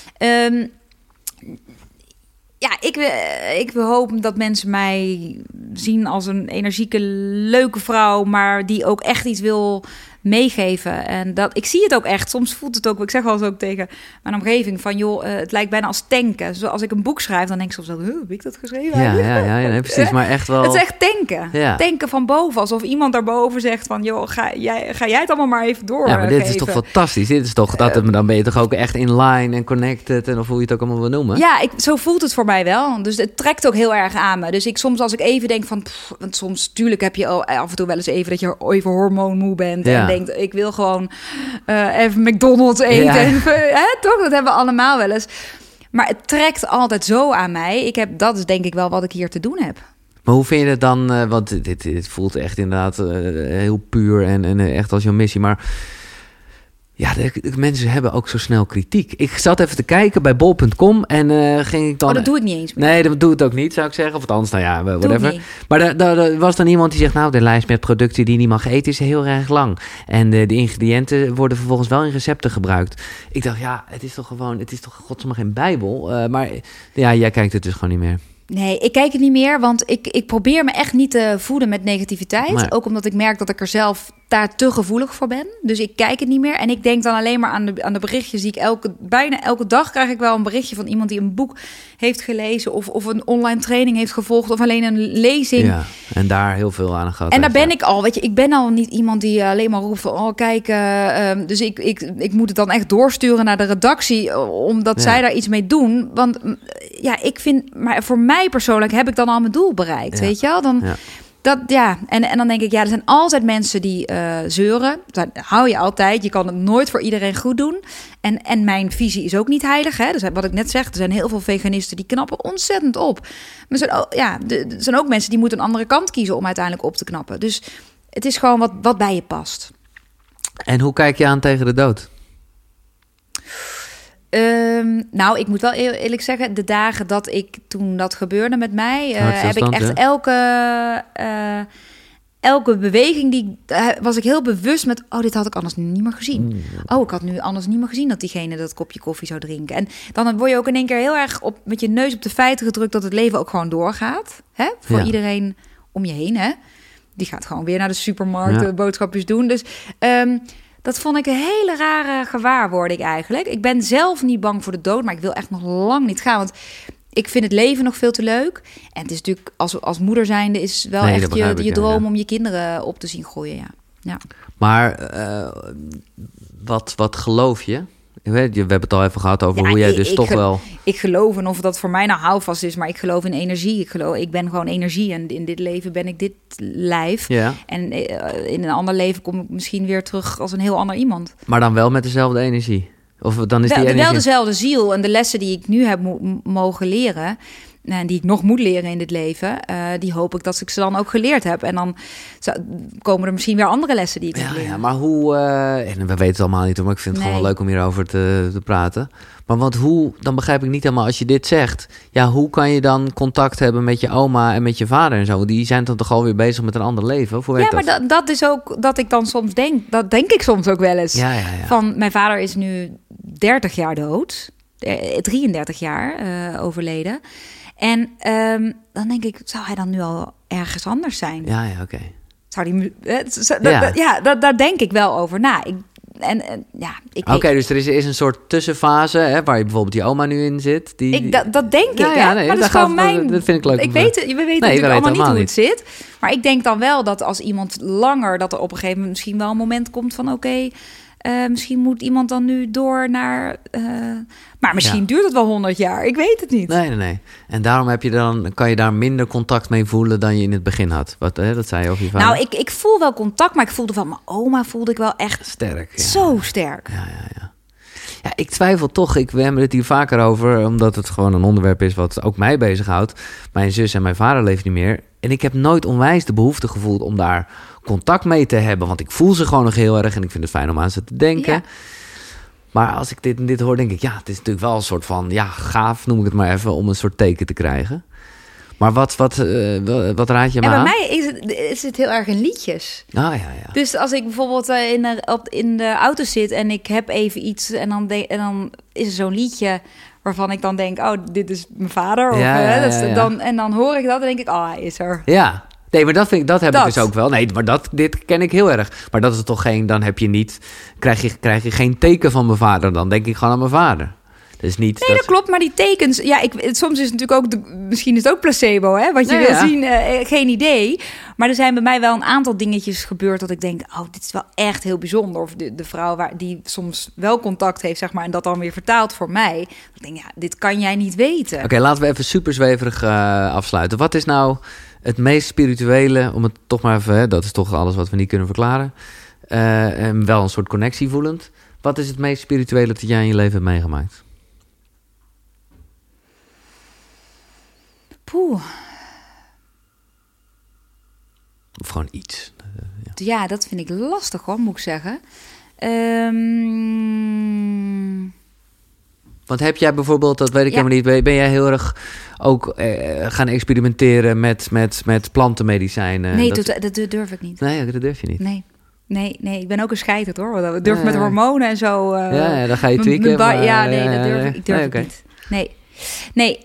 Ik wil hopen dat mensen mij zien als een energieke, leuke vrouw, maar die ook echt iets wil meegeven. En ik zie het ook echt. Soms voelt het ook. Ik zeg wel eens ook tegen mijn omgeving van, het lijkt bijna als tanken. Zoals als ik een boek schrijf, dan denk ik soms dat, heb ik dat geschreven? Ja, precies. Maar echt wel. Het is echt tanken. Ja. Tanken van boven, alsof iemand daarboven zegt van, ga jij het allemaal maar even door. Ja, maar dit is toch fantastisch. Dit is toch dan ben je toch ook echt in line en connected en of hoe je het ook allemaal wil noemen. Ja, zo voelt het voor mij wel. Dus het trekt ook heel erg aan me. Dus soms als ik even denk van, want soms tuurlijk heb je af en toe wel eens even dat je even hormoonmoe bent en denkt, ik wil gewoon even McDonald's eten. Ja. Even, toch? Dat hebben we allemaal wel eens. Maar het trekt altijd zo aan mij. Dat is denk ik wel wat ik hier te doen heb. Maar hoe vind je het dan? Want dit voelt echt inderdaad heel puur en echt als jouw missie. Maar ja, de mensen hebben ook zo snel kritiek. Ik zat even te kijken bij bol.com en ging ik dan... dat doe ik niet eens meer. Nee, dat doe ik ook niet, zou ik zeggen. Of althans, whatever. Niet. Maar daar was dan iemand die zegt, de lijst met producten die je niet mag eten is heel erg lang. En de ingrediënten worden vervolgens wel in recepten gebruikt. Ik dacht, het is toch godsnaam geen Bijbel. Maar jij kijkt het dus gewoon niet meer. Nee, ik kijk het niet meer, want ik probeer me echt niet te voeden met negativiteit. Maar... Ook omdat ik merk dat ik er zelf daar te gevoelig voor ben. Dus ik kijk het niet meer. En ik denk dan alleen maar aan de berichtjes die ik bijna elke dag krijg ik wel een berichtje van iemand die een boek heeft gelezen of een online training heeft gevolgd of alleen een lezing. Ja, en daar heel veel aan gehad. En daar ben ik al, weet je, ik ben al niet iemand die alleen maar roept van, oh kijk, dus ik moet het dan echt doorsturen naar de redactie, omdat zij daar iets mee doen. Want ja, ik vind, maar voor mij persoonlijk heb ik dan al mijn doel bereikt, weet je wel? Dan... Ja. En dan denk ik, er zijn altijd mensen die zeuren. Dat hou je altijd. Je kan het nooit voor iedereen goed doen. En mijn visie is ook niet heilig. Hè? Dus wat ik net zeg, er zijn heel veel veganisten die knappen ontzettend op. Maar er zijn ook mensen die moeten een andere kant kiezen om uiteindelijk op te knappen. Dus het is gewoon wat bij je past. En hoe kijk je aan tegen de dood? Nou, ik moet wel eerlijk zeggen, de dagen dat toen dat gebeurde met mij, heb ik echt elke beweging was ik heel bewust met, dit had ik anders niet meer gezien. Ik had nu anders niet meer gezien dat diegene dat kopje koffie zou drinken. En dan word je ook in één keer heel erg met je neus op de feiten gedrukt dat het leven ook gewoon doorgaat. Hè? Voor iedereen om je heen. Hè? Die gaat gewoon weer naar de supermarkt boodschapjes doen. Dus dat vond ik een hele rare gewaarwording eigenlijk. Ik ben zelf niet bang voor de dood, maar ik wil echt nog lang niet gaan. Want ik vind het leven nog veel te leuk. En het is natuurlijk, als moeder zijnde, is wel echt je droom om je kinderen op te zien groeien. Ja. Maar wat geloof je? We hebben het al even gehad over hoe jij dus toch wel... Ik geloof, en of dat voor mij nou houvast is, maar ik geloof in energie. Ik ben gewoon energie en in dit leven ben ik dit lijf. Ja. En in een ander leven kom ik misschien weer terug als een heel ander iemand. Maar dan wel met dezelfde energie? Of dan is die energie... Wel dezelfde ziel en de lessen die ik nu heb mogen leren... en die ik nog moet leren in dit leven... die hoop ik dat ik ze dan ook geleerd heb. En dan komen er misschien weer andere lessen die ik heb leren. Ja, maar hoe... en we weten het allemaal niet, maar ik vind het gewoon leuk om hierover te praten. Maar want hoe... Dan begrijp ik niet helemaal als je dit zegt... Ja, hoe kan je dan contact hebben met je oma en met je vader en zo? Die zijn dan toch alweer bezig met een ander leven? Of hoe werkt dat? Maar dat is ook dat ik dan soms denk... Dat denk ik soms ook wel eens. Ja. Van, mijn vader is nu 30 jaar dood. 33 jaar overleden. En dan denk ik, zou hij dan nu al ergens anders zijn? Ja, oké. Zou daar denk ik wel over na. Oké, dus er is een soort tussenfase, hè, waar je bijvoorbeeld die oma nu in zit. Dat denk ik, hè? Nee, maar dat is gewoon mijn... Dat vind ik leuk. We weten natuurlijk allemaal niet hoe het zit. Maar ik denk dan wel dat als iemand langer... dat er op een gegeven moment misschien wel een moment komt van... oké, misschien moet iemand dan nu door naar... maar misschien duurt het wel 100 jaar. Ik weet het niet. Nee. En daarom kan je daar minder contact mee voelen dan je in het begin had. Dat zei je over je vader. Nou, ik voel wel contact, maar ik voelde van mijn oma voelde ik wel echt sterk. Ja. Zo sterk. Ja, ik twijfel toch. We hebben het hier vaker over, omdat het gewoon een onderwerp is wat ook mij bezighoudt. Mijn zus en mijn vader leven niet meer. En ik heb nooit onwijs de behoefte gevoeld om daar contact mee te hebben. Want ik voel ze gewoon nog heel erg en ik vind het fijn om aan ze te denken. Ja. Maar als ik dit hoor, denk ik, het is natuurlijk wel een soort van, gaaf noem ik het maar even, om een soort teken te krijgen. Maar wat raad je me aan? En bij mij is het heel erg in liedjes. Ja. Dus als ik bijvoorbeeld in de auto zit en ik heb even iets... en dan is er zo'n liedje waarvan ik dan denk... dit is mijn vader. En dan hoor ik dat en denk ik, hij is er. Ja. Nee, maar dat heb ik dus ook wel. Nee, maar dit ken ik heel erg. Maar dat is toch dan heb je niet... Krijg je geen teken van mijn vader, dan denk ik gewoon aan mijn vader. Dus niet dat klopt, maar die tekens... soms is het natuurlijk ook... misschien is het ook placebo, hè? Wat je wil zien, geen idee. Maar er zijn bij mij wel een aantal dingetjes gebeurd... dat ik denk, dit is wel echt heel bijzonder. Of de vrouw die soms wel contact heeft, zeg maar... en dat dan weer vertaalt voor mij. Ik denk, dit kan jij niet weten. Oké, laten we even super zweverig afsluiten. Wat is nou het meest spirituele... om het toch maar even... dat is toch alles wat we niet kunnen verklaren... en wel een soort connectie voelend. Wat is het meest spirituele dat jij in je leven hebt meegemaakt? Poeh. Of gewoon iets. Ja, dat vind ik lastig hoor, moet ik zeggen. Want heb jij bijvoorbeeld, dat weet ik helemaal niet... ben jij heel erg ook gaan experimenteren met plantenmedicijnen? Nee, dat durf ik niet. Nee, dat durf je niet? Nee, ik ben ook een scheiterd hoor. Dat durf met hormonen en zo. Dan ga je tweaken. Dat durf ik niet. Nee. Nee,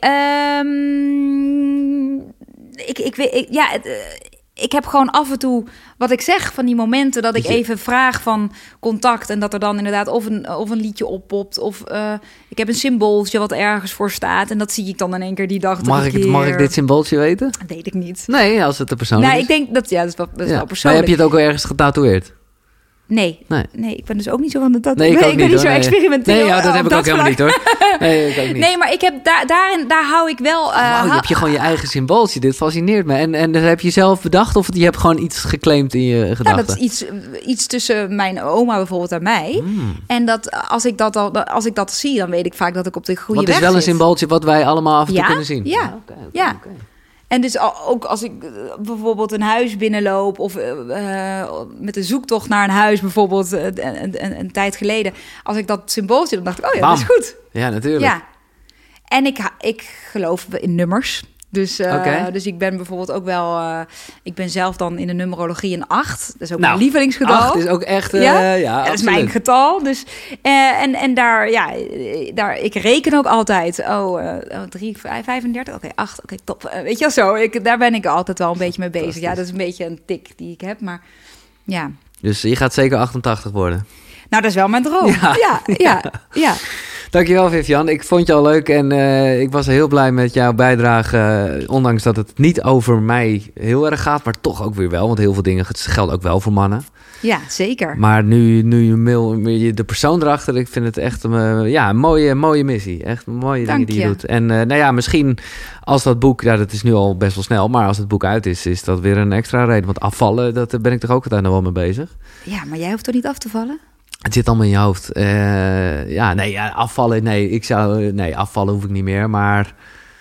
ik heb gewoon af en toe, wat ik zeg, van die momenten dat ik even vraag van contact en dat er dan inderdaad of een liedje oppopt of ik heb een symbooltje wat ergens voor staat en dat zie ik dan in één keer die dag. Mag ik dit symbooltje weten? Weet ik niet. Nee, als het te persoonlijk is. Ik denk dat, dat is wel persoonlijk. Maar heb je het ook wel ergens getatoeëerd? Nee, ik ben dus ook niet zo van dat. Nee, ik ben niet zo experimenteel. Nee, dat heb ik ook helemaal niet hoor. Nee, ik ook niet. Nee, maar ik heb daar hou ik wel. Wauw, je hebt je gewoon je eigen symbooltje. Dit fascineert me. En dat heb je zelf bedacht of je hebt gewoon iets geclaimd in je gedachten? Ja, dat is iets tussen mijn oma bijvoorbeeld en mij. En dat als ik dat zie, dan weet ik vaak dat ik op de goede weg zit. Wat is wel een symbooltje wat wij allemaal af en toe kunnen zien? Ja, ja. En dus ook als ik bijvoorbeeld een huis binnenloop of met een zoektocht naar een huis bijvoorbeeld een tijd geleden. Als ik dat symbooltje, dan dacht ik, dat is goed. Ja, natuurlijk. Ja. En ik geloof in nummers. Dus ik ben bijvoorbeeld ook wel... ik ben zelf dan in de numerologie een 8. Dat is ook mijn lievelingsgetal. 8 is ook echt... dat is mijn getal. Dus, en daar, ik reken ook altijd. 3, 35, oké, 8, oké, top. Weet je wel zo, daar ben ik altijd wel een beetje mee bezig. Ja, dat is een beetje een tik die ik heb, maar ja. Dus je gaat zeker 88 worden? Nou, dat is wel mijn droom. Ja. Dankjewel, Vivian. Ik vond je al leuk en ik was heel blij met jouw bijdrage. Ondanks dat het niet over mij heel erg gaat, maar toch ook weer wel. Want heel veel dingen geldt ook wel voor mannen. Ja, zeker. Maar nu je de persoon erachter, ik vind het echt een mooie missie. Echt mooie dingen die je doet. En misschien als dat boek, dat is nu al best wel snel, maar als het boek uit is dat weer een extra reden. Want afvallen, dat ben ik toch ook altijd nog wel mee bezig. Ja, maar jij hoeft toch niet af te vallen? Het zit allemaal in je hoofd. Afvallen, afvallen hoef ik niet meer. Maar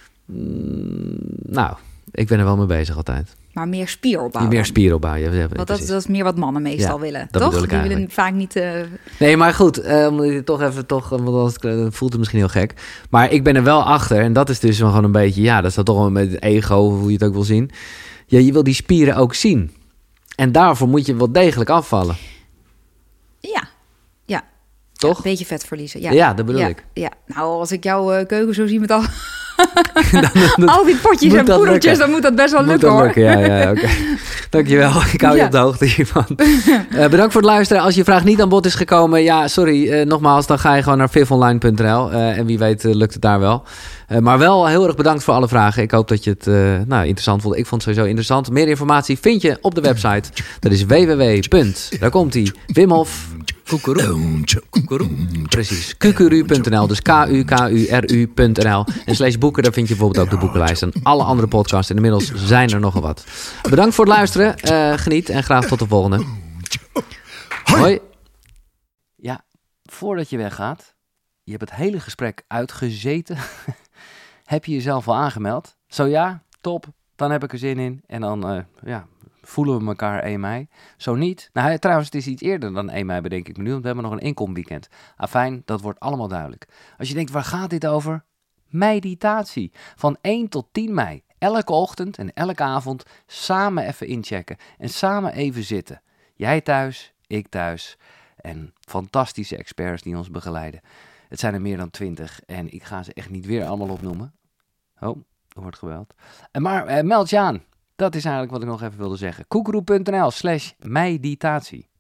ik ben er wel mee bezig altijd. Maar meer spieropbouwen. Meer spieropbouwen. Want dat is meer wat mannen meestal willen, toch? Die willen vaak niet... Nee, maar goed, want anders voelt het misschien heel gek. Maar ik ben er wel achter. En dat is dus gewoon een beetje... dat is dan toch wel met het ego, hoe je het ook wil zien. Ja, je wil die spieren ook zien. En daarvoor moet je wel degelijk afvallen. Ja. Toch? Een beetje vet verliezen. Ja, dat bedoel ik. Ja. Nou, als ik jouw keuken zo zie met al... al die potjes en poedertjes, dan moet dat best wel lukken, hoor. Ja, oké. Dankjewel. Ik hou je op de hoogte hiervan. Bedankt voor het luisteren. Als je vraag niet aan bod is gekomen, sorry, nogmaals, dan ga je gewoon naar vifonline.nl. En wie weet lukt het daar wel. Maar wel heel erg bedankt voor alle vragen. Ik hoop dat je het interessant vond. Ik vond het sowieso interessant. Meer informatie vind je op de website. Dat is daar komt ie, Wimhof... Precies, kukuru.nl. Dus kukuru.nl. En /boeken, daar vind je bijvoorbeeld ook de boekenlijst en alle andere podcasts. En inmiddels zijn er nogal wat. Bedankt voor het luisteren. Geniet en graag tot de volgende. Hoi. Ja, voordat je weggaat, je hebt het hele gesprek uitgezeten. Heb je jezelf al aangemeld? Zo ja, top. Dan heb ik er zin in. En dan, voelen we elkaar 1 mei. Zo niet. Nou, trouwens, het is iets eerder dan 1 mei, bedenk ik me nu. Want we hebben nog een inkomweekend. Afijn, dat wordt allemaal duidelijk. Als je denkt, waar gaat dit over? Meditatie. Van 1 tot 10 mei. Elke ochtend en elke avond samen even inchecken. En samen even zitten. Jij thuis, ik thuis. En fantastische experts die ons begeleiden. Het zijn er meer dan 20. En ik ga ze echt niet weer allemaal opnoemen. Oh, er wordt gebeld. Maar meld je aan. Dat is eigenlijk wat ik nog even wilde zeggen. Koekeroe.nl/meditatie.